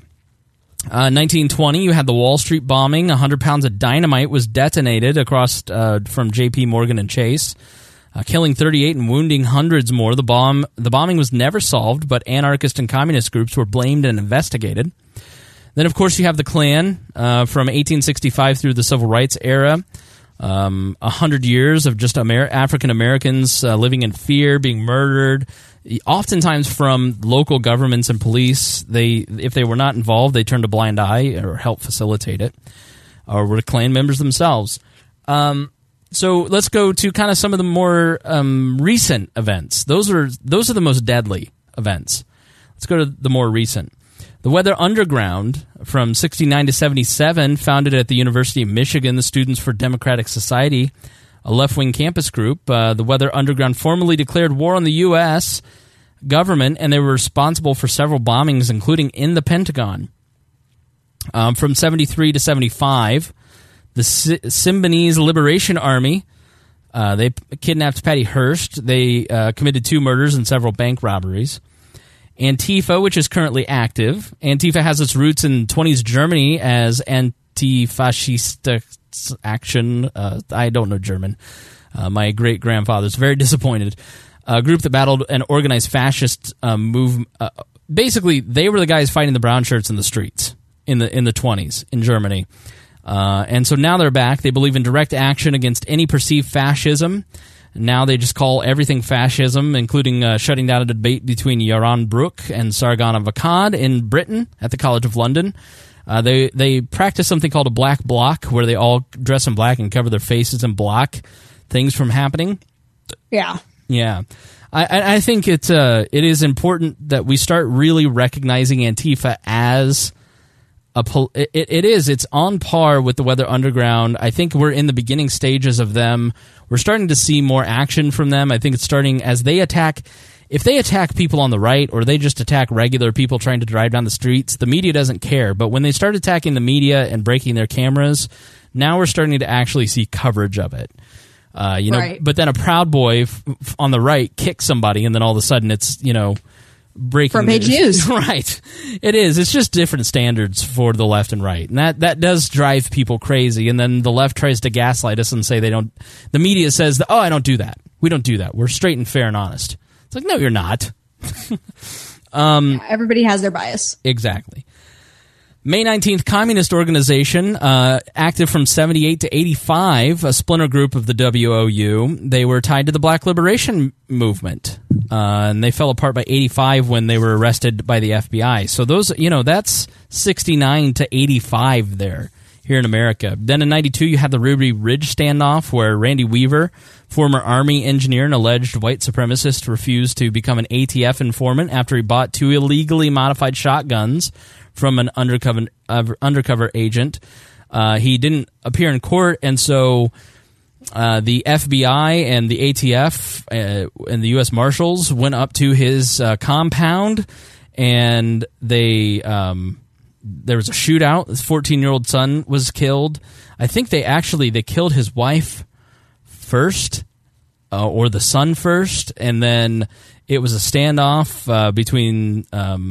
1920, you had the Wall Street bombing. 100 pounds of dynamite was detonated across from J.P. Morgan and Chase. Killing 38 and wounding hundreds more. The bombing was never solved, but anarchist and communist groups were blamed and investigated. Then, of course, you have the Klan from 1865 through the Civil Rights era. 100 years of just African Americans living in fear, being murdered, oftentimes from local governments and police. If they were not involved, they turned a blind eye or helped facilitate it, or were Klan members themselves. So let's go to kind of some of the more recent events. Those are the most deadly events. Let's go to the more recent. The Weather Underground from 69 to 77, founded at the University of Michigan, the Students for Democratic Society, a left-wing campus group. The Weather Underground formally declared war on the U.S. government, and they were responsible for several bombings, including in the Pentagon. From 73 to 75, the Symbionese Liberation Army, they kidnapped Patty Hearst. They committed 2 murders and several bank robberies. Antifa, which is currently active. Antifa has its roots in 20s Germany as Antifa Anti-Fascist Action. I don't know German. My great-grandfather's very disappointed. A group that battled an organized fascist movement. Basically, they were the guys fighting the brown shirts in the streets in the 20s in Germany. And so now they're back. They believe in direct action against any perceived fascism. Now they just call everything fascism, including shutting down a debate between Yaron Brook and Sargon of Akkad in Britain at the College of London. They practice something called a black bloc, where they all dress in black and cover their faces and block things from happening. Yeah. Yeah. I think it is important that we start really recognizing Antifa as it's on par with the Weather Underground. I think we're in the beginning stages of them. We're starting to see more action from them. I think it's starting as they attack. If they attack people on the right, or they just attack regular people trying to drive down the streets, the media doesn't care. But when they start attacking the media and breaking their cameras, now we're starting to actually see coverage of it. Right. But then a Proud Boy on the right kicks somebody, and then all of a sudden it's, breaking front page news. Right. It is. It's just different standards for the left and right. And that does drive people crazy. And then the left tries to gaslight us and say they don't. The media says that, I don't do that. We don't do that. We're straight and fair and honest. It's like, no, you're not. Everybody has their bias. Exactly. May 19th, Communist Organization, active from 78 to 85, a splinter group of the WOU. They were tied to the Black Liberation Movement, and they fell apart by 85 when they were arrested by the FBI. So those, that's 69 to 85 there, here in America. Then in 92, you had the Ruby Ridge standoff, where Randy Weaver, former Army engineer and alleged white supremacist, refused to become an ATF informant after he bought 2 illegally modified shotguns from an undercover agent. He didn't appear in court, and so the FBI and the ATF and the U.S. Marshals went up to his compound, and there was a shootout. His 14-year-old son was killed. I think they killed his wife first, or the son first, and then it was a standoff between...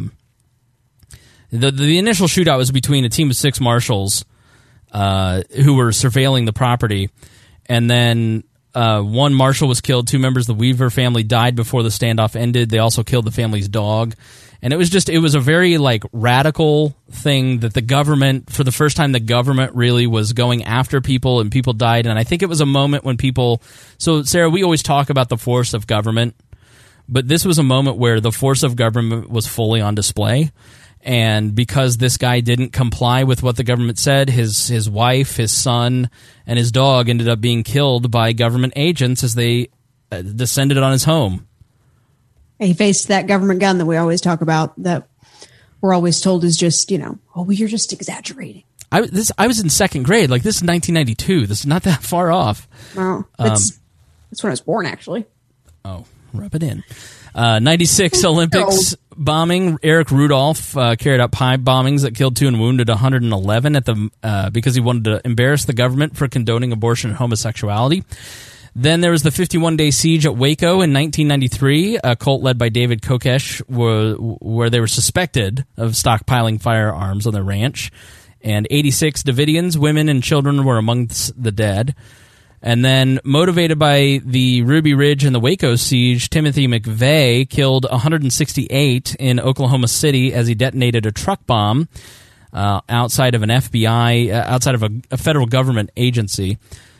The initial shootout was between a team of 6 marshals who were surveilling the property, and then 1 marshal was killed. 2 members of the Weaver family died before the standoff ended. They also killed the family's dog. And it was a very radical thing that the government, for the first time, the government really was going after people, and people died. And I think it was a moment when people... So, Sarah, we always talk about the force of government, but this was a moment where the force of government was fully on display. And because this guy didn't comply with what the government said, his wife, his son, and his dog ended up being killed by government agents as they descended on his home. He faced that government gun that we always talk about, that we're always told is just, you're just exaggerating. I was in second grade. This is 1992. This is not that far off. Oh, that's when I was born, actually. Oh, rub it in. 96 Olympics bombing. Eric Rudolph carried out 5 bombings that killed 2 and wounded 111 because he wanted to embarrass the government for condoning abortion and homosexuality. Then there was the 51-day siege at Waco in 1993, a cult led by David Kokesh, where they were suspected of stockpiling firearms on their ranch. And 86 Davidians, women, and children were amongst the dead. And then, motivated by the Ruby Ridge and the Waco siege, Timothy McVeigh killed 168 in Oklahoma City as he detonated a truck bomb outside of an FBI, outside of a federal government agency.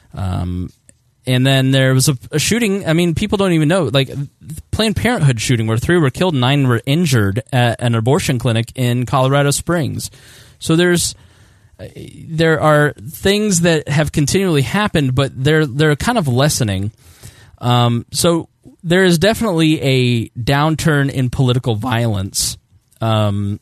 And then there was a shooting. I mean, people don't even know, Planned Parenthood shooting, where 3 were killed and 9 were injured at an abortion clinic in Colorado Springs. So there are things that have continually happened, but they're kind of lessening. So there is definitely a downturn in political violence. Go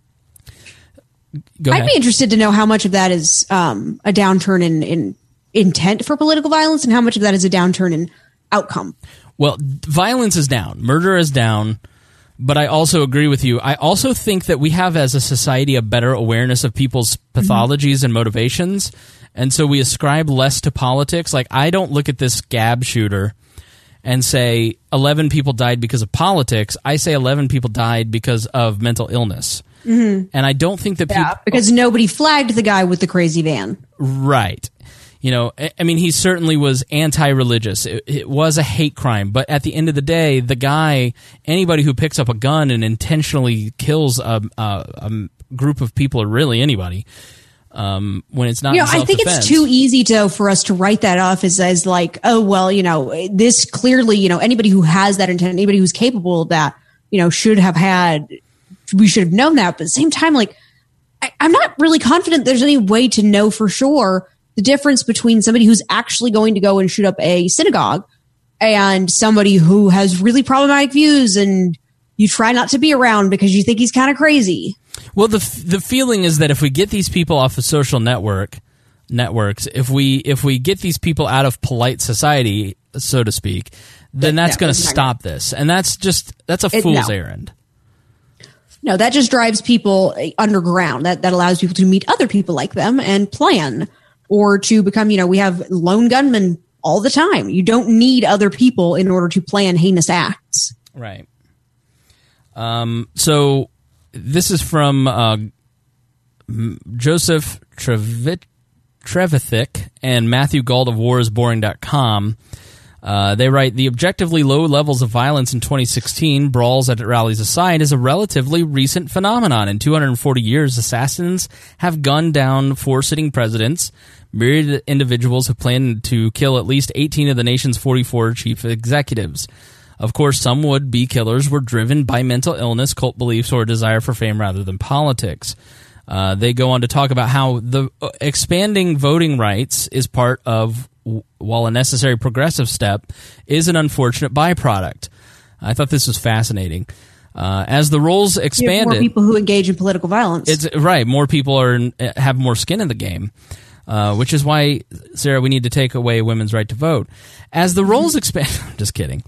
ahead. I'd be interested to know how much of that is a downturn in intent for political violence, and how much of that is a downturn in outcome. Well, violence is down. Murder is down. But I also agree with you. I also think that we have, as a society, a better awareness of people's pathologies and motivations. And so we ascribe less to politics. I don't look at this Gab shooter and say 11 people died because of politics, I say 11 people died because of mental illness. And I don't think that people... because nobody flagged the guy with the crazy van. Right. You know, I mean, he certainly was anti-religious. It was a hate crime. But at the end of the day, the guy, anybody who picks up a gun and intentionally kills a group of people, or really anybody, when it's not in I think self-defense. it's too easy for us to write that off as like, oh, well, this clearly, anybody who has that intent, anybody who's capable of that, should have we should have known that. But at the same time, like, I'm not really confident there's any way to know for sure the difference between somebody who's actually going to go and shoot up a synagogue and somebody who has really problematic views and you try not to be around because you think he's kind of crazy. Well, the feeling is that if we get these people off of social networks, if we get these people out of polite society, so to speak, then that's going to stop this. And that's a fool's errand. No, that just drives people underground. That allows people to meet other people like them and plan. Or to become, we have lone gunmen all the time. You don't need other people in order to plan heinous acts. Right. So this is from Joseph Trevithick and Matthew Gauld of warisboring.com. They write, the objectively low levels of violence in 2016, brawls at rallies aside, is a relatively recent phenomenon. In 240 years, assassins have gunned down 4 sitting presidents. Myriad individuals have planned to kill at least 18 of the nation's 44 chief executives. Of course, some would-be killers were driven by mental illness, cult beliefs, or a desire for fame rather than politics. They go on to talk about how the expanding voting rights is part of, while a necessary progressive step, is an unfortunate byproduct. I thought this was fascinating. As the roles expanded... more people who engage in political violence. It's right. More people have more skin in the game. Which is why, Sarah, we need to take away women's right to vote. As the roles expand... I'm just kidding.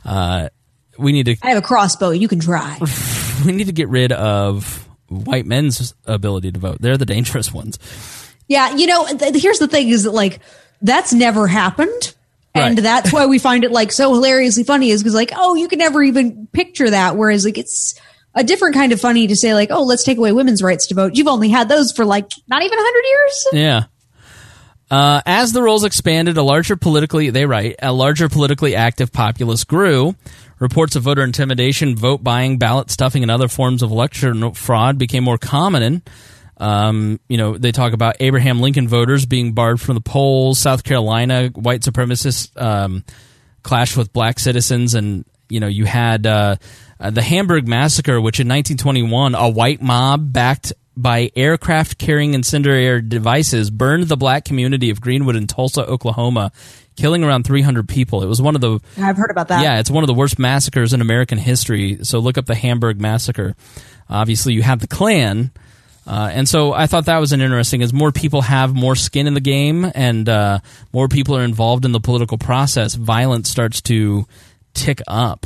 We need to... I have a crossbow. You can try. We need to get rid of white men's ability to vote. They're the dangerous ones. Yeah, here's the thing is that, like, that's never happened. And that's why we find it, like, so hilariously funny is because, like, oh, you can never even picture that. Whereas, like, it's a different kind of funny to say, like, oh, let's take away women's rights to vote. You've only had those for, like, not even 100 years. Yeah. As the roles expanded, a larger politically active populace grew. Reports of voter intimidation, vote buying, ballot stuffing, and other forms of election fraud became more common. They talk about Abraham Lincoln voters being barred from the polls. South Carolina, white supremacists clashed with black citizens, and you had the Hamburg Massacre, which in 1921, a white mob backed by aircraft-carrying incendiary devices burned the black community of Greenwood in Tulsa, Oklahoma, killing around 300 people. It was one of the... I've heard about that. Yeah, it's one of the worst massacres in American history, so look up the Hamburg Massacre. Obviously, you have the Klan, and so I thought that was interesting, as more people have more skin in the game and more people are involved in the political process, violence starts to tick up.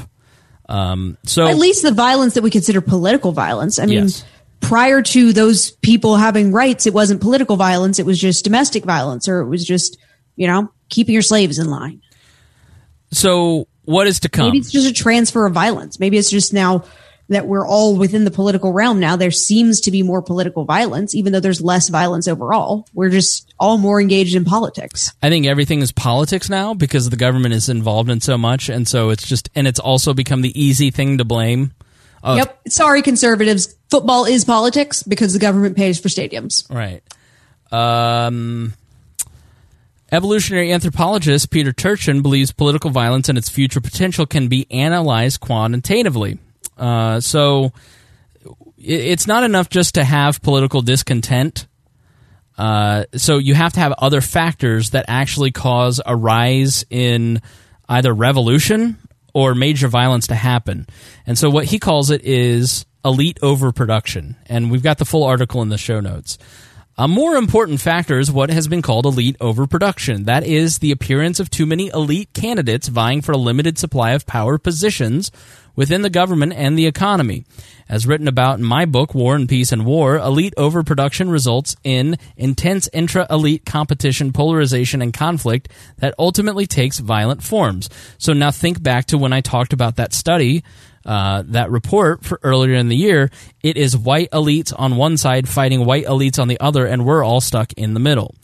So at least the violence that we consider political violence. I mean... Yes. Prior to those people having rights, it wasn't political violence. It was just domestic violence, or it was just, keeping your slaves in line. So what is to come? Maybe it's just a transfer of violence. Maybe it's just now that we're all within the political realm now, there seems to be more political violence, even though there's less violence overall. We're just all more engaged in politics. I think everything is politics now because the government is involved in so much. And so it's also become the easy thing to blame. Yep. Sorry, conservatives. Football is politics because the government pays for stadiums. Right. Evolutionary anthropologist Peter Turchin believes political violence and its future potential can be analyzed quantitatively. So it's not enough just to have political discontent. So you have to have other factors that actually cause a rise in either revolution or major violence to happen. And so what he calls it is elite overproduction. And we've got the full article in the show notes. A more important factor is what has been called elite overproduction. That is the appearance of too many elite candidates vying for a limited supply of power positions within the government and the economy. As written about in my book, War and Peace and War, elite overproduction results in intense intra-elite competition, polarization, and conflict that ultimately takes violent forms. So now think back to when I talked about that study, that report for earlier in the year. It is white elites on one side fighting white elites on the other, and we're all stuck in the middle.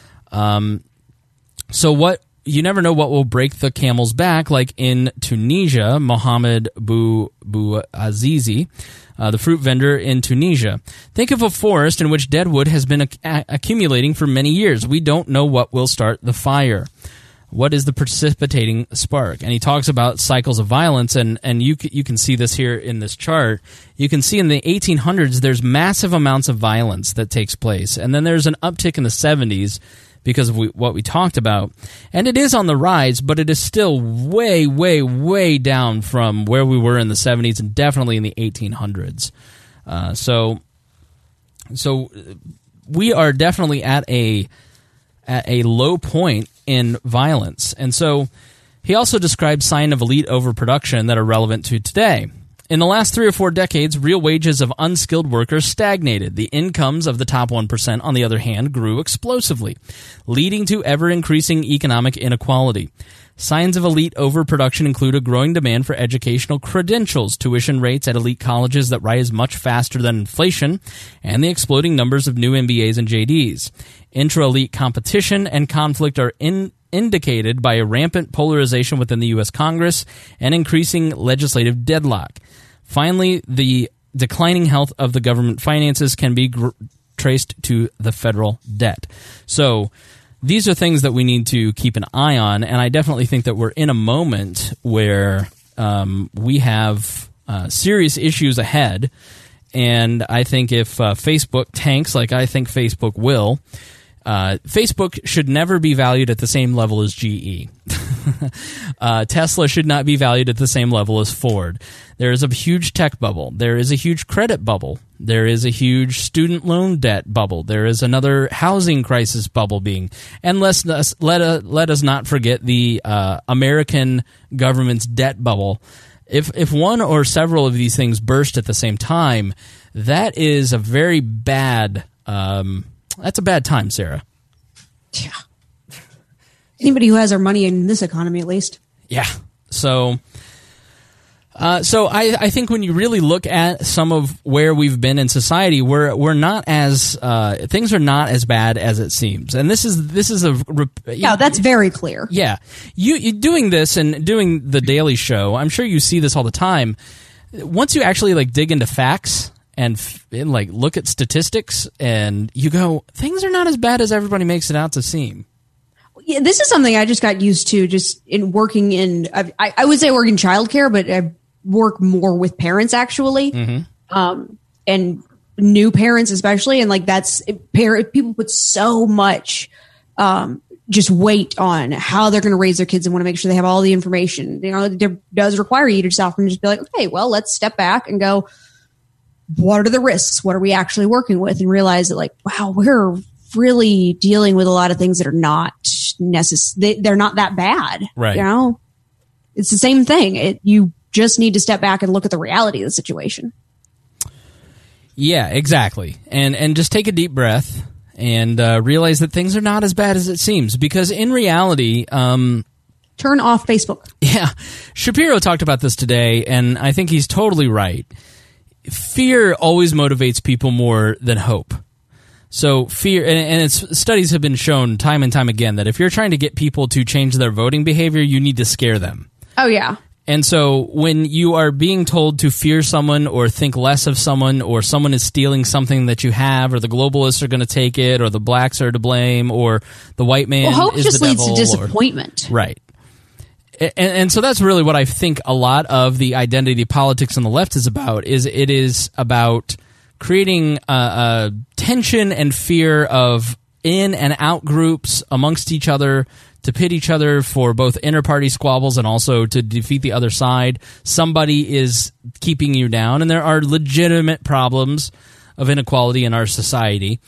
You never know what will break the camel's back, like in Tunisia, Mohamed Bouazizi, the fruit vendor in Tunisia. Think of a forest in which dead wood has been accumulating for many years. We don't know what will start the fire. What is the precipitating spark? And he talks about cycles of violence, and you can see this here in this chart. You can see in the 1800s, there's massive amounts of violence that takes place. And then there's an uptick in the 70s because of what we talked about. And it is on the rise, but it is still way, way, way down from where we were in the 70s and definitely in the 1800s. So we are definitely at a low point in violence. And so he also describes signs of elite overproduction that are relevant to today. In the last 3 or 4 decades, real wages of unskilled workers stagnated. The incomes of the top 1%, on the other hand, grew explosively, leading to ever-increasing economic inequality. Signs of elite overproduction include a growing demand for educational credentials, tuition rates at elite colleges that rise much faster than inflation, and the exploding numbers of new MBAs and JDs. Intra-elite competition and conflict are indicated by a rampant polarization within the U.S. Congress and increasing legislative deadlock. Finally, the declining health of the government finances can be traced to the federal debt. So these are things that we need to keep an eye on, and I definitely think that we're in a moment where we have serious issues ahead, and I think if Facebook tanks like I think Facebook will, Facebook should never be valued at the same level as GE. Tesla should not be valued at the same level as Ford. There is a huge tech bubble. There is a huge credit bubble. There is a huge student loan debt bubble. There is another housing crisis bubble being. And let us not forget the American government's debt bubble. If one or several of these things burst at the same time, that is a very bad that's a bad time, Sarah. Yeah. Anybody who has our money in this economy, at least. Yeah. So I think when you really look at some of where we've been in society, we're not as things are not as bad as it seems, and this is that's very clear. Yeah, you doing this and doing the Daily Show, I'm sure you see this all the time. Once you actually dig into facts and look at statistics, and you go, things are not as bad as everybody makes it out to seem. Yeah, this is something I just got used to just in working in, I would say work in childcare, but I work more with parents actually. Mm-hmm. And new parents especially. And people put so much, just weight on how they're going to raise their kids and want to make sure they have all the information. It does require you to just often just be like, okay, well, let's step back and go, what are the risks? What are we actually working with? And realize that wow, we're really dealing with a lot of things that are not they're not that bad. Right. It's the same thing. You just need to step back and look at the reality of the situation. Yeah, exactly. And just take a deep breath and realize that things are not as bad as it seems. Because in reality, turn off Facebook. Yeah. Shapiro talked about this today, and I think he's totally right. Fear always motivates people more than hope. So fear, and studies have been shown time and time again that if you're trying to get people to change their voting behavior, you need to scare them. Oh, yeah. And so when you are being told to fear someone or think less of someone, or someone is stealing something that you have, or the globalists are going to take it, or the blacks are to blame, or the white man hope is just the leads devil, to disappointment. Right. And so that's really what I think a lot of the identity politics on the left is about. It is about creating a tension and fear of in and out groups amongst each other to pit each other for both inter-party squabbles and also to defeat the other side. Somebody is keeping you down, and there are legitimate problems of inequality in our society.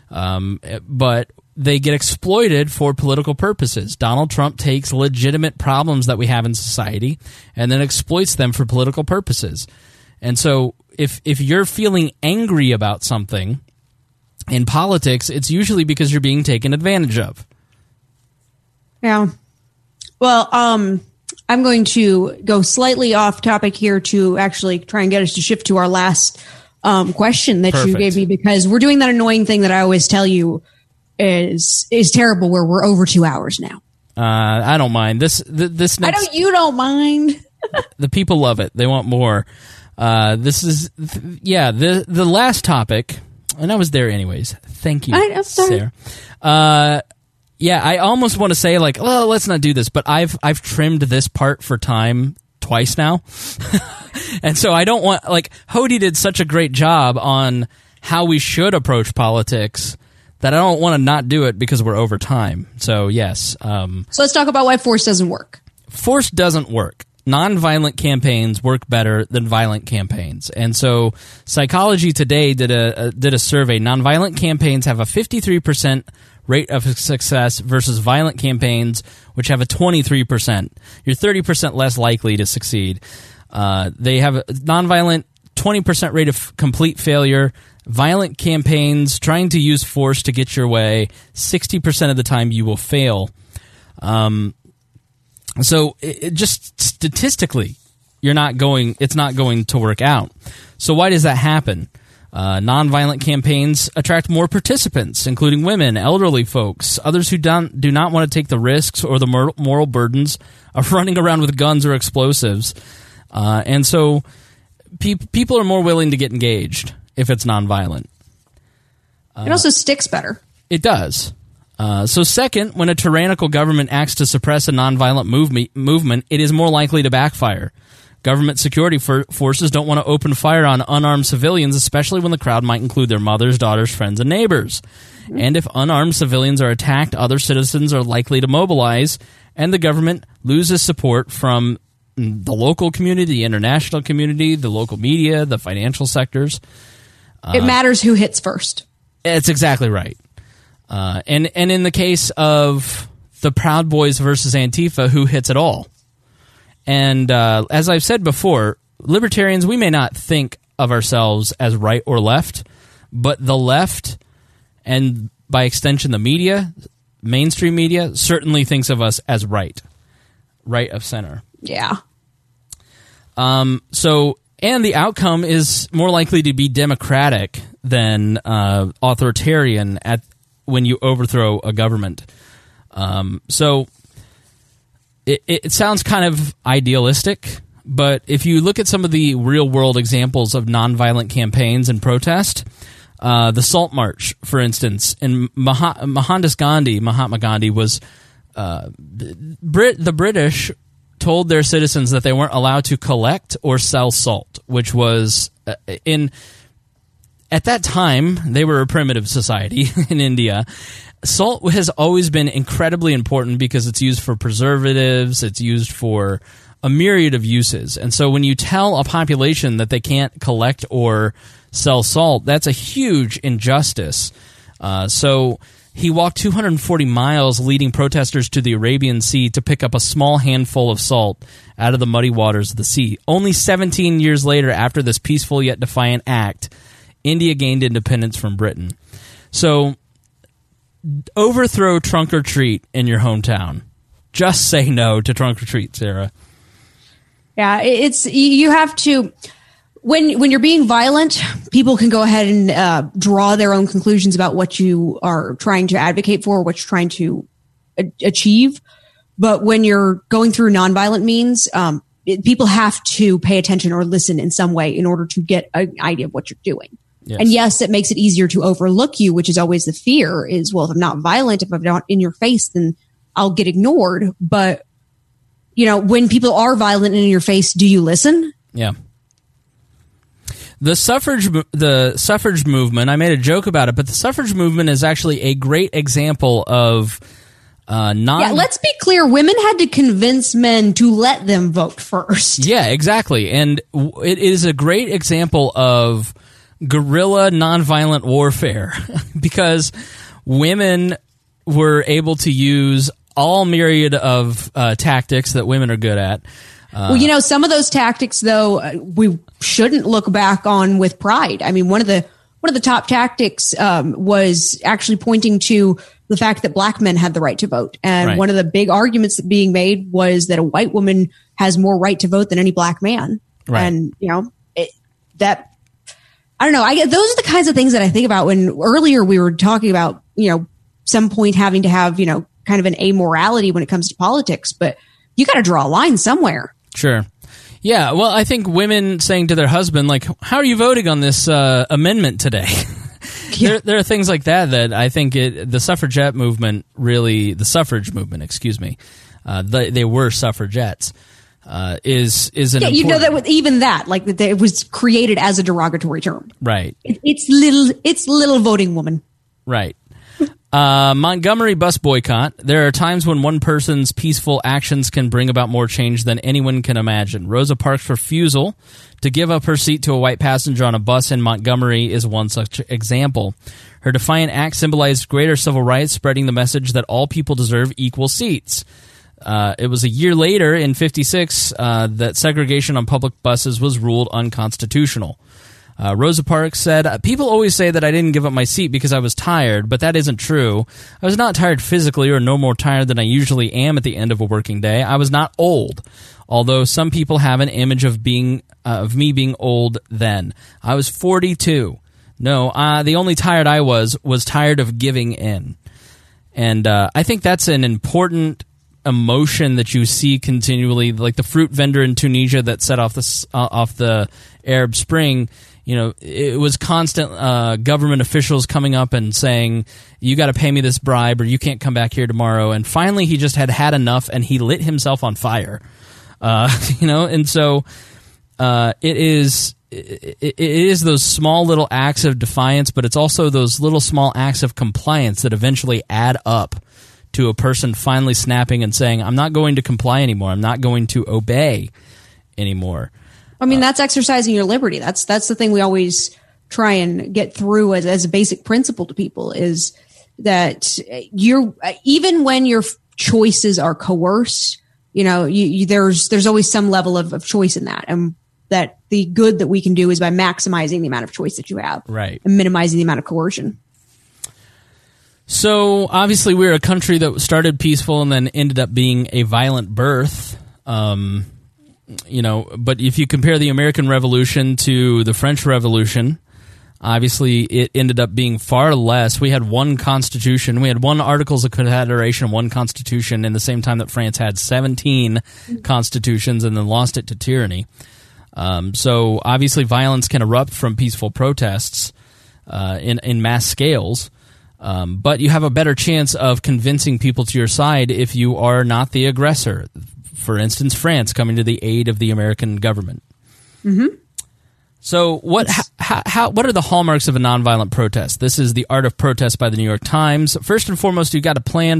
But they get exploited for political purposes. Donald Trump takes legitimate problems that we have in society and then exploits them for political purposes. And so if you're feeling angry about something in politics, it's usually because you're being taken advantage of. Yeah. Well, I'm going to go slightly off topic here to actually try and get us to shift to our last question that you gave me, because we're doing that annoying thing that I always tell you is terrible, where we're over 2 hours now. I don't mind this next, you don't mind. The people love it. They want more. This is the last topic, and I was there anyways. Thank you, I'm sorry. Sarah. I almost want to say like, well, let's not do this, but I've trimmed this part for time twice now. And so I don't want, like, Hody did such a great job on how we should approach politics that I don't want to not do it because we're over time. So yes. So let's talk about why force doesn't work. Force doesn't work. Nonviolent campaigns work better than violent campaigns. And so Psychology Today did a survey. Nonviolent campaigns have a 53% rate of success versus violent campaigns, which have a 23%. You're 30% less likely to succeed. They have a nonviolent 20% rate of complete failure. Violent campaigns trying to use force to get your way, 60% of the time you will fail. So it just statistically, it's not going to work out. So why does that happen? Nonviolent campaigns attract more participants, including women, elderly folks, others who do not want to take the risks or the moral burdens of running around with guns or explosives. And so people are more willing to get engaged if it's nonviolent. It also sticks better. It does. So second, when a tyrannical government acts to suppress a nonviolent movement, it is more likely to backfire. Government security forces don't want to open fire on unarmed civilians, especially when the crowd might include their mothers, daughters, friends, and neighbors. And if unarmed civilians are attacked, other citizens are likely to mobilize, and the government loses support from the local community, the international community, the local media, the financial sectors. It matters who hits first. It's exactly right. And in the case of the Proud Boys versus Antifa, who hits it all? And as I've said before, libertarians, we may not think of ourselves as right or left, but the left, and by extension the media, mainstream media, certainly thinks of us as right of center. Yeah. And the outcome is more likely to be democratic than authoritarian when you overthrow a government. So it sounds kind of idealistic, but if you look at some of the real-world examples of nonviolent campaigns and protest, the Salt March, for instance, in Mahatma Gandhi was the British told their citizens that they weren't allowed to collect or sell salt, which was at that time, they were a primitive society in India. Salt has always been incredibly important because it's used for preservatives, it's used for a myriad of uses. And so when you tell a population that they can't collect or sell salt, that's a huge injustice. So he walked 240 miles leading protesters to the Arabian Sea to pick up a small handful of salt out of the muddy waters of the sea. Only 17 years later, after this peaceful yet defiant act, India gained independence from Britain. So overthrow trunk or treat in your hometown. Just say no to trunk or treat, Sarah. Yeah, you have to. When you're being violent, people can go ahead and draw their own conclusions about what you are trying to advocate for, what you're trying to achieve. But when you're going through nonviolent means, people have to pay attention or listen in some way in order to get an idea of what you're doing. Yes. And yes, it makes it easier to overlook you, which is always the fear is, well, if I'm not violent, if I'm not in your face, then I'll get ignored. But, when people are violent and in your face, do you listen? Yeah. The suffrage movement, I made a joke about it, but the suffrage movement is actually a great example of Yeah, let's be clear. Women had to convince men to let them vote first. Yeah, exactly. And it is a great example of guerrilla nonviolent warfare because women were able to use all myriad of tactics that women are good at. Well, some of those tactics, though, we shouldn't look back on with pride. I mean, one of the top tactics was actually pointing to the fact that black men had the right to vote. And one of the big arguments being made was that a white woman has more right to vote than any black man. Right. And, I don't know. Those are the kinds of things that I think about when earlier we were talking about, some point having to have, kind of an amorality when it comes to politics, but you got to draw a line somewhere. Sure. Yeah. Well, I think women saying to their husband, like, how are you voting on this amendment today? Yeah. There are things like that I think the suffrage movement, they were suffragettes, is an important... that even that, like, that it was created as a derogatory term. Right. It's little voting woman. Right. Montgomery bus boycott. There are times when one person's peaceful actions can bring about more change than anyone can imagine. Rosa Parks' refusal to give up her seat to a white passenger on a bus in Montgomery is one such example. Her defiant act symbolized greater civil rights, spreading the message that all people deserve equal seats. It was a year later, in 1956, that segregation on public buses was ruled unconstitutional. Rosa Parks said, people always say that I didn't give up my seat because I was tired, but that isn't true. I was not tired physically or no more tired than I usually am at the end of a working day. I was not old, although some people have an image of me being old then. I was 42. No, the only tired I was tired of giving in. And I think that's an important emotion that you see continually, like the fruit vendor in Tunisia that set off the Arab Spring. It was constant government officials coming up and saying, you got to pay me this bribe or you can't come back here tomorrow. And finally, he just had enough and he lit himself on fire. And so it is those small little acts of defiance, but it's also those little small acts of compliance that eventually add up to a person finally snapping and saying, I'm not going to comply anymore. I'm not going to obey anymore. I mean, that's exercising your liberty. That's the thing we always try and get through as a basic principle to people, is that even when your choices are coerced, there's always some level of choice in that. And that the good that we can do is by maximizing the amount of choice that you have. Right. And minimizing the amount of coercion. So obviously we're a country that started peaceful and then ended up being a violent birth. But if you compare the American Revolution to the French Revolution, obviously it ended up being far less. We had one constitution. We had one Articles of Confederation, one constitution, in the same time that France had 17 constitutions and then lost it to tyranny. So obviously violence can erupt from peaceful protests in mass scales. But you have a better chance of convincing people to your side if you are not the aggressor. For instance, France coming to the aid of the American government. Mm-hmm. So what are the hallmarks of a nonviolent protest? This is The Art of Protest by the New York Times. First and foremost, you've got to plan.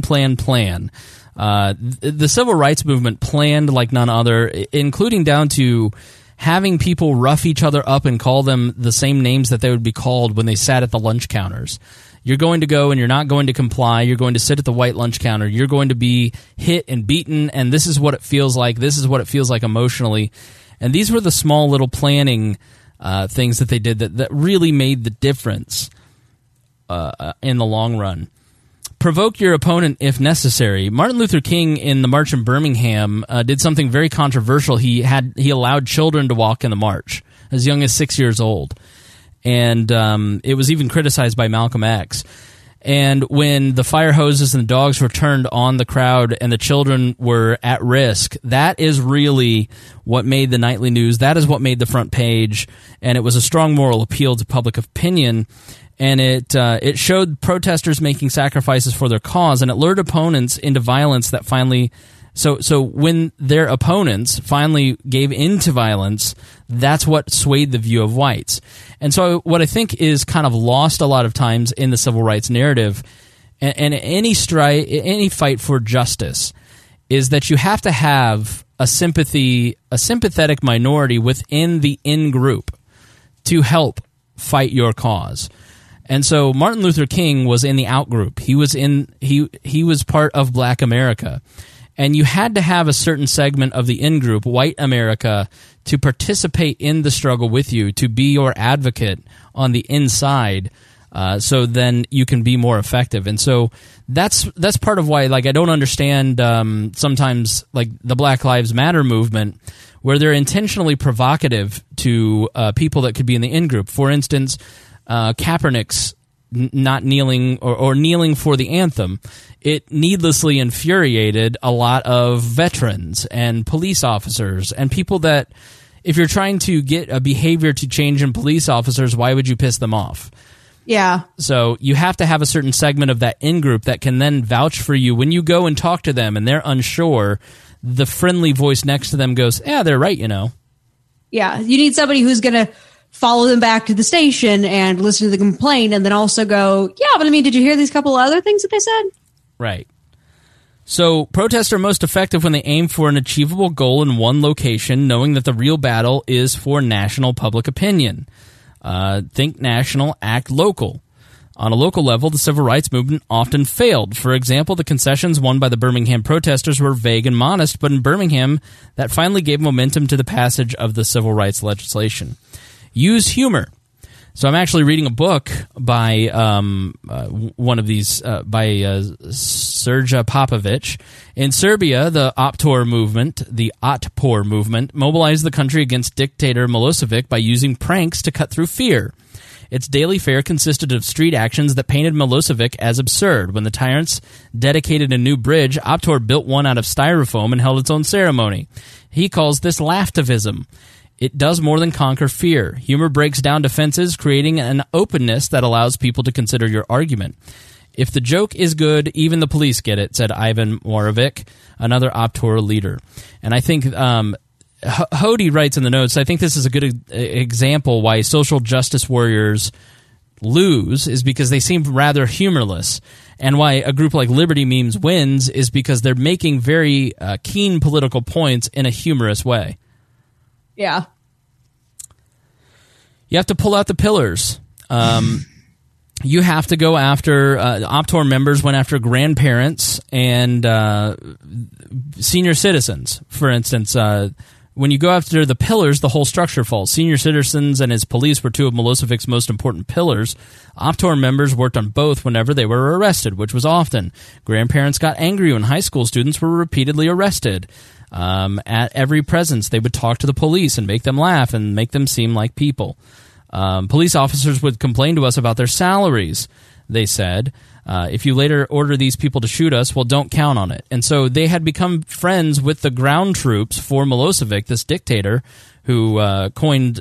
The civil rights movement planned like none other, including down to having people rough each other up and call them the same names that they would be called when they sat at the lunch counters. You're going to go and you're not going to comply. You're going to sit at the white lunch counter. You're going to be hit and beaten, and this is what it feels like. This is what it feels like emotionally. And these were the small little planning things that they did that really made the difference in the long run. Provoke your opponent if necessary. Martin Luther King in the March in Birmingham did something very controversial. He allowed children to walk in the march as young as 6 years old. And it was even criticized by Malcolm X. And when the fire hoses and the dogs were turned on the crowd and the children were at risk, that is really what made the nightly news. That is what made the front page. And it was a strong moral appeal to public opinion. And it showed protesters making sacrifices for their cause, and it lured opponents into violence that finally... So when their opponents finally gave in to violence, that's what swayed the view of whites. And so what I think is kind of lost a lot of times in the civil rights narrative and any fight for justice is that you have to have a sympathetic minority within the in-group to help fight your cause. And so Martin Luther King was in the out group. He was part of Black America. And you had to have a certain segment of the in group, white America, to participate in the struggle with you, to be your advocate on the inside, so then you can be more effective. And so that's part of why, like, I don't understand sometimes, like, the Black Lives Matter movement, where they're intentionally provocative to people that could be in the in group. For instance, Kaepernick's not kneeling or kneeling for the anthem. It needlessly infuriated a lot of veterans and police officers and people that, if you're trying to get a behavior to change in police officers, why would you piss them off? Yeah. So you have to have a certain segment of that in-group that can then vouch for you. When you go and talk to them and they're unsure, the friendly voice next to them goes, yeah, they're right, you know. Yeah, you need somebody who's going to follow them back to the station and listen to the complaint and then also go, yeah, but I mean, did you hear these couple of other things that they said? Right. So protests are most effective when they aim for an achievable goal in one location, knowing that the real battle is for national public opinion. Think national, act local. On a local level, the civil rights movement often failed. For example, the concessions won by the Birmingham protesters were vague and modest, but in Birmingham, that finally gave momentum to the passage of the civil rights legislation. Use humor. So I'm actually reading a book by one of these, by Srđan Popović. In Serbia, the Otpor movement mobilized the country against dictator Milosevic by using pranks to cut through fear. Its daily fare consisted of street actions that painted Milosevic as absurd. When the tyrants dedicated a new bridge, Otpor built one out of styrofoam and held its own ceremony. He calls this laughtivism. It does more than conquer fear. Humor breaks down defenses, creating an openness that allows people to consider your argument. If the joke is good, even the police get it, said Ivan Morovic, another Otpor leader. And I think Hody writes in the notes, I think this is a good example why social justice warriors lose is because they seem rather humorless. And why a group like Liberty Memes wins is because they're making very keen political points in a humorous way. Yeah. You have to pull out the pillars. You have to go after Otpor members went after grandparents and senior citizens. For instance, when you go after the pillars, the whole structure falls. Senior citizens and his police were two of Milosevic's most important pillars. Otpor members worked on both whenever they were arrested, which was often. Grandparents got angry when high school students were repeatedly arrested. At every presence, they would talk to the police and make them laugh and make them seem like people. Police officers would complain to us about their salaries, they said. If you later order these people to shoot us, well, don't count on it. And so they had become friends with the ground troops for Milosevic, this dictator who coined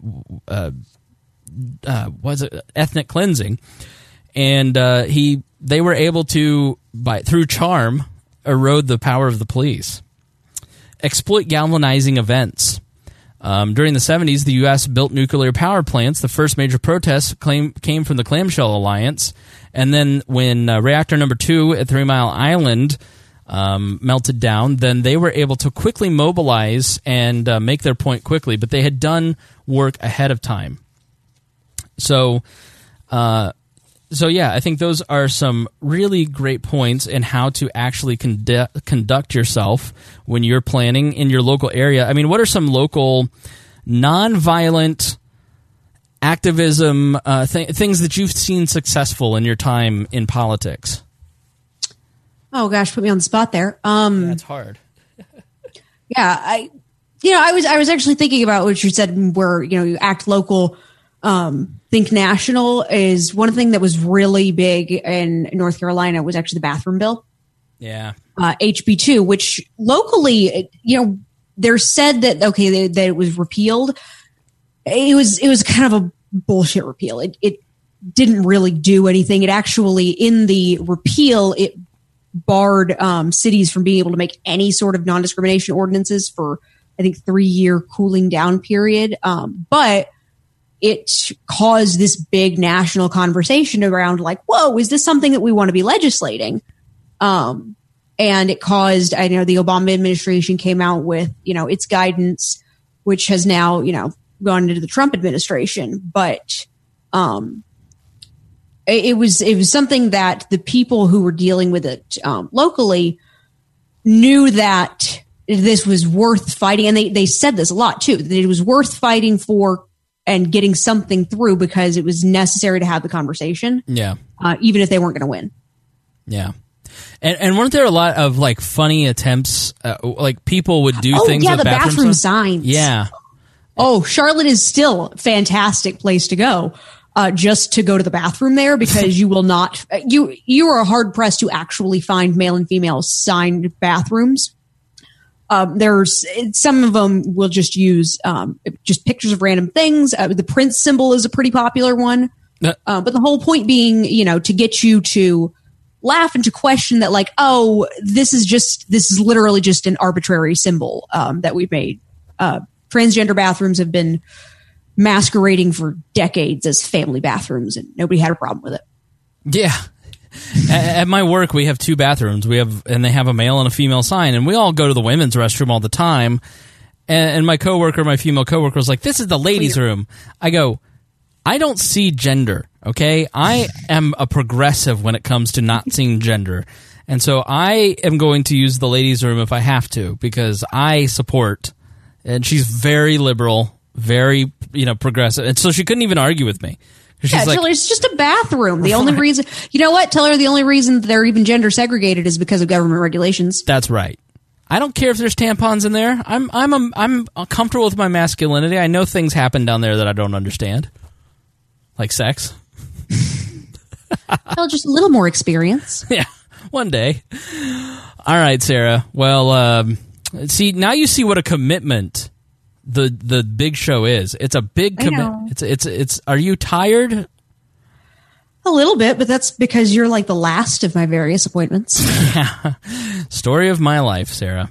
ethnic cleansing. And they were able to, through charm, erode the power of the police. Exploit galvanizing events. During the 70s, the U.S. built nuclear power plants. The first major protests came from the Clamshell Alliance. And then when reactor number 2 at 3 Mile Island melted down, then they were able to quickly mobilize and make their point quickly. But they had done work ahead of time. So yeah, I think those are some really great points in how to actually conduct yourself when you're planning in your local area. I mean, what are some local nonviolent activism things that you've seen successful in your time in politics? Oh gosh, put me on the spot there. That's hard. Yeah, I was actually thinking about what you said, where you act local. Think national is one thing that was really big in North Carolina was actually the bathroom bill. Yeah. HB2, which locally, they're said that, okay, that it was repealed. It was kind of a bullshit repeal. It didn't really do anything. It actually, in the repeal, it barred cities from being able to make any sort of non-discrimination ordinances for, I think, 3-year cooling down period. But it caused this big national conversation around like, whoa, is this something that we want to be legislating? And it caused, I know the Obama administration came out with, its guidance, which has now, gone into the Trump administration. But it was something that the people who were dealing with it locally knew that this was worth fighting. And they said this a lot too, that it was worth fighting for and getting something through because it was necessary to have the conversation. Yeah. Even if they weren't going to win. Yeah. And weren't there a lot of like funny attempts, like people would do things with the bathroom signs. Yeah. Oh, Charlotte is still a fantastic place to go. Just to go to the bathroom there, because you will not, you are hard pressed to actually find male and female signed bathrooms. There's some of them will just use just pictures of random things. The Prince symbol is a pretty popular one. But the whole point being, to get you to laugh and to question that, like, oh, this is literally just an arbitrary symbol that we've made. Transgender bathrooms have been masquerading for decades as family bathrooms, and nobody had a problem with it. Yeah. At my work, we have 2 bathrooms. And they have a male and a female sign, and we all go to the women's restroom all the time. And my female coworker, was like, "This is the ladies' room." I go, "I don't see gender, okay? I am a progressive when it comes to not seeing gender. And so I am going to use the ladies' room if I have to, because I support." And she's very liberal, very, progressive. And so she couldn't even argue with me. She's like, it's just a bathroom. The only reason, tell her the only reason they're even gender segregated is because of government regulations. That's right. I don't care if there's tampons in there. I'm comfortable with my masculinity. I know things happen down there that I don't understand. Like sex. Well, just a little more experience. Yeah. One day. All right, Sarah. Well, see, now you see what a commitment the big show is. It's a big commitment. It's are you tired? A little bit, but that's because you're like the last of my various appointments. Yeah. Story of my life, Sarah.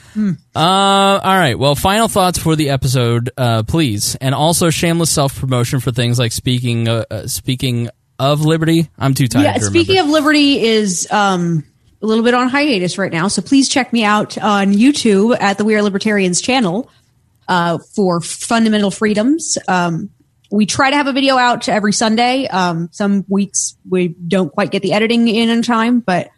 All right. Well, final thoughts for the episode, please. And also shameless self-promotion for things like speaking of Liberty. I'm too tired to remember. Speaking of Liberty is a little bit on hiatus right now, so please check me out on YouTube at the We Are Libertarians channel for fundamental freedoms. We try to have a video out every Sunday. Some weeks we don't quite get the editing in time, but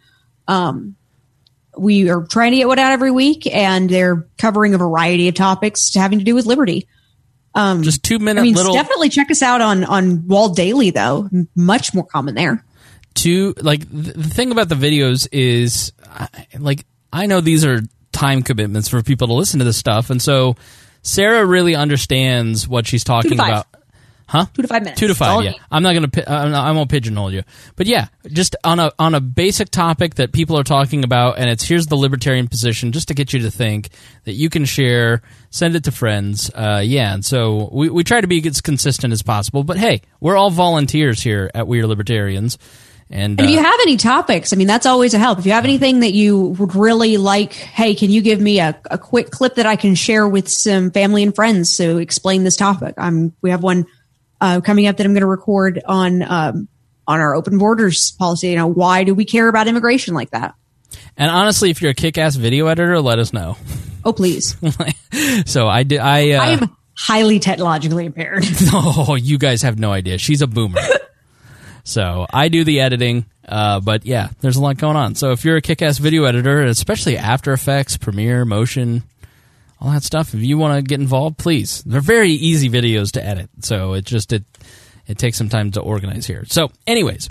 we are trying to get one out every week, and they're covering a variety of topics having to do with liberty. Just 2 minute definitely check us out on Wall Daily, though. Much more common there. The thing about the videos is, I know these are time commitments for people to listen to this stuff, and so Sarah really understands what she's talking about. Huh? 2 to 5 minutes. 2 to 5. Yeah. I'm not gonna. I won't pigeonhole you. But yeah, just on a basic topic that people are talking about, and here's the libertarian position, just to get you to think that you can share, send it to friends. And so we try to be as consistent as possible. But hey, we're all volunteers here at We Are Libertarians. And if you have any topics, that's always a help. If you have anything that you would really like, hey, can you give me a quick clip that I can share with some family and friends to explain this topic? We have one coming up that I'm going to record on our open borders policy. Why do we care about immigration like that? And honestly, if you're a kick-ass video editor, let us know. Oh, please. So I am highly technologically impaired. Oh, you guys have no idea. She's a boomer. So I do the editing, but yeah, there's a lot going on. So if you're a kick-ass video editor, especially After Effects, Premiere, Motion, all that stuff, if you want to get involved, please. They're very easy videos to edit, so it takes some time to organize here. So anyways,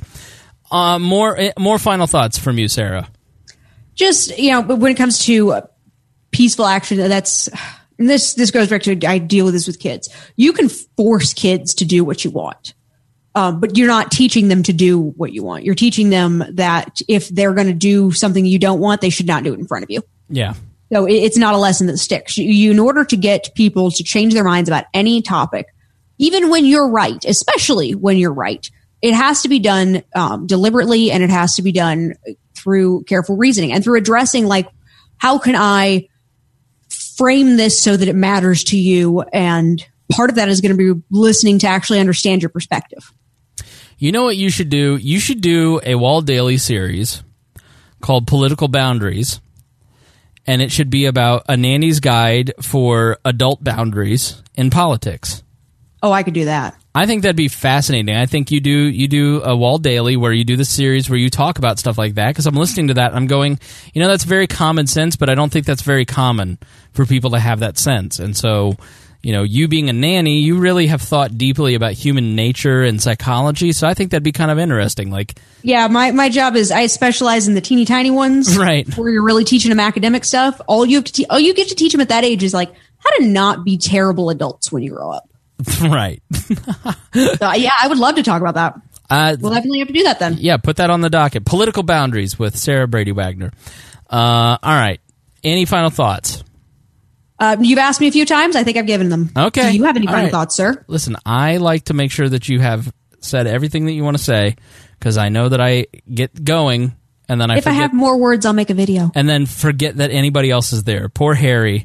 more final thoughts from you, Sarah. Just, when it comes to peaceful action, this goes back to, I deal with this with kids. You can force kids to do what you want. But you're not teaching them to do what you want. You're teaching them that if they're going to do something you don't want, they should not do it in front of you. Yeah. So it's not a lesson that sticks. In order to get people to change their minds about any topic, even when you're right, especially when you're right, it has to be done deliberately, and it has to be done through careful reasoning and through addressing, like, how can I frame this so that it matters to you? And part of that is going to be listening to actually understand your perspective. You know what you should do? You should do a Wall Daily series called Political Boundaries, and it should be about a nanny's guide for adult boundaries in politics. Oh, I could do that. I think that'd be fascinating. I think you do a Wall Daily where you do the series where you talk about stuff like that, because I'm listening to that and I'm going, that's very common sense, but I don't think that's very common for people to have that sense. And so, you being a nanny, you really have thought deeply about human nature and psychology, so I think that'd be kind of interesting. Yeah, my job is I specialize in the teeny tiny ones. Right. Where you're really teaching them academic stuff. All you get to teach them at that age is how to not be terrible adults when you grow up. Right. Yeah, I would love to talk about that. We'll definitely have to do that then. Yeah, put that on the docket. Political Boundaries with Sarah Brady Wagner. All right. Any final thoughts? You've asked me a few times. I think I've given them. Okay. Do you have any final right. thoughts, sir? Listen, I like to make sure that you have said everything that you want to say, because I know that I get going and then If I have more words, I'll make a video. And then forget that anybody else is there. Poor Harry.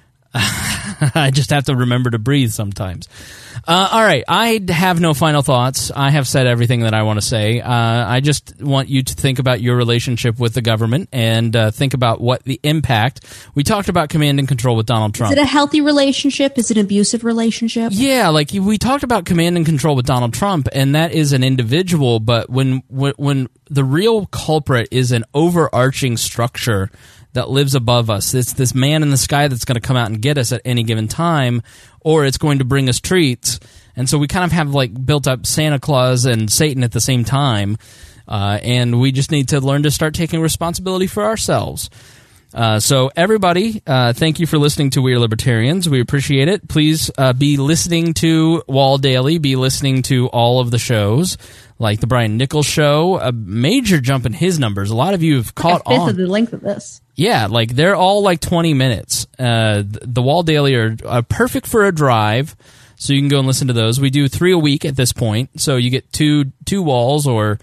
I just have to remember to breathe sometimes. All right. I have no final thoughts. I have said everything that I want to say. I just want you to think about your relationship with the government and think about what the impact. We talked about command and control with Donald Trump. Is it a healthy relationship? Is it an abusive relationship? Yeah, we talked about command and control with Donald Trump, and that is an individual, but when the real culprit is an overarching structure that lives above us. It's this man in the sky that's going to come out and get us at any given time, or it's going to bring us treats. And so we kind of have built up Santa Claus and Satan at the same time, and we just need to learn to start taking responsibility for ourselves. So everybody, thank you for listening to We Are Libertarians. We appreciate it. Please be listening to Wall Daily. Be listening to all of the shows, like the Brian Nichols Show. A major jump in his numbers. A lot of you have caught on. A fifth of the length of this. Yeah, they're all 20 minutes. The Wall Daily are perfect for a drive, so you can go and listen to those. We do 3 a week at this point, so you get two walls, or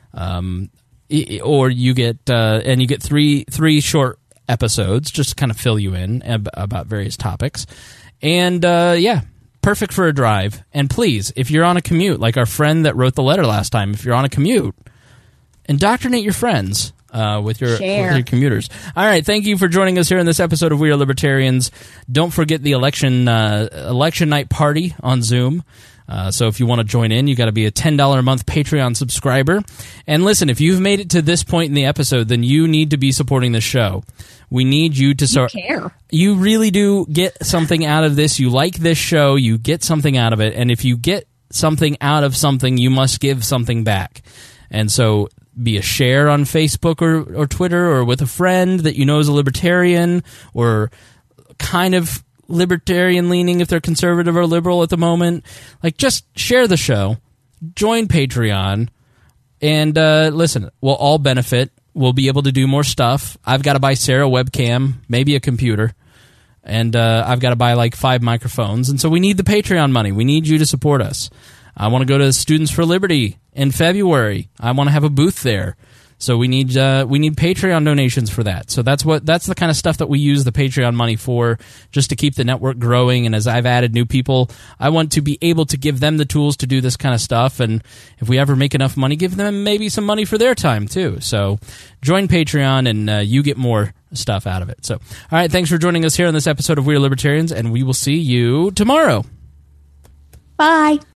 you get and you get three short episodes just to kind of fill you in about various topics. And yeah, perfect for a drive. And please, if you're on a commute, like our friend that wrote the letter last time, if you're on a commute, indoctrinate your friends with your commuters. All right, thank you for joining us here in this episode of We Are Libertarians. Don't forget the election night party on Zoom. So if you want to join in, you got to be a $10 a month Patreon subscriber. And listen, if you've made it to this point in the episode, then you need to be supporting the show. We need you to start. You care. You really do get something out of this. You like this show. You get something out of it. And if you get something out of something, you must give something back. And so be a share on Facebook or Twitter, or with a friend that you know is a libertarian or kind of libertarian leaning if they're conservative or liberal at the moment. Just share the show, join Patreon, and listen, we'll all benefit. We'll be able to do more stuff. I've got to buy Sarah a webcam, maybe a computer, and I've got to buy 5 microphones. And so we need the Patreon money. We need you to support us. I want to go to Students for Liberty in February. I want to have a booth there. So we need Patreon donations for that. So that's the kind of stuff that we use the Patreon money for, just to keep the network growing. And as I've added new people, I want to be able to give them the tools to do this kind of stuff. And if we ever make enough money, give them maybe some money for their time too. So join Patreon and you get more stuff out of it. So, all right, thanks for joining us here on this episode of We Are Libertarians, and we will see you tomorrow. Bye.